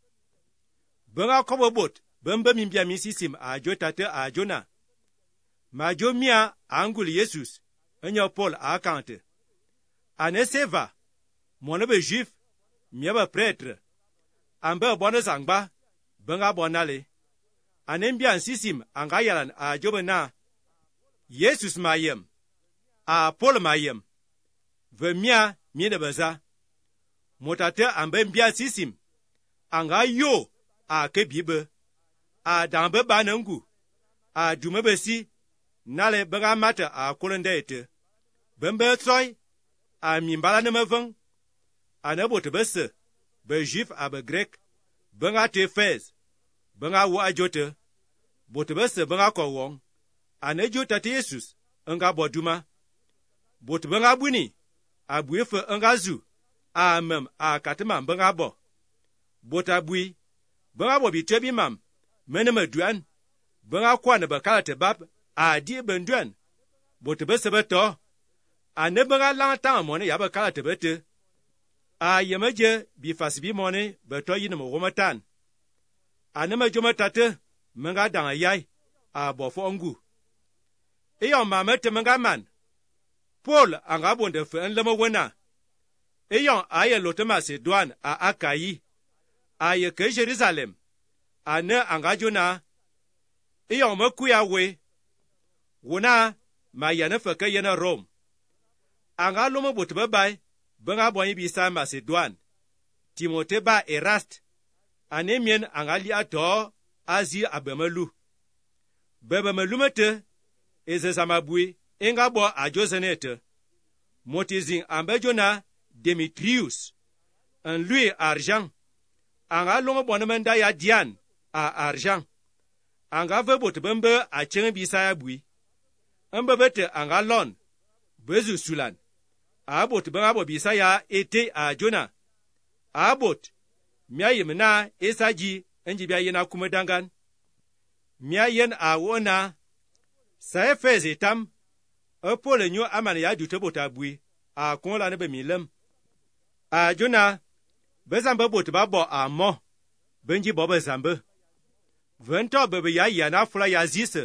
banga kobo bot bembe mimbia misisim a jotate a jona ma jomia angul Jesus enya Paul a kante aneseva monobe juif miaba prêtre ambe bona zangba banga bonale anembia sisim anga yalan a jobena Jesus mayem a Paul mayem vemia miene baza motate ambe mbia sisim anga yo a kebibe a dambe banangu a dumebesi nale banga mata a kolendete bembe troy a mimbala ne mevang anabote bese be juif a be grek banga te fez banga wo ajote bote bese banga ko won anejota te Jesus nga boduma bote banga buni abuefe nga zu a mem a katema banga bo bota bui banga bo bi tebi mam menema duan banga kwa ne bakalate bab a di benduan bote bese beto ane banga lantan mone ya bakalate bete a yemeje bi fasbi mone beto yine mo gomatan ane ma jomatate menga danga yai a bofo ngu eyon mamete menga man Paul anga bonde fe enlemo wena eyon aye lote Macedon a Akayi aye ke Jerusalem ane anga jona eyon makuya we wona ma yana fe ke yana Rome anga lomo botbe bai banga bonyi bisa Macedon Timote ba Erast ane mien anga li ato azi abemelu bebemelu mete eze samabui inga bo a jozenete motizin ambejona Demetrius en lui argent anga longo bonamenda ya Dian a argent anga vebot bembe a chen bisa ya bui ambebete anga lon bezu sulan abot banga bo bisa ya ete a jona abot mia yemna esaji enjibia yena kumedangan mia yen a wona sa efeze tam Paul nyo amane ya dute bota bui a konla ne be milem a jona bezambe bot ba bo a mo benji bo bezambe vento bebe ya yana fula ya zise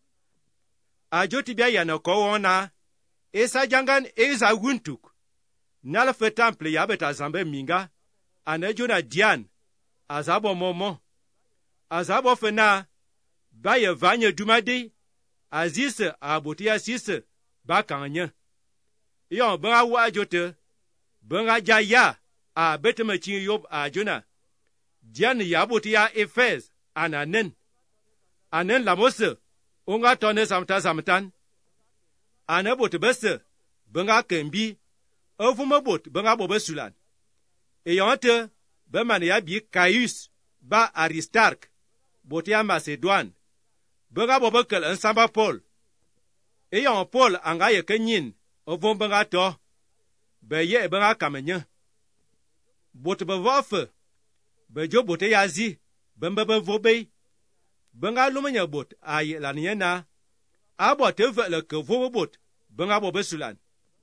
a joti bia yana ko wona esa jangan eza wuntuk nala fe temple ya beta zambe minga ane jona Dian azabo momo azabo fena baye vanye dumade azise abotia sise bakanya yon banga wa jote banga jaya a betemachin yob a jona Dian yabotia Efes ananen anen lamose onga tone samta samtan anabot bese banga kembi ovuma bot banga bobesulan eyonte be man ya bi Caius ba Aristark botia Macedon benga bo bekel nsamba Paul. E yon Paul anga ye kenyin ovon benga to. Be ye benga kamenye. Bot be vofe. Be jo bote yazi. Bembe be vobe. Benga lumenya bot aye laniye na. Abo te vele ke vobe bot. Benga bo besulan.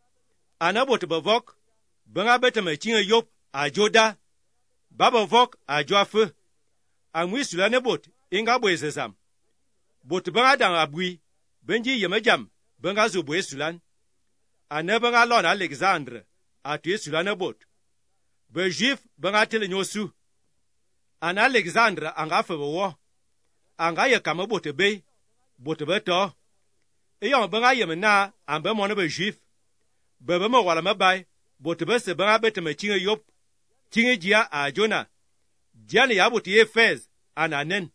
Ana bot be vok. Benga bete me chinge yop a joda. Baba vok a joafe. Amwi sulane bot inga bo ezezam. Bot benga dang abui. Benji yemejam. Benga zo bo esulan. Ane benga lon Alexandre. A tuye sulane bot. Be jif benga tele nyosu. An Alexandre anga fe wo. Anga ye kama bot be. Bot be to. E yon benga yeme na ambe mone be jif. Bebe me wala me bay. Bot be se benga bete me chinge yop. Chinge jia a jona. Diane ya bot ye fez. Ananen.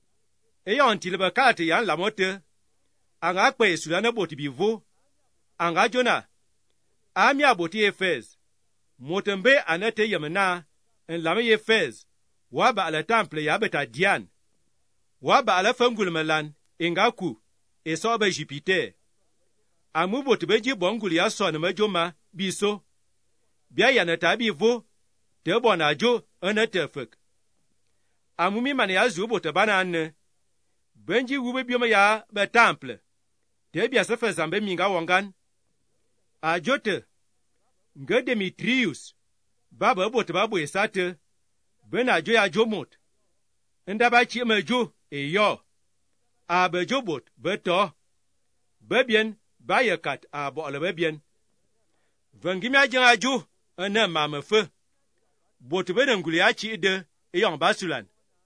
E yon tilbe kalate yan lamote. Anga kwe sulane bot bivo. Anga jona. Amia bot ye fez. Motembe anete yemena. En lame ye fez. Waba ala temple ya beta Diane. Waba ala fengul melan. Ingaku. E sobe Jupiter. Amu bot beji bongul ya son me joma. Biso. Bia yaneta bivo. Te bona jo. Anete fek. Amu mi mane ya zu bot bana ane. Benji wube biome ya be temple. Te bia se fe zambe minga wangan. A jote. Nge Demetrius. Baba bot babo esate. Bena jo ya jo mot. Ndaba chi me jo e yo. A be jo bot beto. Bebien ba ye kat a bo le bebien. Vengimi a jen a jo ene ma me fe. Bot be nguli ya chi de e yon basulan.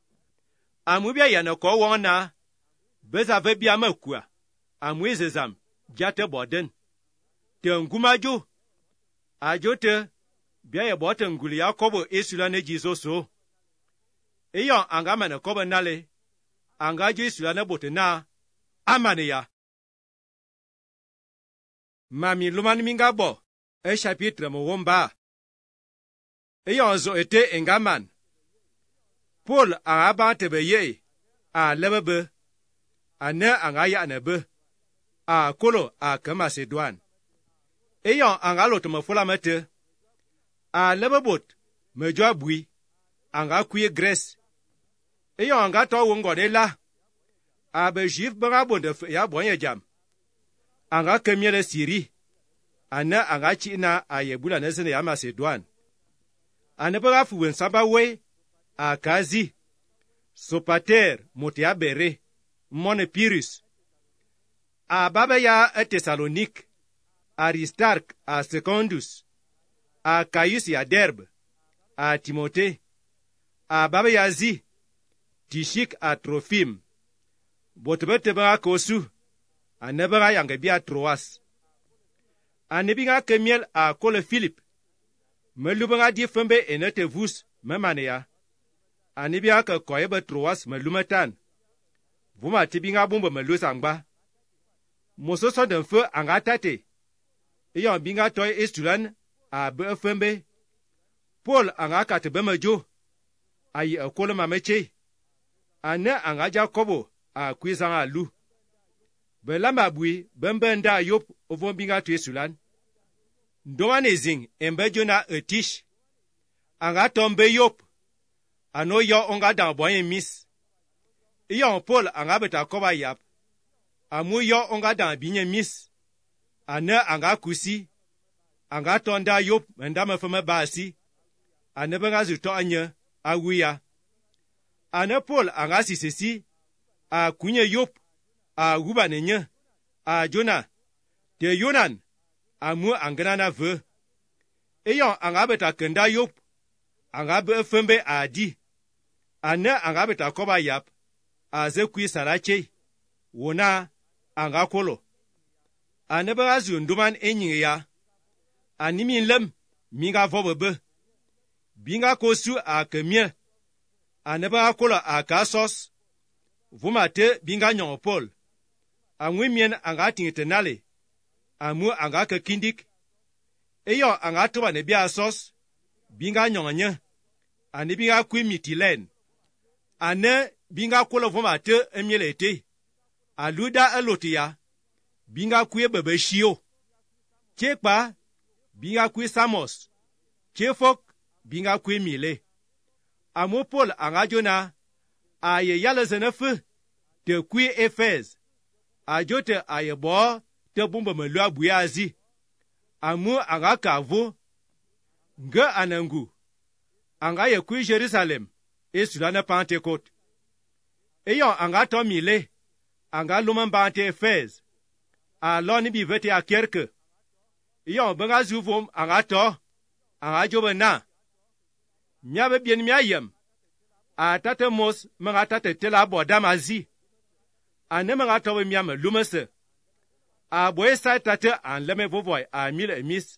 Amu bia ya ne ko won na. Beza ve bia ma kwa. Amu ezezam jate boden. Te nguma jo. A jo te bia ye bote nguli ya kobo esulane jizoso. E yon anga mane kobo nale. Anga jo esulane bote na. Amane ya. Mami luman minga bo. E chapitre mo womba. E yon zo ete engaman. Paul anga ba tebe ye. A lebebe. Ane anga ya nebe. A kolo a ke Macedon. E yon anga lot me fola mete. A lebebot me jo abui. Anga kuye Grèce. E yon anga to wongode la. A be jif benga bonde ya bonye jam. Anga kemye Siri. Ane anga chi na a yebula nezene ya Macedon. Ane benga fuwen samba we. A kazi. Sopater motia bere. Mone Pyrrhus. A baba ya a Thessalonique. Aristarque a Secondus. A Caius ya Derbe. A Timothée. A baba ya zi. Tishik a Trophime. Botebe teba kosu. A nebera yange bia Troas. A nebinga kemiel a kole Philip. Me lubanga di fembe enete vus memania. A nebia ke koyebe Troas me lumetan. Vuma tibinga bumba me lusangba. Mososo den fe anga tate. Eyon binga toy estulan a be fembe. Paul anga katebe me jo. Ayi a kole mameche. Ane anga Jacobo a kwizanga lu. Belamba bui bembe nda yop ovon binga tu esulan. Ndoane zing embe jona etish. Anga tombe yop. Ano yo onga dan boye mis. Eyon Paul anga beta koba yap. Amu yo onga dan binye mis. Ane anga kusi. Anga tonda yop menda mefeme basi. Ane benga zuto anye awuya. Ane Paul anga sisesi. A kunye yop. A guba nenye. A jona. Te yonan. Amu angenana ve. Eyon anga beta kenda yop. Anga be fembe a di. Ane anga beta koba yap. A ze kui sarache. Wona anga kolo. Ane be azu nduman enyi ya. Animi lem minga vobebe. Binga kosu a kemye. Ane be akolo a kasos. Vumate binga nyon Paul. Angwe mien anga tingetenale. Amu anga ke kindik. Eyo anga toba ne bia sos. Binga nyon nye. Ane binga kui mitilen. Ane binga kolo vumate emyele ete. aluda alotia binga kwe bebe shio chekpa binga kwe Samos chefok binga kwe mile amu Paul anga jona aye yale zenefu te kwe Efez ajote aye bo te bumba melua buyazi amu anga kavu nga anangu anga ye kwe Jerusalem e sulana Pentecote eyo anga to mile anga luman bante Efez a loni bi vete a kerke eyo benga zuvom anga to anga jobe na myabe bien myayem a tate mos menga tate tela bodam azi ane menga to myame lumese a boy sa tate an leme vovoy a mil emis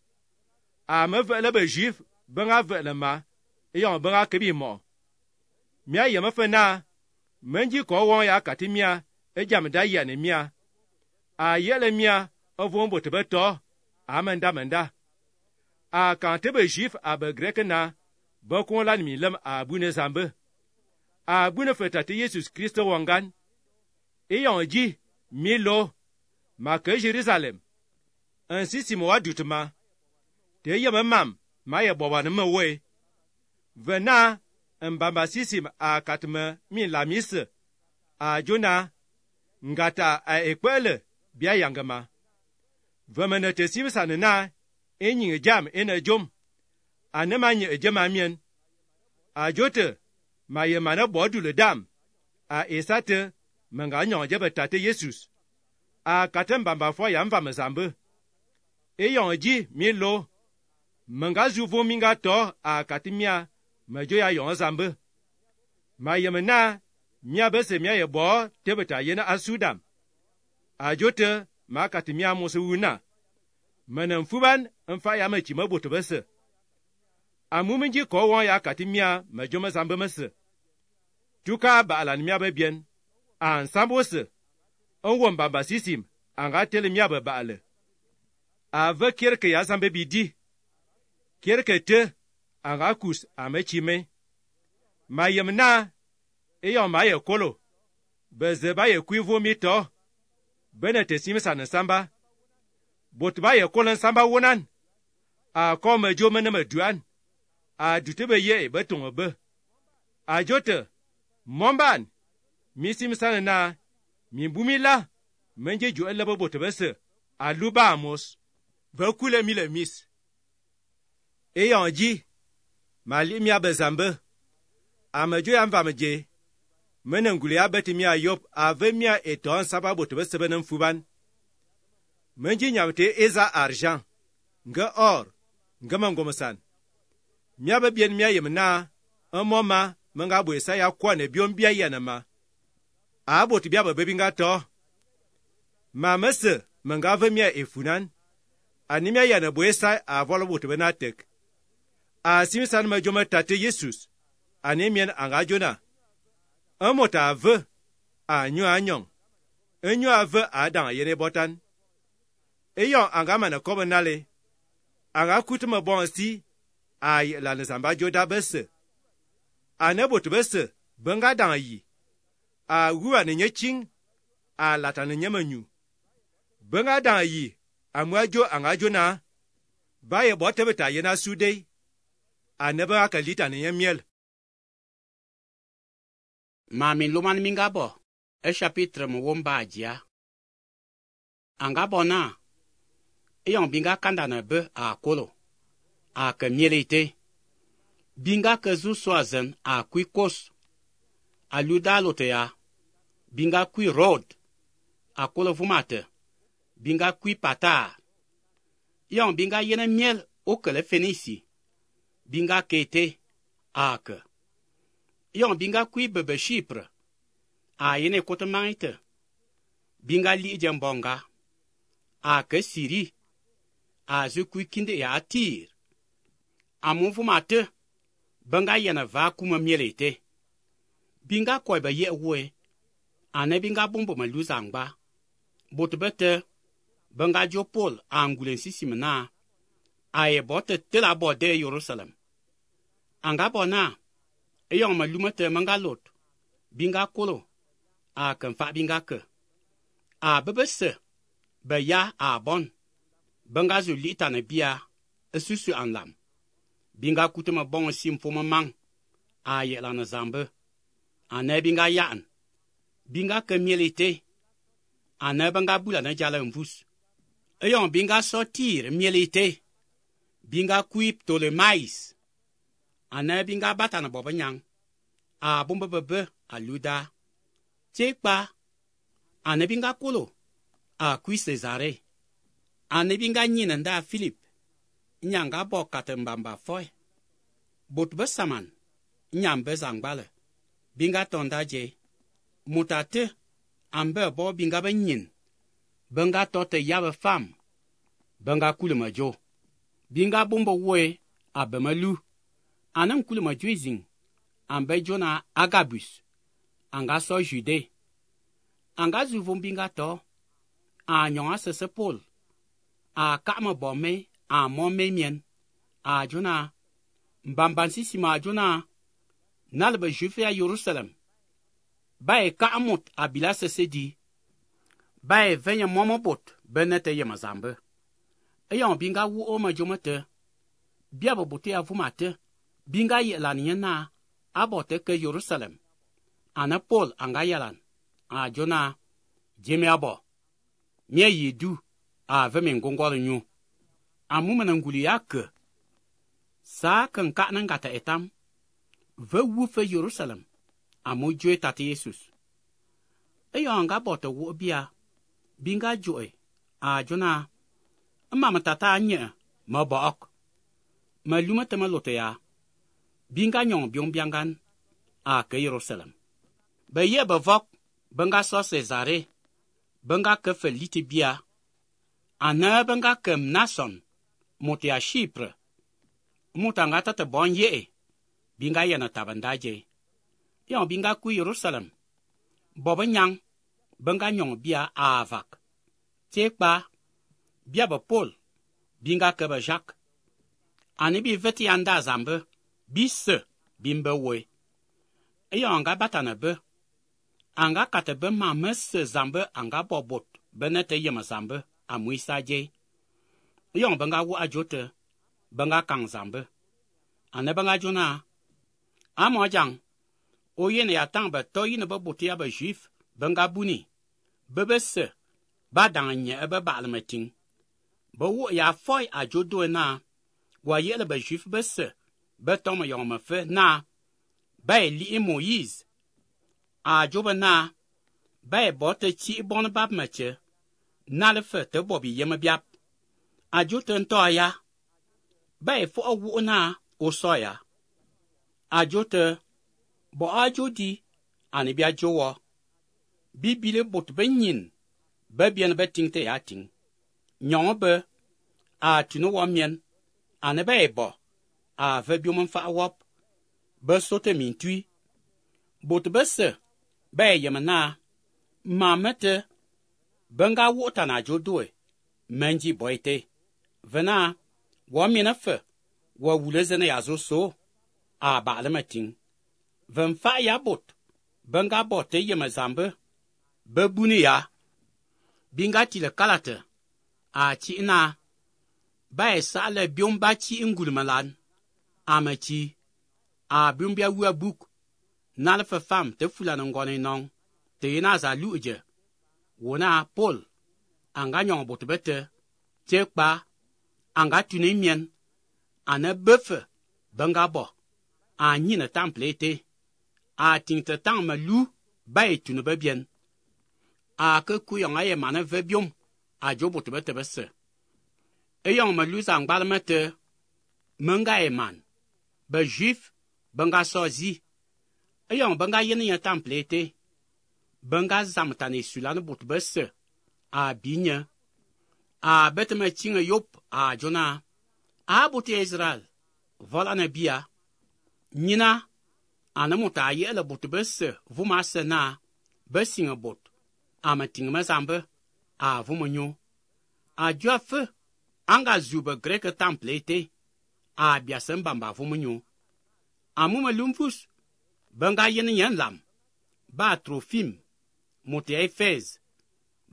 a me vele be juif benga vele ma eyo benga kebi mo myayem fena menji ko won ya katimia ejam da ya ne mia a yele mia ovombo tebeto amenda menda a kan tebe juif a be grek na ba kon lan mi lem a bune zambe a bune fetati Jesus Christo wangan e yon ji mi lo ma ke Jerusalem ainsi si mo adutma te yema mam ma ye boba ne we vena mbamba sisim a katme mi lamis a jona ngata a ekwele bia yangama vemene te simsane na enyi jam ene jom anema nye ejema mien a jote ma ye mana bodule dam a esate menga nyonje betate Jesus a katembamba fo yamva mezambe e yonji mi lo menga zuvo minga to a katimia majo ya yon zambe ma yemena mia bese mia ye bo tebeta yena asudam ajote ma katimia musuna manan fuban mfa ya machi maboto bese amuminji ko won ya katimia majo mazambe mese tuka ba alan mia be bien an sambose onwon bamba sisim anga tele mia be baale ave kirke ya zambe bidi kirke te anga kus amechime mayemna eyo maye kolo bezeba ye kwivu mito benete simisa na samba botba ye kolon samba wonan a ko mejo mena meduan a dutebe ye beton be a jote momban misimisa na mimbumila menje jo elabo botbese a luba amos bakule mile mis eyo ji mali mia bezambe amejo ya mvameje menenguli abeti mia yop ave mia eton sababu tebesebe na mfuban menji nyamte eza argent nga or nga mangomosan mia be bien mia yemna amoma menga bwesa ya kwa ne biom bia yanama aboti bia bebi nga to ma mese menga ave mia efunan animia yana bwesa avolo botebe na tek a simsan ma joma tate Jesus anemien anga jona amota ave anyo anyon enyo ave adan yene botan eyon anga mana kobo nale anga kutuma bonsi ay la nesamba joda bese anebot bese benga dan yi a ruwa ne nyechin a latane nyamanyu benga dan yi amwajo anga jona baye botebeta yena sudei aneba akalita ne miel Mami luman mingabo e chapitre mo womba ajia anga bona eyon binga kanda na be a kolo a ke mielite binga ke zu soazen a kui kos a luda lotea binga kui road a kolo vumate binga kui pata yon binga yene miel o kele fenisi binga kete a ke yon binga kui bebe Chypre a yene kote maite binga li jembonga a ke Siri a zu kui kinde ya Tir a monfu mate benga yene va kuma mielete binga koi ba ye we ane binga bombo maluzangba botbete benga jo Paul angulen sisimna a ye bote tela bode Jerusalem anga bona eyon malumete mangalot binga kolo a kan fa binga ke a bebese be ya a bon benga zu lita na bia esusu anlam binga kutema bon sim fo mang a yela na zambe ane binga yan binga kemielite ane benga bula na jala mvus eyon binga sortir mielite binga kuip tole mais ane binga bata na bobanyang a bomba bebe aluda chekpa ane binga kolo a kui Cesare ane binga nyina nda Philip nyanga bo katembamba foy bot besaman nyambe zangbale binga tonda je mutate ambe bo binga benyin benga tote yabe fam benga kulema jo binga bombo we abemalu anam kulema juizing ambe jona Agabus anga so Jude anga zuvum binga to a nyonga sese Paul a kama bome a mome mien a jona mbambansi sima jona nalbe jufe ya Jerusalem bae kaamut abila sese di bae venya momo bot benete yema zambe eyon binga wu o ma jomete biabo bote avumate binga yelan yena abote ke Jerusalem ana Paul anga yalan a jona jeme abo nye yidu a veme ngongol nyu amumana nguli yak sa kan ka nan gata etam ve wu fe Jerusalem amu joe tate Jesus eyo anga bote wo bia binga joe a jona mama tata anye ma baok ma lumata ma lote ya binga nyong biong biangan a ke Jerusalem be ye be vok benga so Cesare benga ke feliti bia ana benga ke Nason mote a Chypre muta ngata te bon ye binga yana tabandaje yon binga ku Jerusalem bobo nyang benga nyong bia a avak tekpa bia ba Paul binga ke ba Jacques ani bi veti anda zambe bisse bimbe we eyo anga batana be anga katebe ma mes zambe anga bobot benete yema zambe amuisa je eyo benga wu ajote benga kang zambe ane benga jona amojang oyene ya tangbe to yine ba botia ba juif benga buni bebese badanye ebe balmeting ba wo ya foy ajodo na wa yele ba juif bese betom yoma fe na ba li Moïse a joba na ba bote chi bon bab meche na le fe te bobi yema biap a joten to ya ba fo wu na o soya a jote bo a jodi ani bia jowo bibile bot benyin ba bien beting te yating nyong be a tinu wo mien ane ba ebo a ve biom fa wop be sote min tui bot bese ba yemana mamete benga wota na jodoe menji boite vena wo mien afe wo wulezene yazo so a ba alemating ven fa ya bot benga bote yema zambe be buni ya binga tile kalate a chi na ba sa le biom ba chi ngulmalan amachi a bimbia wu buk na le fa fam te fulana ngone non te na za luje wona Paul anga nyong botbete tekpa anga tuni mien ana befe benga bo a nyina templete a tingte tang malu bay tunu bebien a ke kuyong aye mana vebium a jobote bete bese eyong malu sang balmete menga e man be juif benga sozi eyong benga yene ya templete benga zamtane sulane bot bese a binya a beteme chinga yop a jona a bote Israel vola na bia nyina anamuta yele bot bese vuma sena besinga bot ama tingma zambe a vumonyo a jofe anga zuba greke template a biasem bamba vumonyo amuma lumfus benga yene yen lam ba trofim mote Efez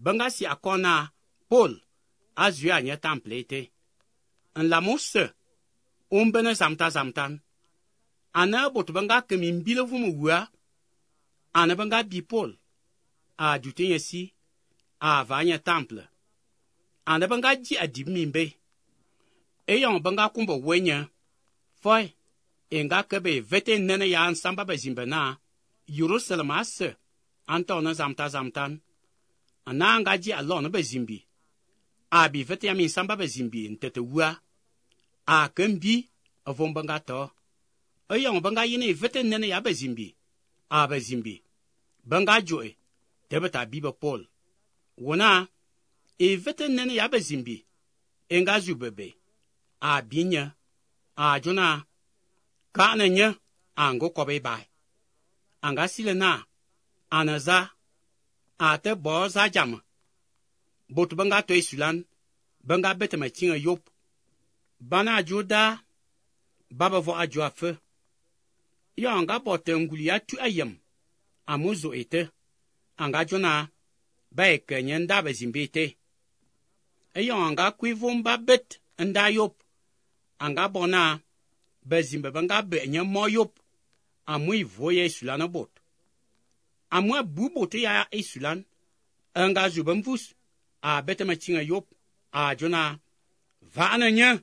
benga si akona Paul azu anye temple te. En la mosse, ombene zamta zamtan. Ana bot benga kemimbile vumu wua, ana benga bi Paul, a dutenye si, a vanye temple. Ana benga ji adib mimbe. Eyon benga kumbo wenye, foy, enga kebe vete nene ya ansamba bezimbe na, Jerusalem asse, antona zamta zamtan. Ana anga ji alone bezimbi. Abi vete ya minsamba bezimbi ntete wua. A kembi, avon benga to. Eyon benga yine vete nene ya bezimbi. A bezimbi. Benga joe, tebeta bibe Paul. Wona, e vete nene ya bezimbi. Enga zubebe. A binya. A jona. Ka ne nye, ango kobe bai. Anga sile na. Anaza. A te bo za jam. Bot benga to isulan. Benga bete me tinga yop. Bana ajoda. Baba vo ajo afe. Yo anga bote nguli ya tu ayem. Amuzo ete. Anga jona. Bae kenye nda bezimbe ete. Eyo anga kuivumba bet nda yop. Anga bona. Bezimbe benga benye mo yop. Amui voye sulana bot. Amui bubote ya isulan. Anga zubemvus. A bete me tinga yop. A jona. Vaana nye.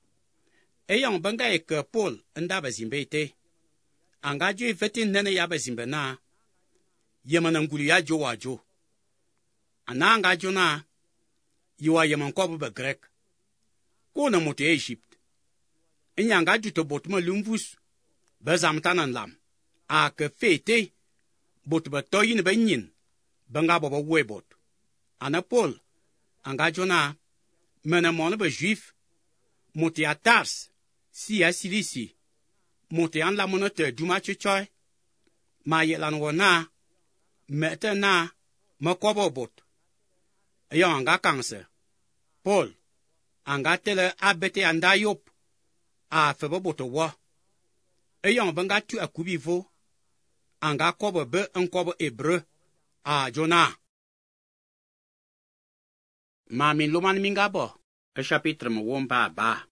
Eyo benga eke Paul nda bezimbe ete. Anga jo vete nene ya bezimbe na. Yeman nguli ya jo wajo. Ana anga jo na. Yiwa yeman kobu be Grek. Kona mote Egypt. Enya anga jute bot me lumvus. Bezamtanan lam. A ke fete. Bot be toyin be nyin. Benga boba webot. Ana Paul. Anga jo na. Mene mone be juif. Mote a Tars. Si ya silisi. Mote an la monote duma chichoy. Ma yelan wana. Mete na. Me kobo bot. Eyo anga kanse. Paul. Anga tele abete anda yop. A febe boto wa. Eyo benga tu akubi vo. Anga kobo be en kobo ebre. A jona. Ma min loman minga bo. E chapitre me womba ba.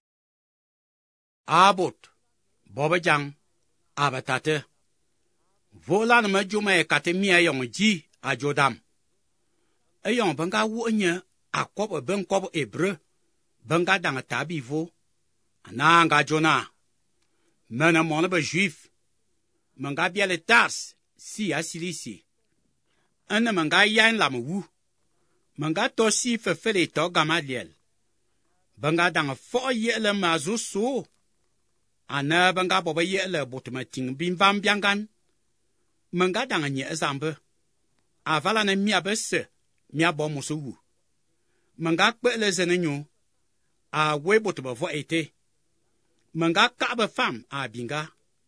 A bot. Bobe jang. Abatate. Vola na me joma e kate mi ayong ji a jodam. Ayong benga wonye a kobo ben kobo ebre. Benga dang tabi vo. Ananga jona. Mena mone be juif. Menga biale Tars. Si a silisi. Ene menga yain lam wu. Menga to si fefele to Gamaliel. Benga dang fo yele mazo so. Ana benga boba yele botuma ting bim vam biangan. Menga dang nye zambe. Avala na mia bese. Mia bo muso wu. Menga kpele zenenyo. A we botuma vo ete. Menga kabe fam a binga.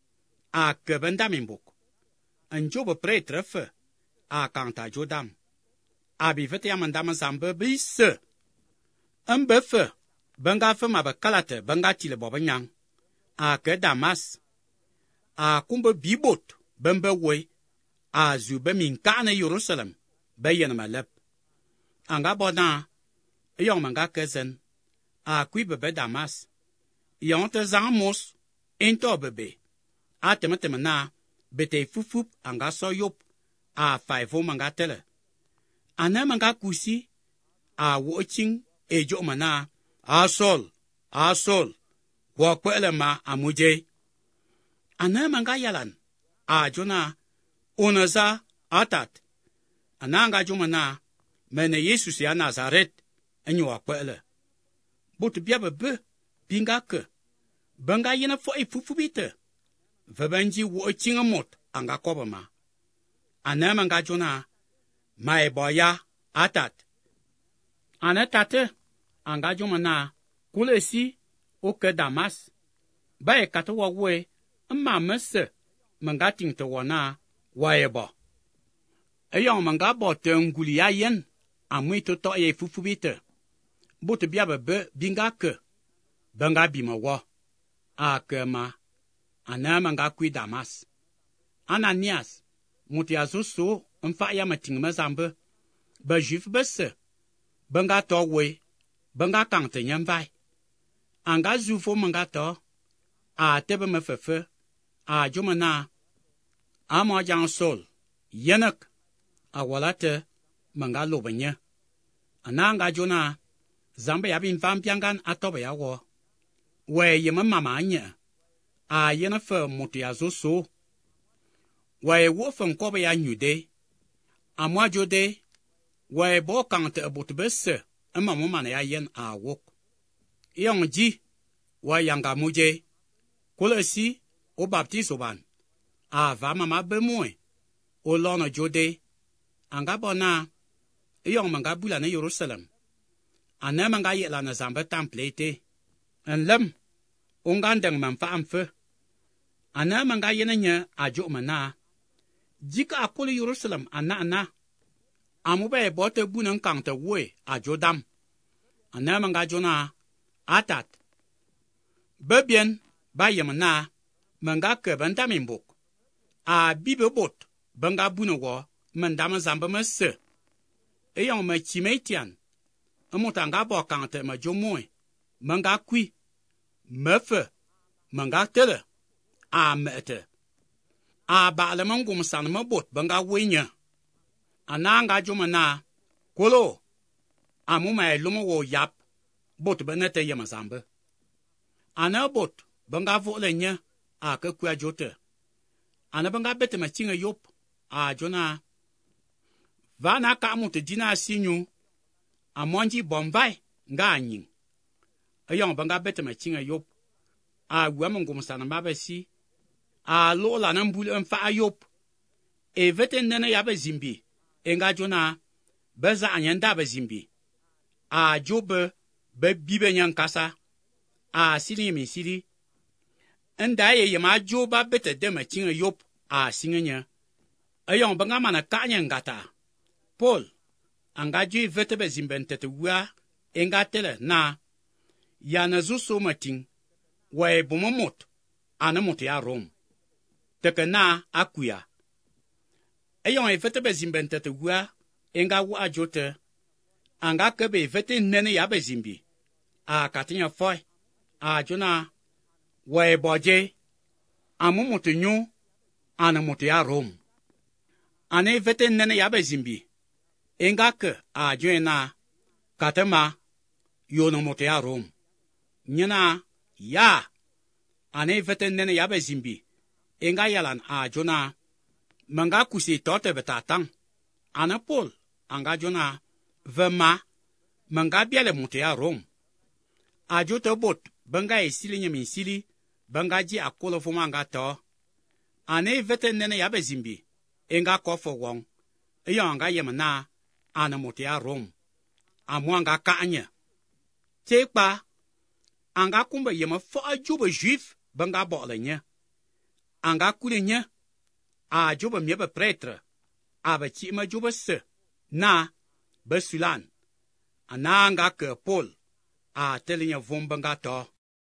A kebenda mimbok. En jobe pretrefe. A kanta jodam. A bivete ya mandama zambe bise. En befe. Benga fe ma be kalate benga tile boba nyang. A ke Damas. A kumbe bibot. Bembe we. A zube min kane Jerusalem. Be yen malep. Anga bodan. Yon manga kezen. A kui bebe Damas. Yon te zang mos. Into bebe. A teme teme na. Bete fufup anga so yop. A faivo manga tele. Ane manga kusi. A woching. Ejo mana. A sol. A sol. Wakwele ma amuje. Ane manga yalan. A jona. Onaza atat. Ananga jomana. Mene Jesus ya Nazaret. Enyo wakwele. Bote biabe be. Binga ke. Benga yene fo e fufubite. Vebenji wo chinga mot. Anga koba ma. Ane manga jona. Ma e boya. Atat. Ane tate. Anga jomana. Kule si. Oke Damas. Bae kata wawe. Mma mese. Menga ting te wana. Wae bo. Eyon menga bo te nguli ya yen. Amui to to ye fufubite. Bote biabe be binga ke. Benga bima wo. A ke ma. Ana menga kui Damas. Ananias. Muti azo so. Mfa ya mating me zambe. ba Juif ba se, ba nga to we, ba nga kang te nyam vai. Anga zu fo mga to, a tebe me fefe, a jumana, a mo jang sol, yenak, a walate, mga lobanya. Ananga jona, zamba ya bin fam piangan atobe ya wo. We yema mama anya, a yena fe mutu ya zo so. We wo fen kobe ya nyude, a mwa jode, we bo kang te abut bese, ama mo mana ya yen a wok. Iyong ji, we yanga muje, kule si, o baptizo ban, a va mama bemwe, o lono jode, anga bona, iyong manga bula na Jerusalem. Ane manga yela na zamba template, en lem, ongandeng man fa amfe. Ane manga yena nye ajo mana, jika akule Jerusalem ana ana, amube bote bunan kang te we ajo dam. Ane manga jona, atat. Bebien, ba yemana, manga ke bantamimbuk. A bibe bot, banga bunawo, mandama zamba mese. Eyong me chimetian, amutanga bo kang te ma jomoy, manga kui, mefe, manga tele, a mete. A ba le mangum san ma bot banga wenya. Ananga jomana, kolo, amuma lumo wo yap, bot benete yema zamba. Ana bot, banga vole nye, a ke kwa jote. Ana banga bete ma chinga yop, a jona. Vana ka amu te dina sinyu, a monji bombay, nga anying. Ayong banga bete ma chinga yop, a wamangum sana mabesi, a lola nambule mfa ayop. E vete nene yabe zimbi, enga jona, beza anyenda be zimbi. A jobe, be bibe nyan kasa, a sili mi sili. Enda ye yema joba bete dema chinga yop, a singenya. Ayong banga mana kanya ngata. Paul, anga jui vete be zimbentete wua, enga tele na, ya na zuso mating, wae bumamot, anamot ya Rome. Teke na akuya. Ayong e vete be zimbentete wua, enga wua jote, anga kebe vete nene ya be zimbi. A katinya foy, a jona, wae boje, amumot nyo, anamot ya Rome. Ane vete nene ya be zimbi. Enga ke a joena, katema, yonomote ya Rome. Nyena, ya, ane vete nene ya be zimbi. Enga yalan a jona, manga kusi tote betatang. Ana Paul, anga jona, vema, manga biale mote ya Rome. A jote bot, banga e sili nye min sili, banga ji akolo fuma anga to. Ane vete nene ya be zimbi. Enga kofo wong. Iyo anga yemana, ana mote ya Rome. Amwanga ka anya. Tekpa, anga kumba yema fo ajuba juif, banga bole nye. Anga kule nye, a juba miebe pretre, a ba chi ma juba se, na, ba sulan. Ana anga ke Paul, a tele nye vom banga to.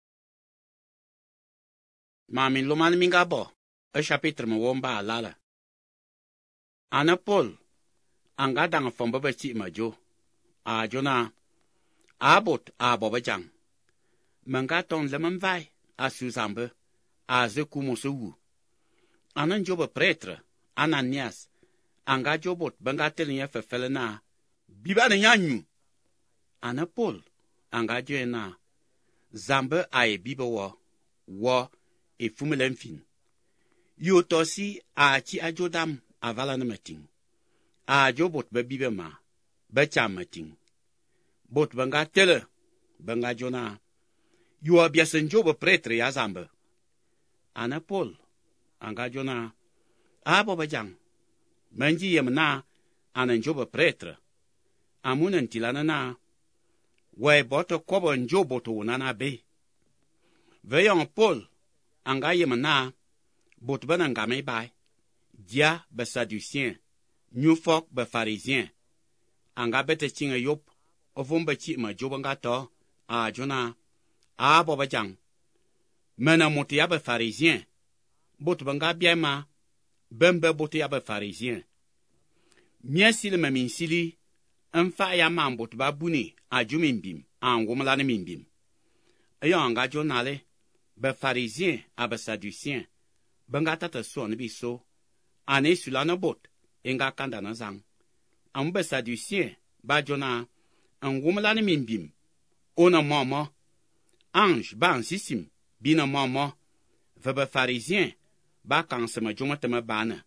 Mamin luman minga bo, e chapitre me womba alala. Ana Paul, anga dang fomba ba chi ma jo, a jona, a bot a boba jang. Manga ton leman vai, a suzambe, a ze kumosu wu. Anan joba pretre, Ananias, anga jobot banga telinye fefele na, biba na nyanyu. Ana Paul, anga joe na, zambe a e biba wo, wo, e fumelen fin. Yo tosi a chi a jodam avala na mating. A jobot ba biba ma, ba cha mating. Bot banga tele, banga jona, yo abiasen joba pretre ya zambe. Ana Paul, anga jona, a boba jang. Manji yem na, anan joba pretre. Amunan tilana na, wae boto kobo njobo to nana be. Veyon Paul, anga yem na, bot banan game bay. Dia be sadusien, nyufok be pharisien. Anga bete chinga yop, ovumba chi ma joba nga to, a jona, a boba jang. Mena moti ya be pharisien. Bot banga biema, bembe bote ya be pharisien. Mien sili me min sili, Mfa ya man bot ba buni a jumimbim a ngumla ni mimbim. Ayon ga jonale be pharisien a be sadducien benga tata so ni biso ane sulana bot enga kanda na zang. Am be sadducien ba jona ngumla ni mimbim ona mama ange ba sisim bina mama ve be pharisien ba kan sema jomatema bana.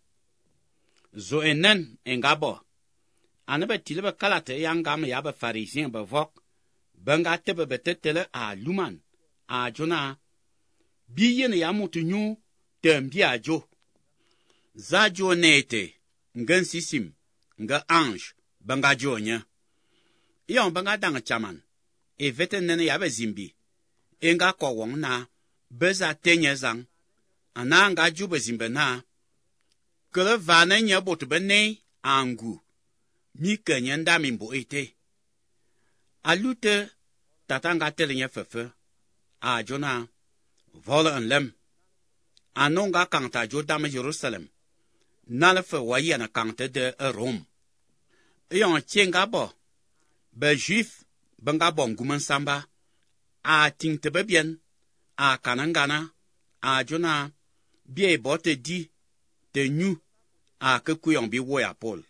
Zo enen engabo ane be tilbe kalate yangam ya be pharisien be vok benga tebe betetele a luman a jona biyen ya mutu nyu tembi a jo za jo nete ngan sisim nga ange benga jo nya yon benga dang chaman e vete nene ya be zimbi enga ko wong na beza tenye zang ana nga ju be zimbe na kele vane nya botu bene angu mi kenye ndami mbo ete alute tatanga telenye fefe a jona vola en lem anonga kanta jo dame Jerusalem nalfe waye na kanta de Rome yon chenga bo be juif benga bon guman samba a tingte bebien a kanangana a jona bie bote di te nyu a ke kuyon bi wo ya Paul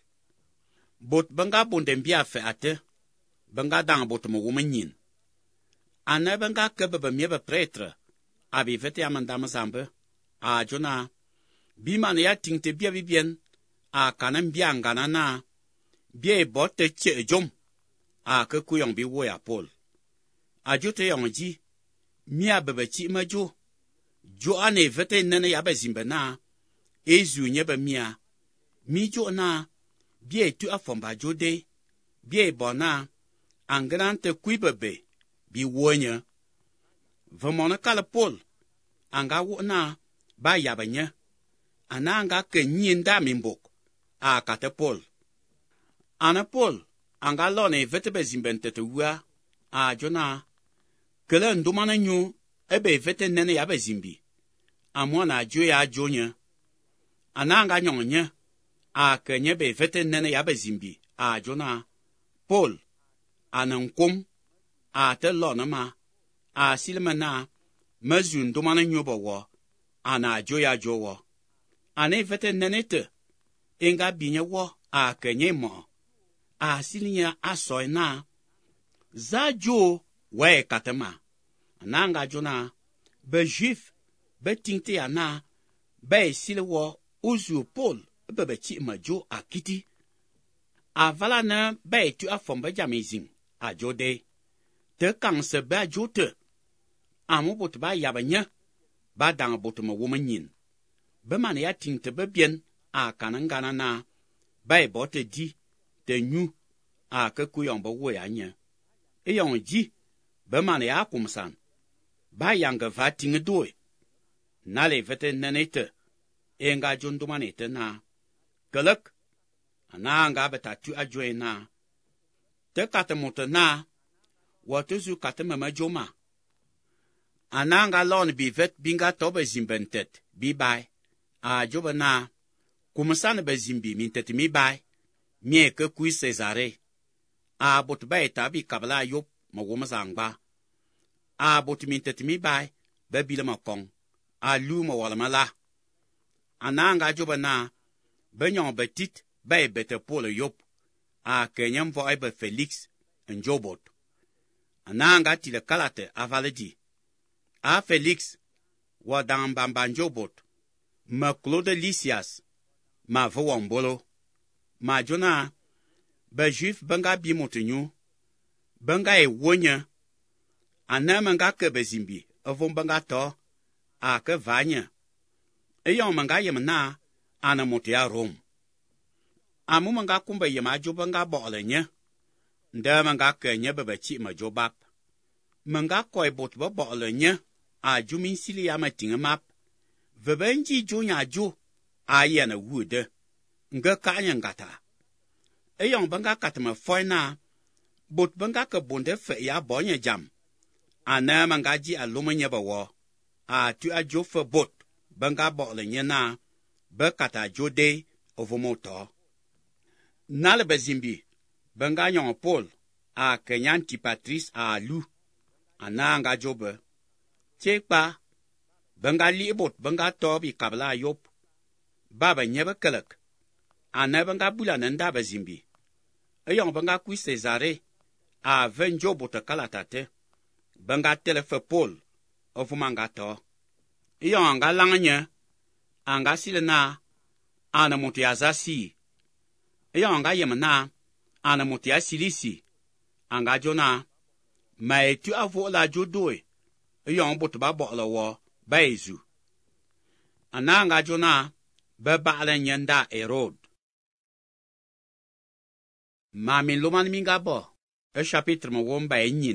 bot benga bonden bia fe ate benga dang bot mo womenyin ane benga ke be mie be pretre abi vete amandama zambe a jona bi man ya tingte bia bibien a kanan bia ngana na bie bote che jom a ke kuyon bi wo ya Paul a jote yonji mia bebe chi majo jo ane vete nene ya be zimbe na ezu nye be mia mi jo na bie tu afomba jode bie bona angrante kuibebe bi wonya vemona kala Paul anga wona ba yabanya ananga ke nyinda mimbok a kate Paul ana Paul anga lone vete zimbente te wa a jona kele ndumana nyu ebe vete nene ya bezimbi amona jo ya jonya ananga nyonye a kenye be vete nene ya bezimbi a jona Paul anankom a te lona ma a silmana mazun ndumana nyu bo ana jo ya jowo ane vete nene te enga binye wo a kenye mo a silinya asoy na za jo we katema ananga jona be juif be tingte ya na be silwo uzu Paul be be chi ma jo akiti avala na be tu afomba jamizim a jode te kan se be jote amu bot ba yabanya ba dang bot mo womanyin be man ya tingte be bien a kanangana na be bote di te nyu a ke kuyon bo wo ya nya e yon ji be man ya kumsan ba yanga va tinge doe nale vete nenete enga jondumanete na geluk ananga beta tu ajoe na te katemote na watuzu katemema joma ananga lon bi vet binga tobe zimbentet bi bai a joba na kumsan be zimbi mintet mi bai mie ke kui Cesare a bot bai tabi kabla yop mo woma zangba a bot mintet mi bai be bilema kong a lu mo wala mala ananga joba na benyon betit be bete Paul yop a kenyam vo be Felix en jobot ananga tile kalate avaledi a Felix wa dan bamban jobot ma Claude Lysias ma vo wombolo ma jona be juif benga bi motenyu benga e wonya anamanga ke bezimbi avon benga to a ke vanya e yon manga yem na ana motia Rome amu manga kumba yema jo benga bole nya nda manga ke nya bebe chi ma jo bab manga koy bot bo bole nya a jumin sili ya matinga map vebenji jo nya jo a yana wude nga kanya ngata e yon benga katma foina bot benga ke bonde fe ya bonye jam ana manga ji alumanya bawo a tu a jo fe bot benga bole nya na be kata jode ovomoto nale bezimbi benga yon Paul a kenyan Tipatris a lu ananga jobe chekpa benga libot benga tobi kabla yop baba nyebe kelek ane benga bula nenda bezimbi eyong benga kui Cesare a ven jobot kalatate benga telefe Paul ofumanga to eyong anga langanya anga silena ana mutia zasi eyong anga yemna ana mutia silisi anga jona mai tu avo la jodoe eyong bot ba bo lawo baizu ananga jona ba ba'la nyanda Herod ma min luman minga bo e chapitre mo womba enyin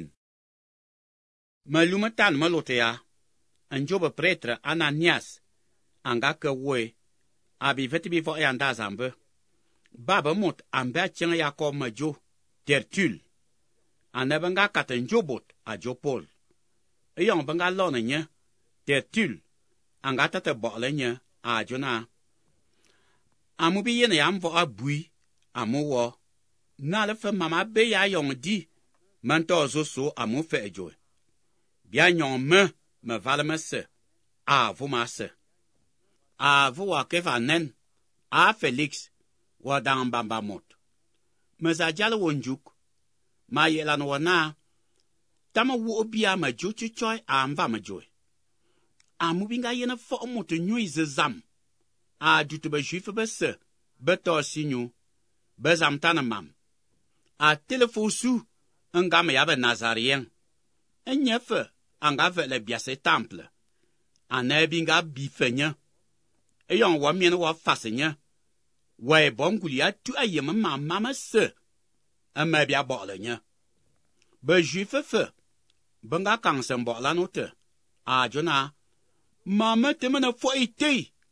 ma lumatan malotea anjoba pretre Ananias anga ke we abi veti bi vo yanda zambe baba mot amba chen Jacob majo Tertulle anabanga katan jobot a Jopol eyong banga lona nya Tertulle anga tata bo lenya a jona amu bi yene yam vo abui amu wo na le fe mama be ya yong di manto zo so amu fe ejo bia nyon me me vale me se a vo ma se a vo wa ke vanen a Felix wa dan bamba mot me za jale wonjuk ma yelan wona tama wo obia ma jo chuchoi a mva ma jo amu binga yene fo mot nyui zam a dutu ba juif ba se beto sinyu bezam tanamam a telefosu ngam ya ba Nazarien enyefe anga vele biase temple anabinga bifenya eyon wa mien wa fasenya wa bonguli atu ayem mama ma se amabia bolenya ba juif fe banga kansen bola note a jona mama temena fo ite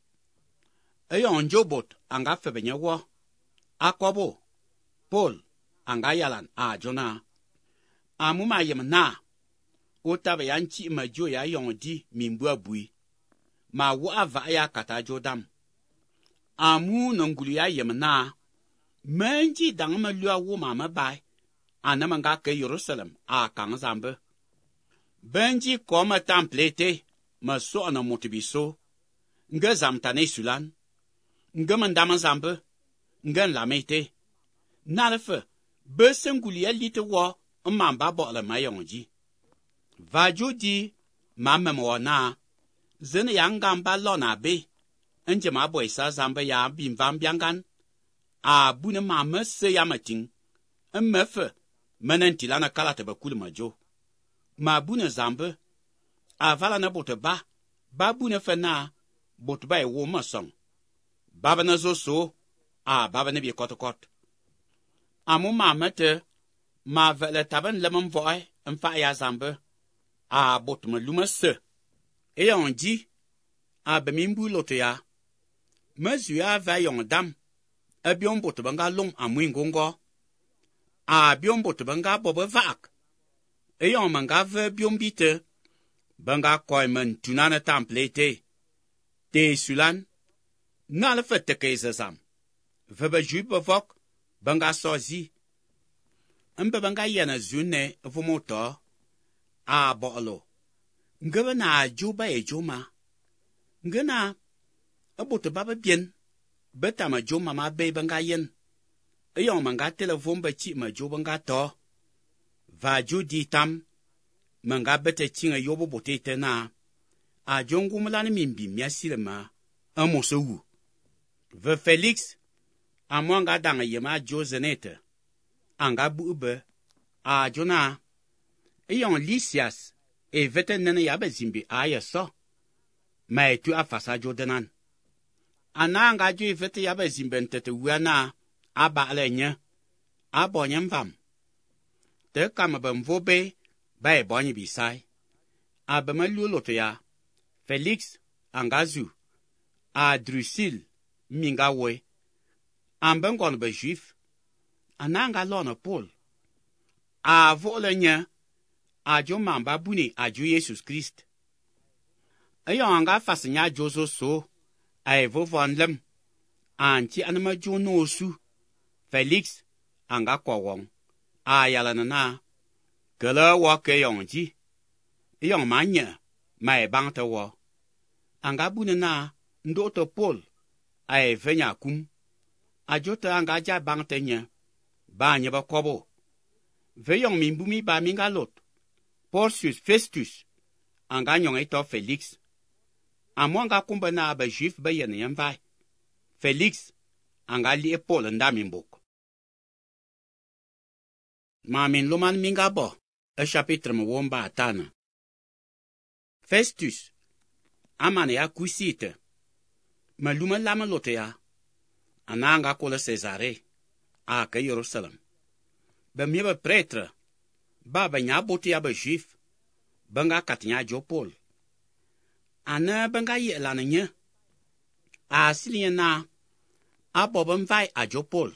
eyon jobot anga febenya wo akobo Paul anga yalan a jona amuma yem na otabe yanchi majo ya yondi mimbu abui ma wo ava ya kata jodam amu nongulu ya yem na menji dangma lua wo mama bai anamanga ke Jerusalem a kan zambe benji koma templete ma so na motibiso nge zamtane sulan nge mandama zambe nge lamete nalfe besenguli ya lite wo mamba bo la mayonji vajudi mamem wona zene yangamba lona be enje ma boy sa zambe ya bim vam biangan a bune mama se ya matin emmefe menenti lana kala te bakul majo ma bune zambe a vala na bote ba ba bune fe na bote ba e wo masong baba na zo so a baba ne bi kotkot amu mama te ma vele taben lemon voy en fa ya zambe a bot me lumase e on di a bemimbu lote ya mezu ya va yon dam e bion bot banga lom amu ngongo a bion bot banga bobo vak e yon manga ve bion bite banga koy men tunana template te sulan na le fete ke zam ve ba jupe vok banga sozi ambe banga yana zune vumoto a bolo ngebe na juba e juma ngena aboto baba bien beta ma juma ma be banga yen eyon manga telefon ba chi ma jo banga to va judi tam manga beta chinga yobo botete na a jongu mulani mimbi miasilema amoso wu ve Felix amwanga danga yema Josenete anga bube a jona eyon Lysias e vete nene yabe zimbi aya so mai tu afasa jodenan ananga ju vete yabe zimbentete wana aba alenye abonye mvam te kama bamvobe bai bonye bisai abamalu loto ya Felix angazu a Drusille mingawe ambengon be juif ananga lona Paul a volenye a jo mamba buni a jo Jesus Christ ayo anga fasnya jozo so ai vo von lem anti anama jo no su Felix anga ko wong a yala na na kele wo ke yong ji yong ma nye mai bang te wo anga bu na ndo to Paul ai venya kum a jote anga ja bang te nye ba nye ba kobo ve yong min bu mi ba mi nga lot Porcius Festus anga nyong ito Felix amo anga kumba na ba juif ba yen yen vai Felix anga li e Paul nda min bok ma min loman minga bo e chapitre mo womba atana Festus amane ya kusite ma luma lama lote ya ananga kola Cesare a ka Jerusalem ba mi ba pretre ba ba nya boti ya ba juif banga katnya jo Paul ana banga ye la nye a siliena a bobam vai a jo Paul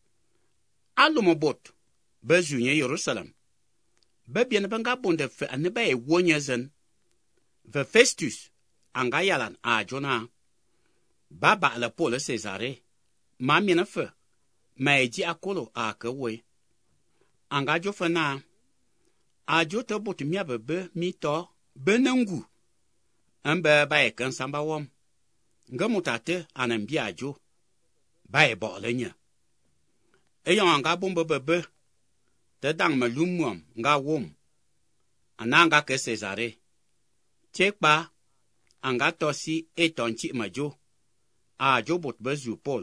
alumo bot ba junye Jerusalem ba bien banga bonde fe ane ba e wonya zen ve Festus anga yalan a jona ba ba la Paul Cesare ma mina fe ma eji akolo a ka we anga jo fana a jo to bot mi abe mi to benangu ambe ba e kan samba wom ngamutate anambia ajo ba e bo lenya e yon anga bombe bebe te dang malumum nga wom ananga ke Cesare chekpa anga tosi e tonchi majo a jo bot bezu Paul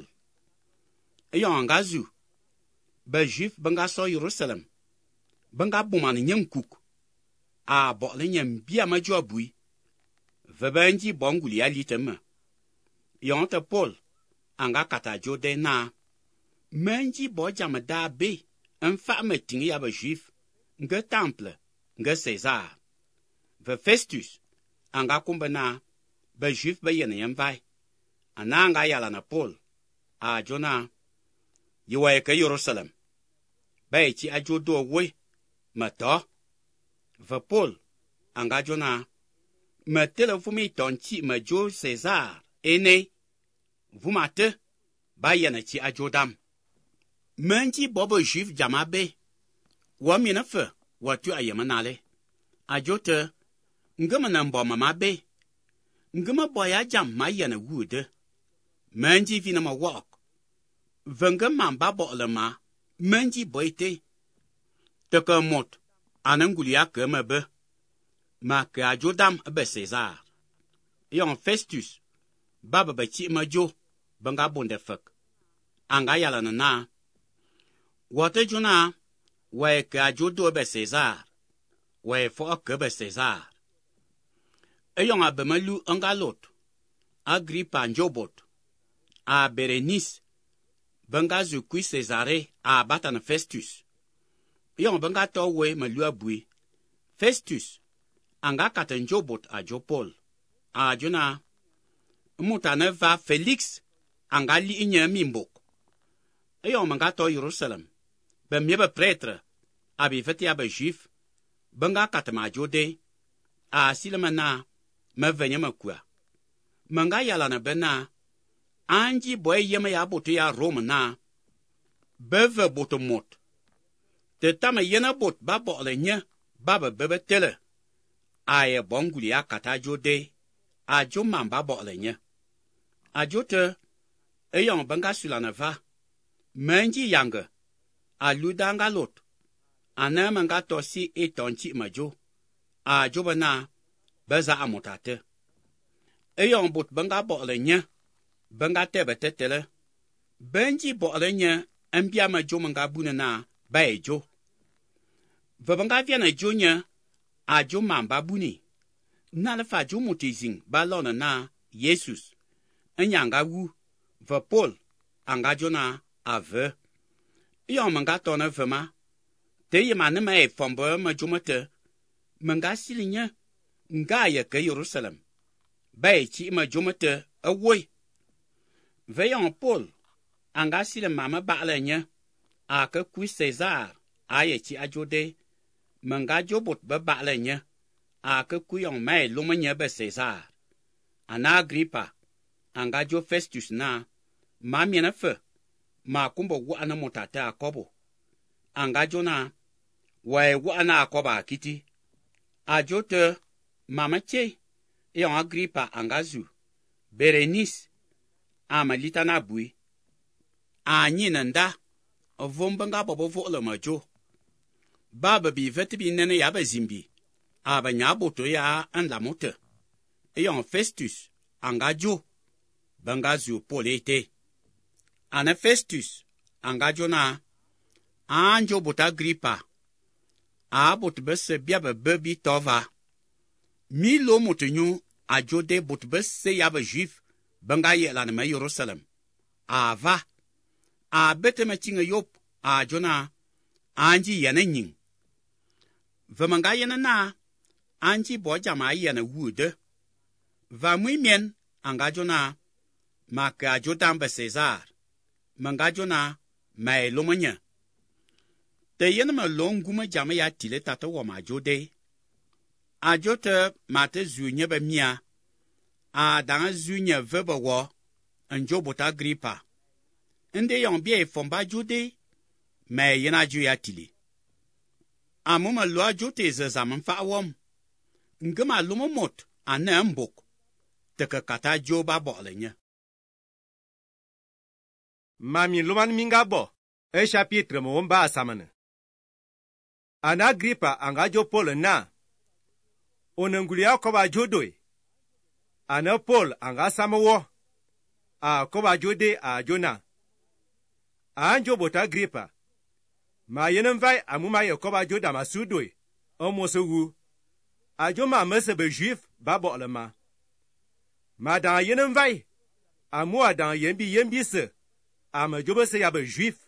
e yon anga zu ba juif banga so Jerusalem banga buman nyankuk a bo lenyam bia majo abui vebenji bonguli ya litema yon te Paul anga kata jo de na menji bo jamada be en fa meting ya ba juif nge temple nge César ve Festus anga kumbana ba juif ba yen yen vai ananga yala na Paul a jona yiwa ke Jerusalem ba chi a jo do we mato ve Paul anga jona me telefumi tonchi ma jo César ene vumate ba yen chi a jodam menji bobo juif jamabe wa mina fe watu ayemanale ajote ngama na mbo mama be ngama boya jam ma yana wude menji vina ma walk venga mamba bolama menji boite teka mot anangulia kema be ma ka ajodam be César yon Festus baba ba chi majo banga bonde fek anga yala na na wote juna we ka ajodo be César we fo ke be César eyon abemalu angalot Agrippa njobot a Berenice banga zu kui Cesare a batan Festus yon banga to we malu abui Festus anga katan njobot a jo Paul a jona mutane va Felix anga li inye mimbok eyon manga to Jerusalem be miebe pretre abi feti abe juif banga katama jode a silemana me venye makua manga yala na bena anji boy yema ya boto ya Rome na beve boto mot te tama yena bot ba bo le nye baba bebe tele aye bonguli ya kata jode a jo mamba bo le nye a jote eyon banga sulana va menji yanga a ludanga lot ana manga tosi e tonchi majo a jobana beza amotate eyon bot banga bo le nye banga tebe tetele benji bo le nye ambia majo manga bunana ba ejo vabanga viana jonya a jo mamba buni na le fa jo motizing ba lona na Jesus anyanga wu va Paul anga jona ave yon manga tona vema te yemane ma e fombo ma jomate manga silinya nga ya ke Jerusalem ba e chi ma jomate awoi veyon Paul anga sile mama ba alenya a ke ku César a ye chi ajode manga jobot ba ba alenya a ke ku yon mai lumanya ba César ana Agrippa anga jo Festus na ma miena fe ma kumbo wu ana motata akobo anga jona wai wana koba kiti ajote mamache e Agripa angazu Berenice amalita na bui anyi nanda vombanga bobo volo majo baba bi vetbi nene ya bazimbi abanya boto ya an la mote e Festus angajo bangazu polete ana Festus angajo na anjo bota Agripa a bot bese biaba bebi tova milo motenyu ajode bot bese yaba juif banga yela na Jerusalem ava a bete machinga yop a jona anji yana nying vamanga yana na anji boja ma yana wude va muimien anga jona maka jodamba Cesar manga jona mai lomanya te yana ma longuma jama ya tile tata wa ma jode a jota mate zunya ba mia a danga zunya veba wo anjo bota Agripa inde yon bie fomba jode mai yana ju ya tile amuma lo jote ze zaman fa wom ngama lumo mot ana mbok teka kata joba bolenya Mami luman minga bo e chapitre mo mba asamane ana Agripa angajo Paul na onangulia koba jodoi ana Paul anga samawo a koba jode a jona anjo bota Agripa ma yenem vai amuma ye koba joda masudoi o mosogu ajoma mesebe juif babo lema ma dan yenem vai amu adan yembi yembi se ama jobe se yabe juif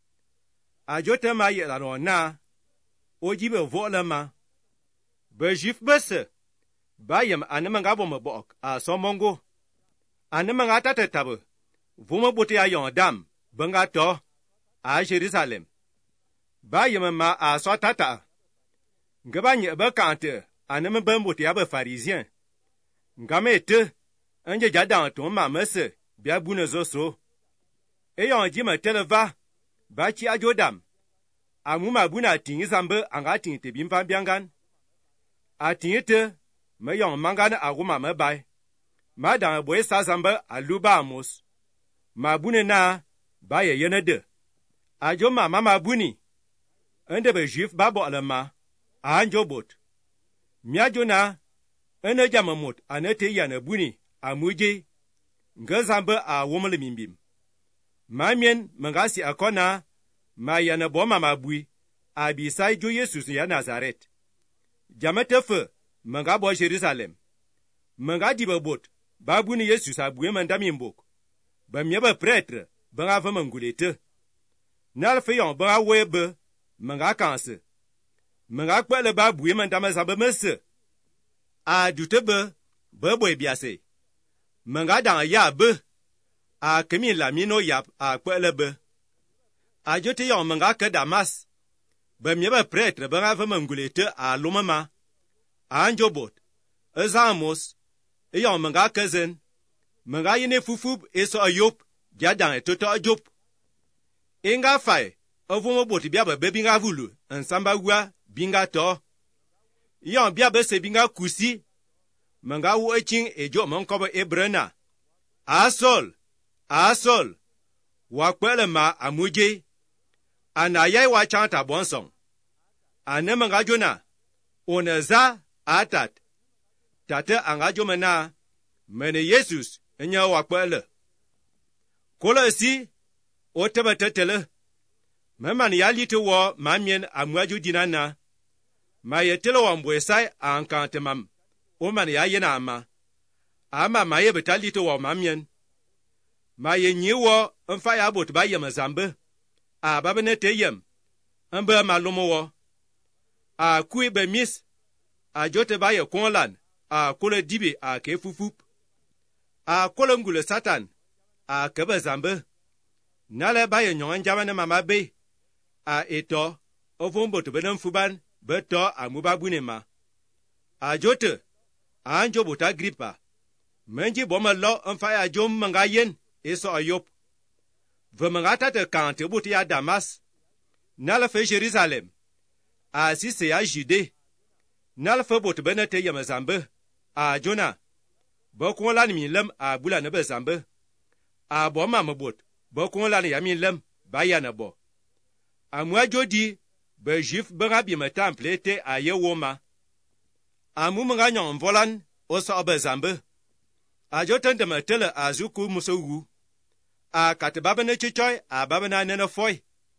ajota ma ye la no na ojibe volema be juif bese bayem anemanga bo mabok a somongo anemanga tata tabe vuma bote ya yon dam banga to a Jerusalem bayem ma a so tata ngabanye be kante anem ben bote ya be pharisien ngamete anje jadan to ma mese bia bune zoso e yon jima televa ba chi ajodam amuma buna tingi zambe anga tingi te bimpa biangan atingite me yon mangane aguma me bai ma dan boy sa zambe aluba amos ma bune na ba ye yenede ajo ma mama buni ende be juif babo alama anjo bot miajo na ene jamamot anete yana buni amuje ngazambe a womle mimbim mamien mangasi akona ma yana bo mama bui abisai jo Jesus ya Nazaret jamate fe manga bo Jerusalem manga diba bot babu ni Jesus abue mandami mbok ba mieba prêtre banga va mangulete nal fe yon ba webe manga kanse manga kwele babu mandama zabe mese a dutebe ba boy biase manga dan ya be a kemi la mino yap a kwele be a jote yon manga ke Damas ba mieba prêtre banga va mangulete a lomama anjobot ezamos e yon manga kezen manga yene fufub eso ayop jadan etoto ajop inga fai ovumo bot bia ba binga vulu ensamba gwa binga to yon bia be se binga kusi manga wo echin ejo monkobo ebrena asol asol wa kwele ma amuje anayai wa chanta bonsong ane manga jona oneza atat tate angajo mena mene Jesus enya wakwele kola si oteba tetele meman yalite wo mamien amwaju dinana mayetele wambwesai ankante mam oman yayena ama ama maye betalite wo mamien maye nyiwo mfa ya bot ba yem zambe a babene teyem ambe malumo wo a kui be mis a jote ba ye konlan a kole dibe a ke fufup a kole ngule satan a kebe zambe nale ba ye nyon jamane mama be a eto ovombo to benam fuban beto amuba bunema a jote a anjo bota Agripa menji boma lo mfa ya jom mangayen eso ayop ve mangata te kante buti ya Damas nal fe Jerusalem a si se ya Jude nal fe bot bene te yem zambe a Jona bo ko lan mi lem a bula ne be zambe a bo ma me bot bo ko lan ya mi lem ba ya na bo a mwa jodi be jif be ga bi me temple te a ye woma a mu mga nyon volan o so be zambe a joten de metele a zuku musowu a katbabene chichoy a babena nene foy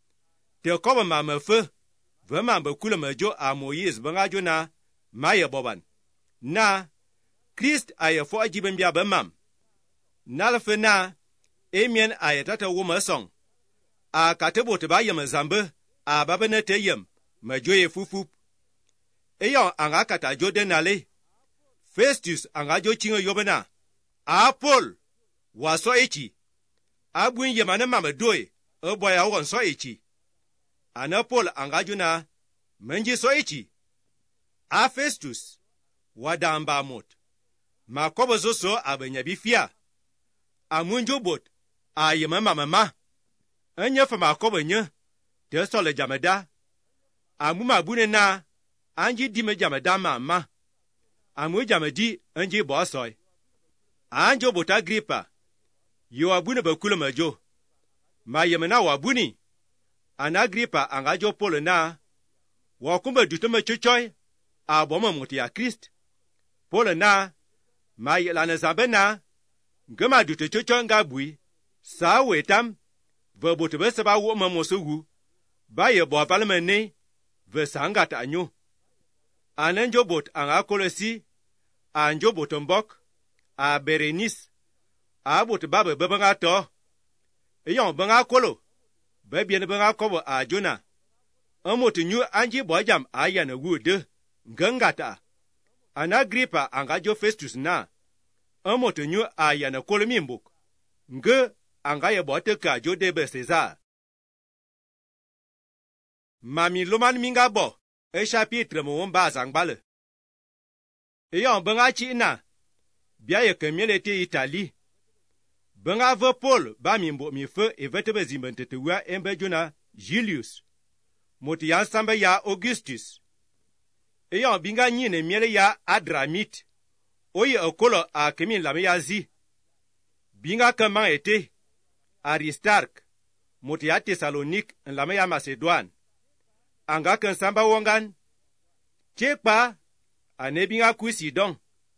te ko ma me fe vema be kule mejo a Moïse benga jona maye boban na Christ aye fo ajiben bia be mam na fe na emien aye tata wo ma song a katebo te ba yem zambe a babene te yem mejo ye fufu eyo anga kata jode nale Festus anga jo chingo yobena a Paul waso echi abun yemane mame doy e boya won so echi ana Paul anga juna menji so echi a Festus wadamba mot makobo zo so abenya bifia amunjo bot a yema mama ma anya fa makobo nya te so le jameda amuma bune na anji di me jameda mama amu jamedi anji bo soy anjo bot Agripa yo abune bakule majo ma yemena wabuni ana Agripa angajo Paul na wakumba dutuma chuchoy aboma muti ya Christ Paul na ma yelana zabena ngama dutu chuchoy ngabui sa wetam vebote besaba wo mamosugu ba ye bo palmene ve sangata anyo anenjo bot anga kolosi anjo botombok a Berenice a bot babe bebanga to eyon banga kolo be bien banga kobo a Jona amotu nyu anji bojam aya na wude ngangata ana Agripa anga jo Festus na amotu nyu aya na kolo mimbuk nge anga ye bote ka jo de be Cesar mami loman minga bo e chapitre mo mba zangbale eyon banga chi na bia ye kemiele te Italie benga ve Paul ba mi mbo mi fe e vete be zimbente wa embe Jona Julius moti ya samba ya Augustus eyon binga nyine miele ya Adramit oye okolo a kemi la ya zi binga kama ete Aristark moti ya Thessalonique la ya Macedon anga kan samba wongan chekpa ane binga ku Sidon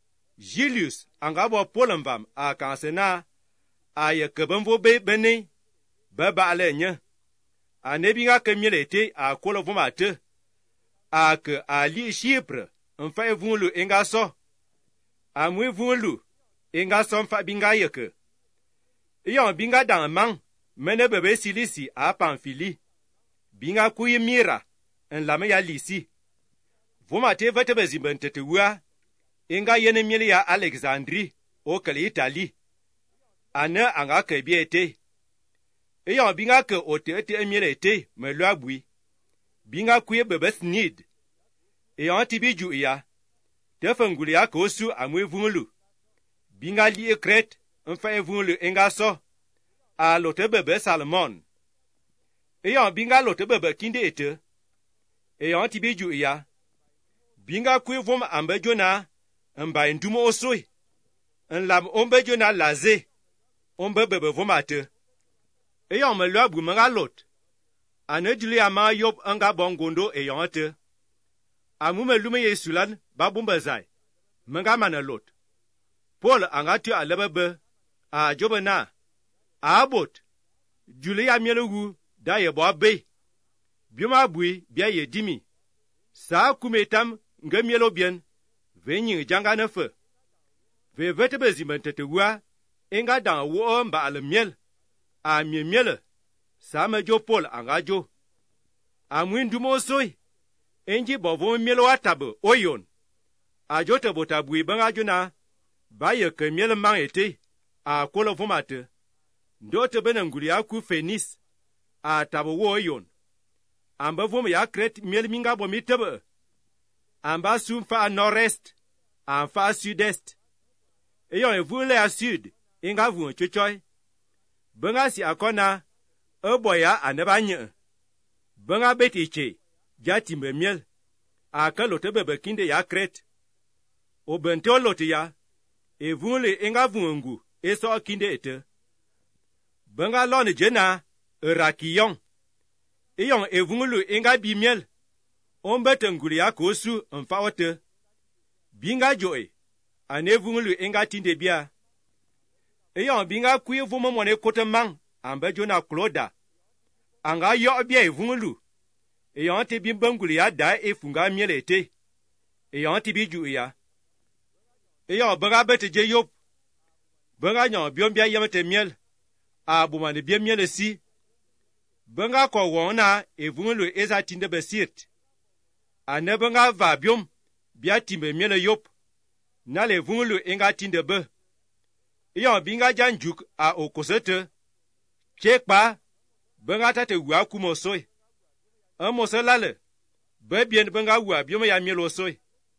Julius anga bo Paul mbam a kansena aye kebenvo be bene baba alenya anebi nga kemielete a kolo vomate a ke ali Chypre mfa evunlu engaso amwe evunlu engaso mfa binga yeke iyo binga dan man mene bebe Silisi a Pamfili binga kuyi Mira en lame ya Lisi vomate vete bezimbentete wa enga yene mieli ya Alexandrie o kele Italie ana anga ke biete eyo binga ke otete emielete melo abui binga kuye bebe snid eyo tibiju ya defanguli ya ko su amwevunlu binga li ekret mfa evunlu engaso a lote bebe Salmon eyo binga lote bebe kinde ete eyo tibiju ya binga kuye vom ambe Jona mba ndumo osoi nlam ombe Jona laze ombe bebe vomate eyon me lo abu manga lot ane juli ama yob anga bongondo eyon te amu me lume yesulan babumba zai manga mana lot Paul anga tu alebebe a jobena a bot juli ya mielugu da ye bo be bioma bui bia ye dimi sa kumetam nga mielo bien venyi janga na fe ve vete bezimentete wa enga dan wo mba al miel a mi miel sa me jo Paul anga jo amwindu mo soi enji bovo miel watabe oyon a jo te botabui banga juna ba ye ke miel man ete a kolo vomate ndo te benanguri aku Fenis a tabo wo oyon amba vom ya kret miel minga bo mitebe amba sumfa a nord-est amfa a sud-est eyon evule a sud inga vu chochoy benga si akona eboya aneba nye benga beti che ja timbe miel a ka lote bebe kinde ya Kret o bento lote ya e vunle enga vungu e so kinde ete benga lone jena rakiyon iyon e vungulu enga bi miel on bete nguli ya kosu mfawote binga joe ane vungulu enga tinde bia iyon binga kuye vumo mone kote mang ambe jona kloda anga yo bia e vungulu iyon te bin banguli ya da e funga miel ete iyon te bi ju ya iyon benga bete je yop benga nyon biom bia yemete miel a bumane bia miel si benga ko wona e vungulu eza tinde besirt ane benga va biom bia timbe miel yop na le vungulu enga tinde be iyon binga janjuk a okosete chekpa benga tate wa kumo soy amo selale be bien benga wa biom ya miel osoy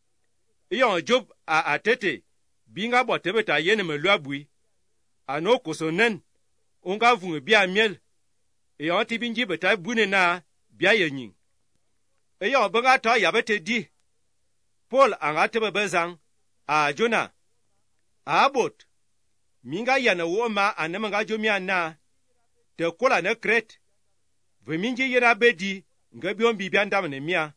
iyon job a atete binga botebeta yene melua bui ano kosonen onga vungu bia miel iyon ti binji beta bune na bia yenyin iyon benga to yabete di Paul anga tebe bezang a Jona a bot minga yana woma anemanga jomia na te kola ne Kret ve minji yera bedi ngabion bibia ndam ne mia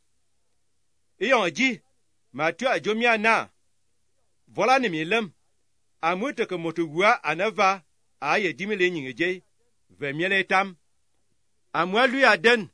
iyon ji ma tu a jomia na vola ne milem amute ke motugua anava a ye dimile nyingeje ve miele tam amwa lui aden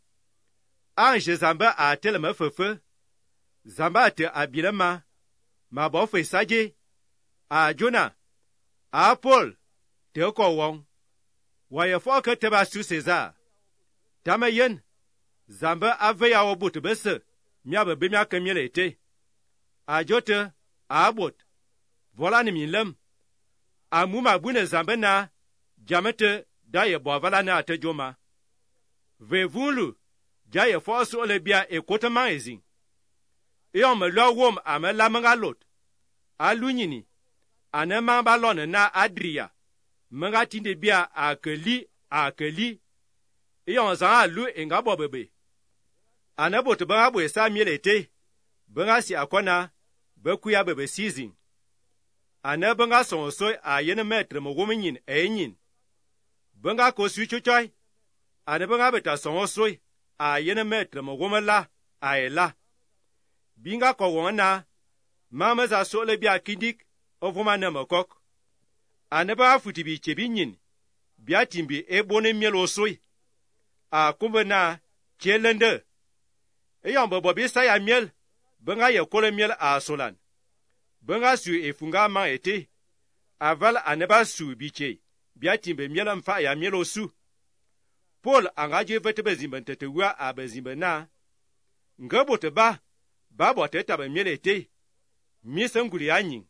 anje zamba a telema fefe zamba te abilema ma bo fe saje a Jona a Paul te ko won wa ye fo ke te ba su Cesar tamayen zamba ave ya obut bese mia be mia ke miele ete a jote a bot vola ni milem amuma bune zamba na jamete da ye bo vala na te joma ve vulu ja ye fo so le bia e kotama ezin e on me lo wom ame la manga lot alunyini ane ma balone na adria manga tinde bia akeli akeli e on za alu enga bobebe ane bot ba bo esa mielete benga si akona bekuya bebe season ane benga son so ayene metre mo womenyin enyin benga ko su chuchai ane benga beta son so ayene metre mo womela ayela binga ko wona mama za so le bia kindik ovuma na makok ane ba futi bi chebinyin bia timbi e bone mielo soi a kumbena chelende e yamba bobi sa ya miel benga ye kole miel a solan benga su e funga ma ete aval ane ba su biche bia timbe miel mfa ya mielo su Paul angaje vete bezimbente te wa a bezimbena ngabo te ba ba bo te tabe miel ete mi sanguli anyin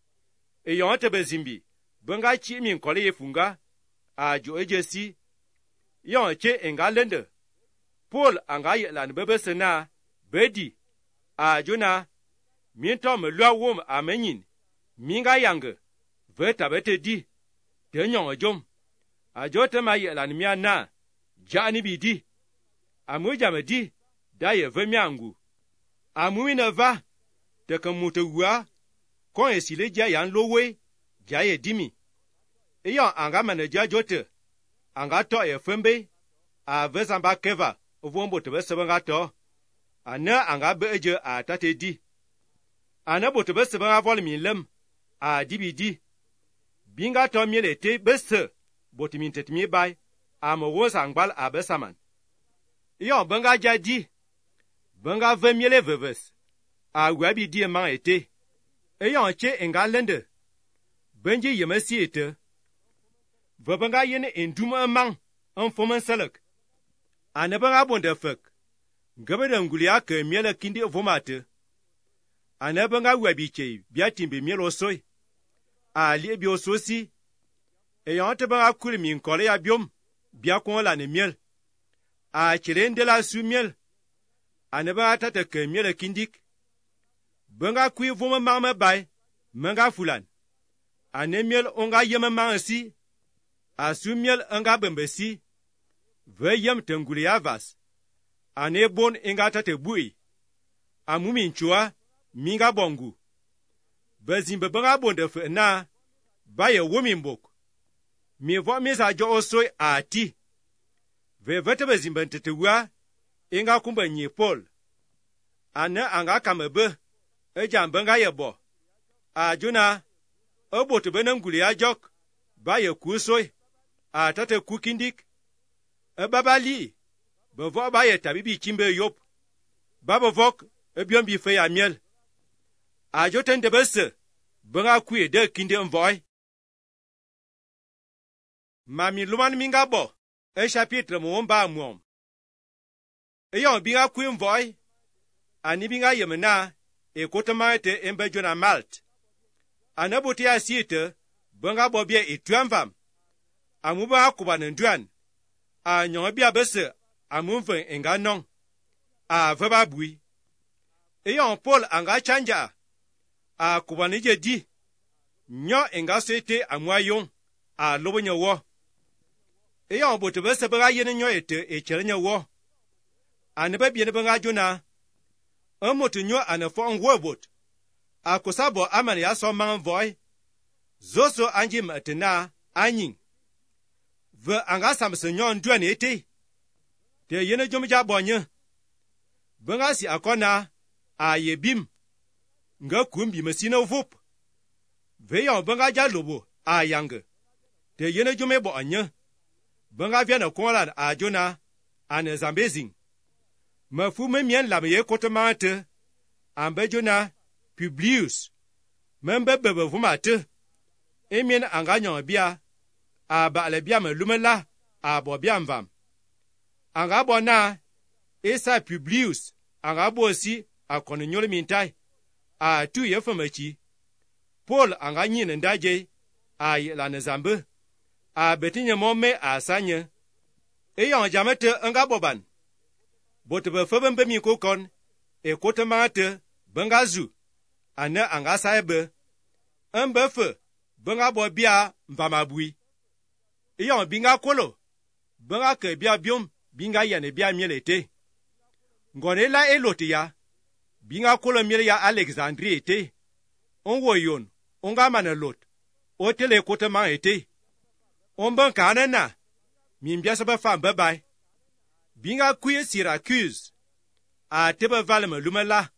e yon te bezimbi benga chi min kole ye funga a jo ejesi yon che enga lende Paul anga ye lan bebe sena bedi a Jona min to me lwa wom amenyin minga yange veta bete di te nyon jom a jote ma ye lan mia na jani bi di amu jame di da ye ve miangu amu ina va te kamutu wa kon esile ja yan lowe ja ye dimi iyo anga manager jote anga to ye fembe a vezamba keva ovombo te besebanga to ana anga beje a tate di ana bote besebanga vol mi lem a dibidi binga to miele te besse bote min tetmi bai a mo wo sangbal a besaman iyo banga ja di banga ve miele veves a wabi di man ete iyo che enga lende benji yemesi ete vabanga yene enduma mang en fomen salak anabanga bonde fek ngabada ngulia ke miele kindi vomate anabanga wabi che biatimbe miele osoy ali bi ososi e yonte banga kuli min kole ya biom bia kon la ne miel a chirende la su miel anabanga tata ke miele kindik banga kui voma mama bai manga fulan ane miel onga yema mansi a su miel anga bembesi ve yem tengulia vas ane bon inga tate bui. Amumi nchua minga bongu. Bezimbe benga bonde fe na baye womimbok. Mi vo misa jo osoi a ti. Ve vete bezimbe ntetewa inga kumba nye Paul. Ane anga kamebe e jambenga yebo. A juna e bote benem guli ya jok baye kusoi a tate kukindik. E babali bevo baye tabibi chimbe yop. Baba vok e biombi fe ya miel. A joten de bese benga kuye de kinde mvoy. Mami luman minga bo e chapitre mwomba mwom. E yon binga kuye mvoy. Ani binga yemena e kotamate embe jona malt. Anabuti ya siete benga bobie e tuamvam. Amuba kuba nduan. A nyon bia bese amumven enga non. A veba bui. E yon Paul anga chanja. A kuba nije di. Nyo enga sete amwayon. A lobo nye wo. E yon bote bese benga yene nyo ete e chere nye wo. Anebe biene benga jona. Amote nyo anefo ngwobot. A kusabo amane ya so man voy. Zoso anji matena anyin. Ve anga samse nyo nduan ete. Te yene jomja bonye. Benga si akona a yebim. Nga kumbi mesina vup. Ve yon benga ja lobo a yange. Te yene jome bo anye. Benga viana konlan a jona ane zambezing. Mafu me mien la meye kotemante. Ambe jona Publius. Membe bebe vumate. Emien anganyon bia. A ba le bia me lumela. A bo bia mvam. Anga bona. Esa Publius. Anga bo si. A kone nyole mintai. A tu ye femechi. Paul anga nyine ndaje. A ye la nezambe. A betinye mome a sanye. E yon jamete anga boban. Bote be febe mbe mi kokon. E kote mate. Benga zu. Ane anga saebe. Mbe fe. Benga bo bia mvamabui. E yon binga kolo. Benga ke bia biom. Binga yane bia mielete. Ngone la elote ya. Binga kolo miele ya Alexandrie ete. Onwo yon. Onga manelot. Otele kote man ete. Onben kane na. Mimbia sebe fam bebay. Binga kuye Syracuse. A tebe valme lumela.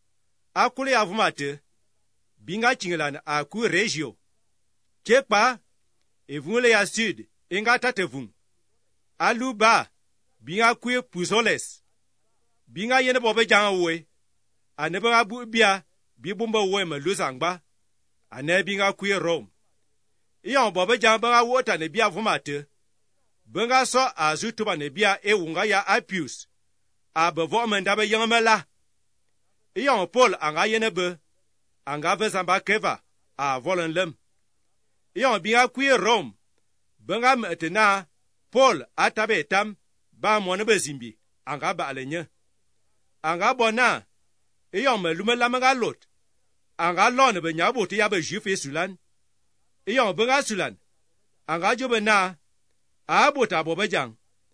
A kule avumate. Binga chingelan a ku regio. Chekpa. Evungele ya sud. Inga tatevung. A luba. Binga kuye Puzoles. Binga yene bobe janga uwe. A nebe abu bia. Bibumba uwe me luzangba. A ne binga kuye Rome. Iyon bobe janga wota ne bia avumate. Benga so a zutuba ne bia e wunga ya Appius. A bevo mendabe yangmela. Iyon Paul anga yene be. Anga vezamba keva. A volen lem. Iyon binga kuye Rome. Benga metena. Paul atabe etam. Ba mwone bezimbi. Anga ba alenye. Anga bona. Iyon me lumela menga lot. Anga lone be nyabote ya be juif e sulan. Iyon benga sulan. Anga jobe na. A bota bobe jang.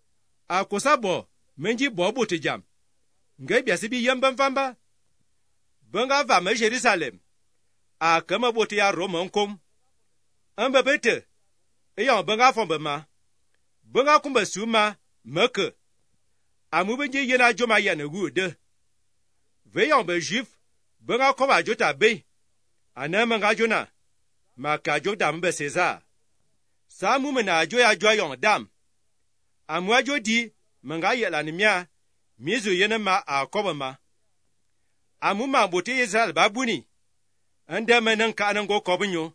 A kosabo menji bobo te jam. Nge biasi bi yemben famba. Benga va me Jerusalem. A kama bote ya Rome nkom. Ambe bete. Eyon benga fombe ma. Benga kumbe suma meke. Amu benji yena joma yane wude. Veyon be juif. Benga koma jota be. Ane menga jona. Maka jota mbe César. Sa mu mena ajo ya jo yon dam. Amwa jo di menga yela ni mia mizu yene ma akoba ma. Amu ma bote Israel babuni. Ande menen ka anango kobunyo.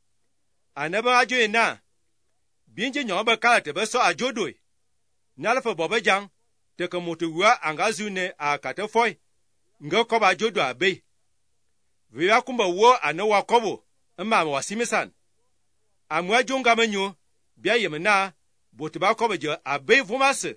Anaba ajo ena. Binje nyon ba kala te beso ajo doi. Nalfa bobe jang te komotuwa angazune a katefoy. Ngo koba ajo do abe. Viya kumba wo anawa kobo. Mma wasimisan. Amwa jonga menyo, bia yemena, botiba kobe je abe vumase.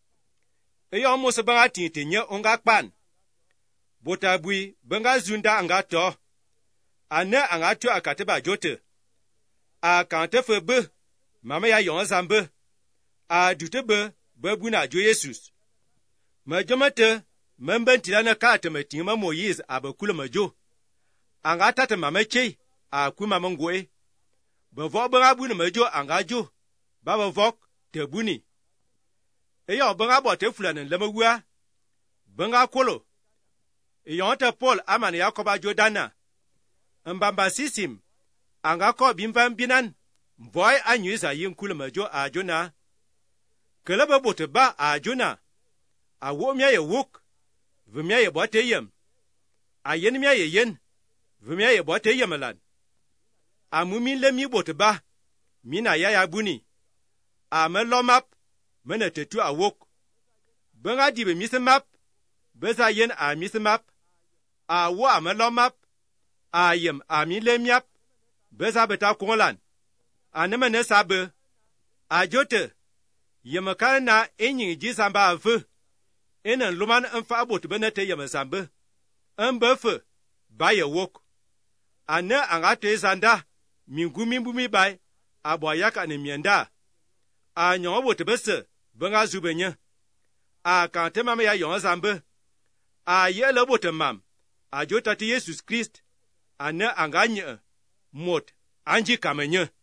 Eyo mose banga tinte nye onga kpan. Botabui, banga zunda anga to. Ane anga to akateba jote. A kante febe, mama ya yon zambe. A dute be, bebuna jo Jesus. ma jomate memben tilana ka te metin ma Moïse abakula majo anga tata mama chei a kuma mangoe ba vo ba bu ne majo anga jo ba ba vok te buni e yo ba bo te fulana lamagua banga kolo e yo ta Paul amana Yakoba Jordana mbamba sisim anga ko bimvan binan boy anyuza yin kula majo a jona kala ba bote ba a jona a wo mya ye wuk vumya ye bote yem a yen mya ye yen vumya ye bote yemelan a mumin le mi bote ba mina ya ya buni a melomap mena tetu a wuk banga dibe misemap beza yen a misemap a wo a melomap a yem a mi le myap beza beta konlan a nema ne sabe a jote yemakana na enyi jisamba avu enan luman anfa abot benete yemesambe ambefe baye wok ana angate zanda mingumi bumi bay aboyaka ne mienda a nyo bot bese banga zubenya a kante mama ya yon zambe a yele bot mam a jota ti Jesus Christ ana anganye mot anji kamenye